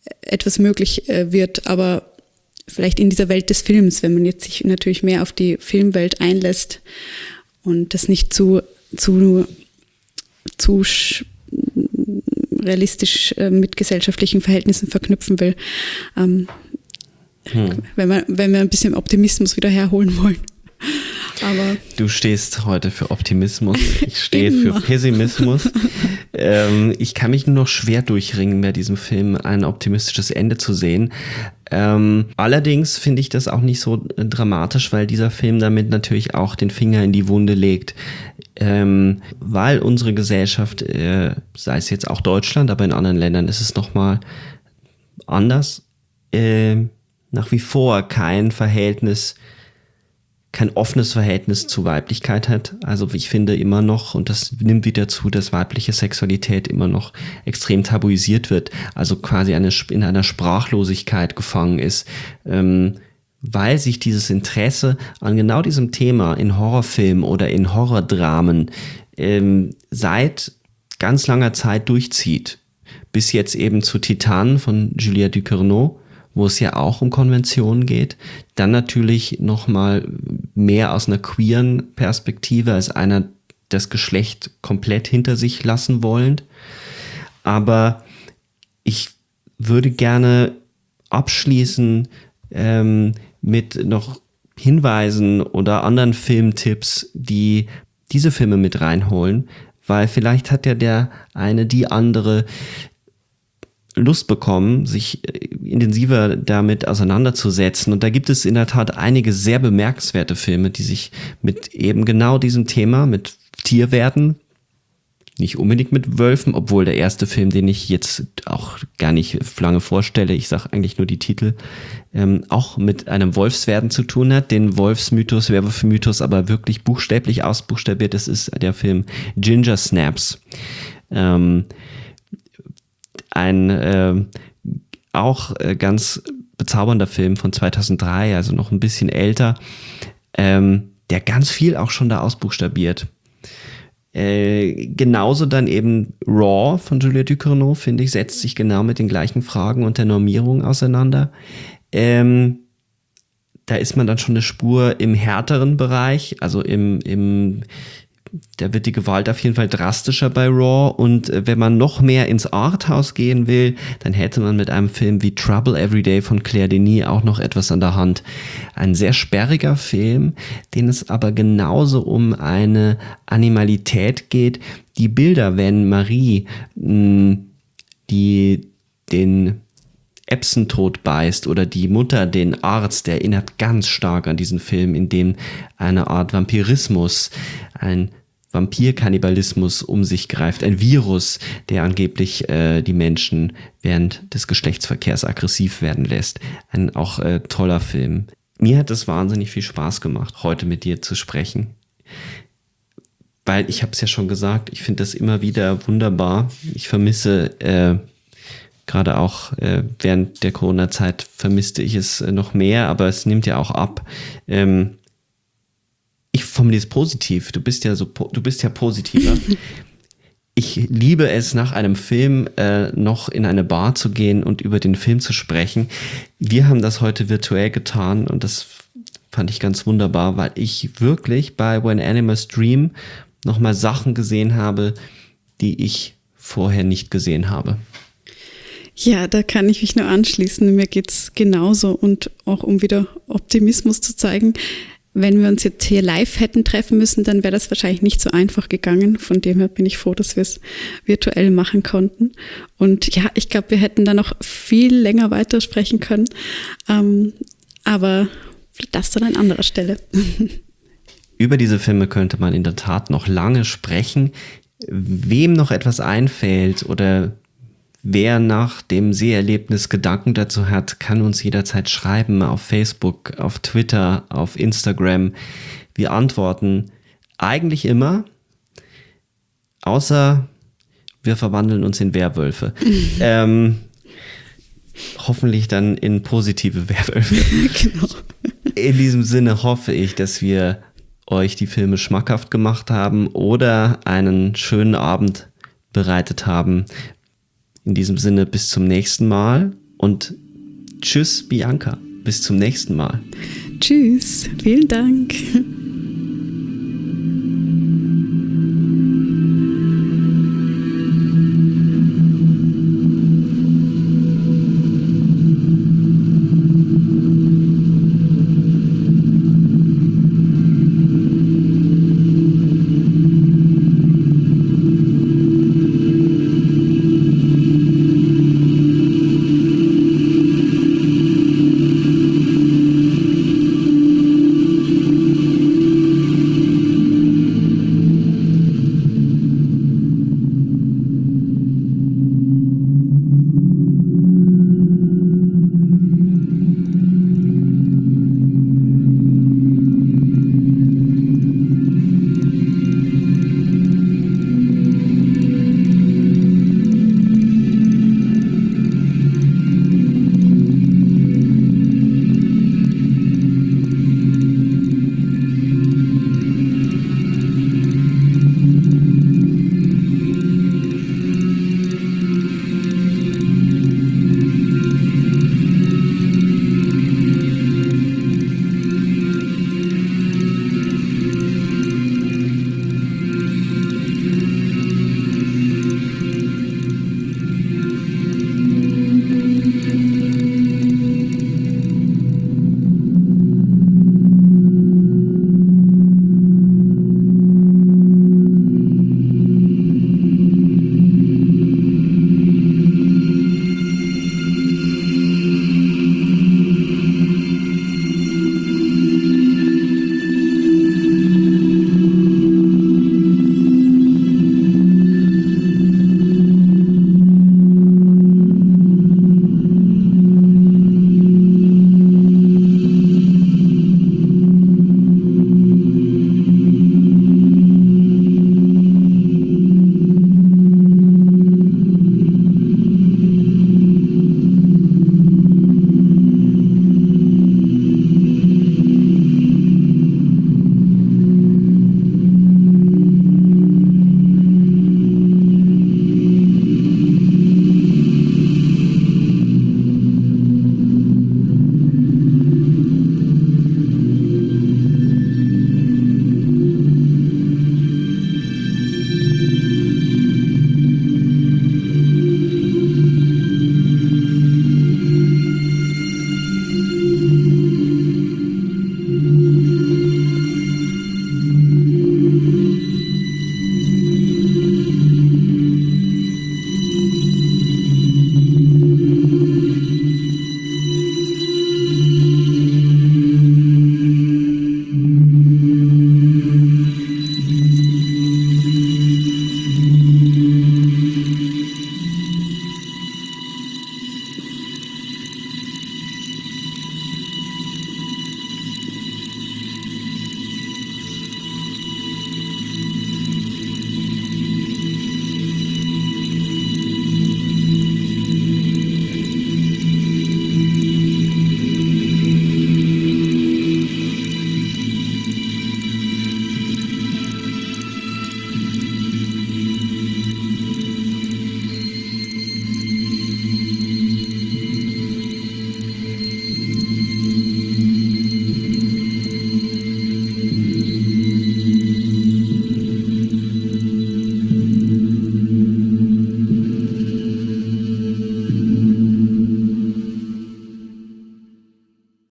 etwas möglich äh, wird, aber vielleicht in dieser Welt des Films, wenn man jetzt sich natürlich mehr auf die Filmwelt einlässt und das nicht zu, zu, zu sch- realistisch äh, mit gesellschaftlichen Verhältnissen verknüpfen will, ähm, hm. wenn, wir, wenn wir ein bisschen Optimismus wieder herholen wollen. Aber du stehst heute für Optimismus, ich stehe für Pessimismus. ähm, ich kann mich nur noch schwer durchringen, bei diesem Film ein optimistisches Ende zu sehen. Ähm, allerdings finde ich das auch nicht so dramatisch, weil dieser Film damit natürlich auch den Finger in die Wunde legt. Ähm, weil unsere Gesellschaft, äh, sei es jetzt auch Deutschland, aber in anderen Ländern ist es nochmal anders, äh, nach wie vor kein Verhältnis kein offenes Verhältnis zu Weiblichkeit hat. Also ich finde immer noch, und das nimmt wieder zu, dass weibliche Sexualität immer noch extrem tabuisiert wird, also quasi eine, in einer Sprachlosigkeit gefangen ist, ähm, weil sich dieses Interesse an genau diesem Thema in Horrorfilmen oder in Horrordramen ähm, seit ganz langer Zeit durchzieht. Bis jetzt eben zu Titan von Julia Ducournau, wo es ja auch um Konventionen geht. Dann natürlich nochmal mehr aus einer queeren Perspektive, als einer das Geschlecht komplett hinter sich lassen wollend. Aber ich würde gerne abschließen ähm, mit noch Hinweisen oder anderen Filmtipps, die diese Filme mit reinholen, weil vielleicht hat ja der eine, die andere Lust bekommen, sich intensiver damit auseinanderzusetzen. Und da gibt es in der Tat einige sehr bemerkenswerte Filme, die sich mit eben genau diesem Thema, mit Tierwerden, nicht unbedingt mit Wölfen, obwohl der erste Film, den ich jetzt auch gar nicht lange vorstelle, ich sage eigentlich nur die Titel, ähm, auch mit einem Wolfswerden zu tun hat, den Wolfsmythos, Werwolf-Mythos aber wirklich buchstäblich ausbuchstabiert. Das ist der Film Ginger Snaps. Ähm, Ein äh, auch äh, ganz bezaubernder Film von zweitausenddrei, also noch ein bisschen älter, ähm, der ganz viel auch schon da ausbuchstabiert. Äh, genauso dann eben Raw von Julia Ducournau, finde ich, setzt sich genau mit den gleichen Fragen und der Normierung auseinander. Ähm, da ist man dann schon eine Spur im härteren Bereich, also im, im da wird die Gewalt auf jeden Fall drastischer bei Raw, und äh, wenn man noch mehr ins Arthouse gehen will, dann hätte man mit einem Film wie Trouble Every Day von Claire Denis auch noch etwas an der Hand. Ein sehr sperriger Film, den es aber genauso um eine Animalität geht. Die Bilder, wenn Marie mh, die den Epson-Tod beißt oder die Mutter den Arzt, der erinnert ganz stark an diesen Film, in dem eine Art Vampirismus, ein Vampirkannibalismus um sich greift, ein Virus, der angeblich äh, die Menschen während des Geschlechtsverkehrs aggressiv werden lässt. Ein auch äh, toller Film. Mir hat es wahnsinnig viel Spaß gemacht, heute mit dir zu sprechen. Weil, ich habe es ja schon gesagt, ich finde das immer wieder wunderbar. Ich vermisse, äh, gerade auch äh, während der Corona-Zeit vermisste ich es äh, noch mehr, aber es nimmt ja auch ab. Ähm, Ich formuliere es positiv. Du bist ja so, du bist ja positiver. Ich liebe es, nach einem Film äh, noch in eine Bar zu gehen und über den Film zu sprechen. Wir haben das heute virtuell getan und das fand ich ganz wunderbar, weil ich wirklich bei When Animals Dream nochmal Sachen gesehen habe, die ich vorher nicht gesehen habe. Ja, da kann ich mich nur anschließen. Mir geht's genauso, und auch um wieder Optimismus zu zeigen. Wenn wir uns jetzt hier live hätten treffen müssen, dann wäre das wahrscheinlich nicht so einfach gegangen. Von dem her bin ich froh, dass wir es virtuell machen konnten. Und ja, ich glaube, wir hätten da noch viel länger weitersprechen können. Ähm, aber das dann an anderer Stelle. Über diese Filme könnte man in der Tat noch lange sprechen. Wem noch etwas einfällt oder wer nach dem Seherlebnis Gedanken dazu hat, kann uns jederzeit schreiben auf Facebook, auf Twitter, auf Instagram. Wir antworten eigentlich immer, außer wir verwandeln uns in Werwölfe. ähm, hoffentlich dann in positive Werwölfe. Genau. In diesem Sinne hoffe ich, dass wir euch die Filme schmackhaft gemacht haben oder einen schönen Abend bereitet haben. In diesem Sinne, bis zum nächsten Mal Und tschüss, Bianca. Bis zum nächsten Mal. Tschüss. Vielen Dank.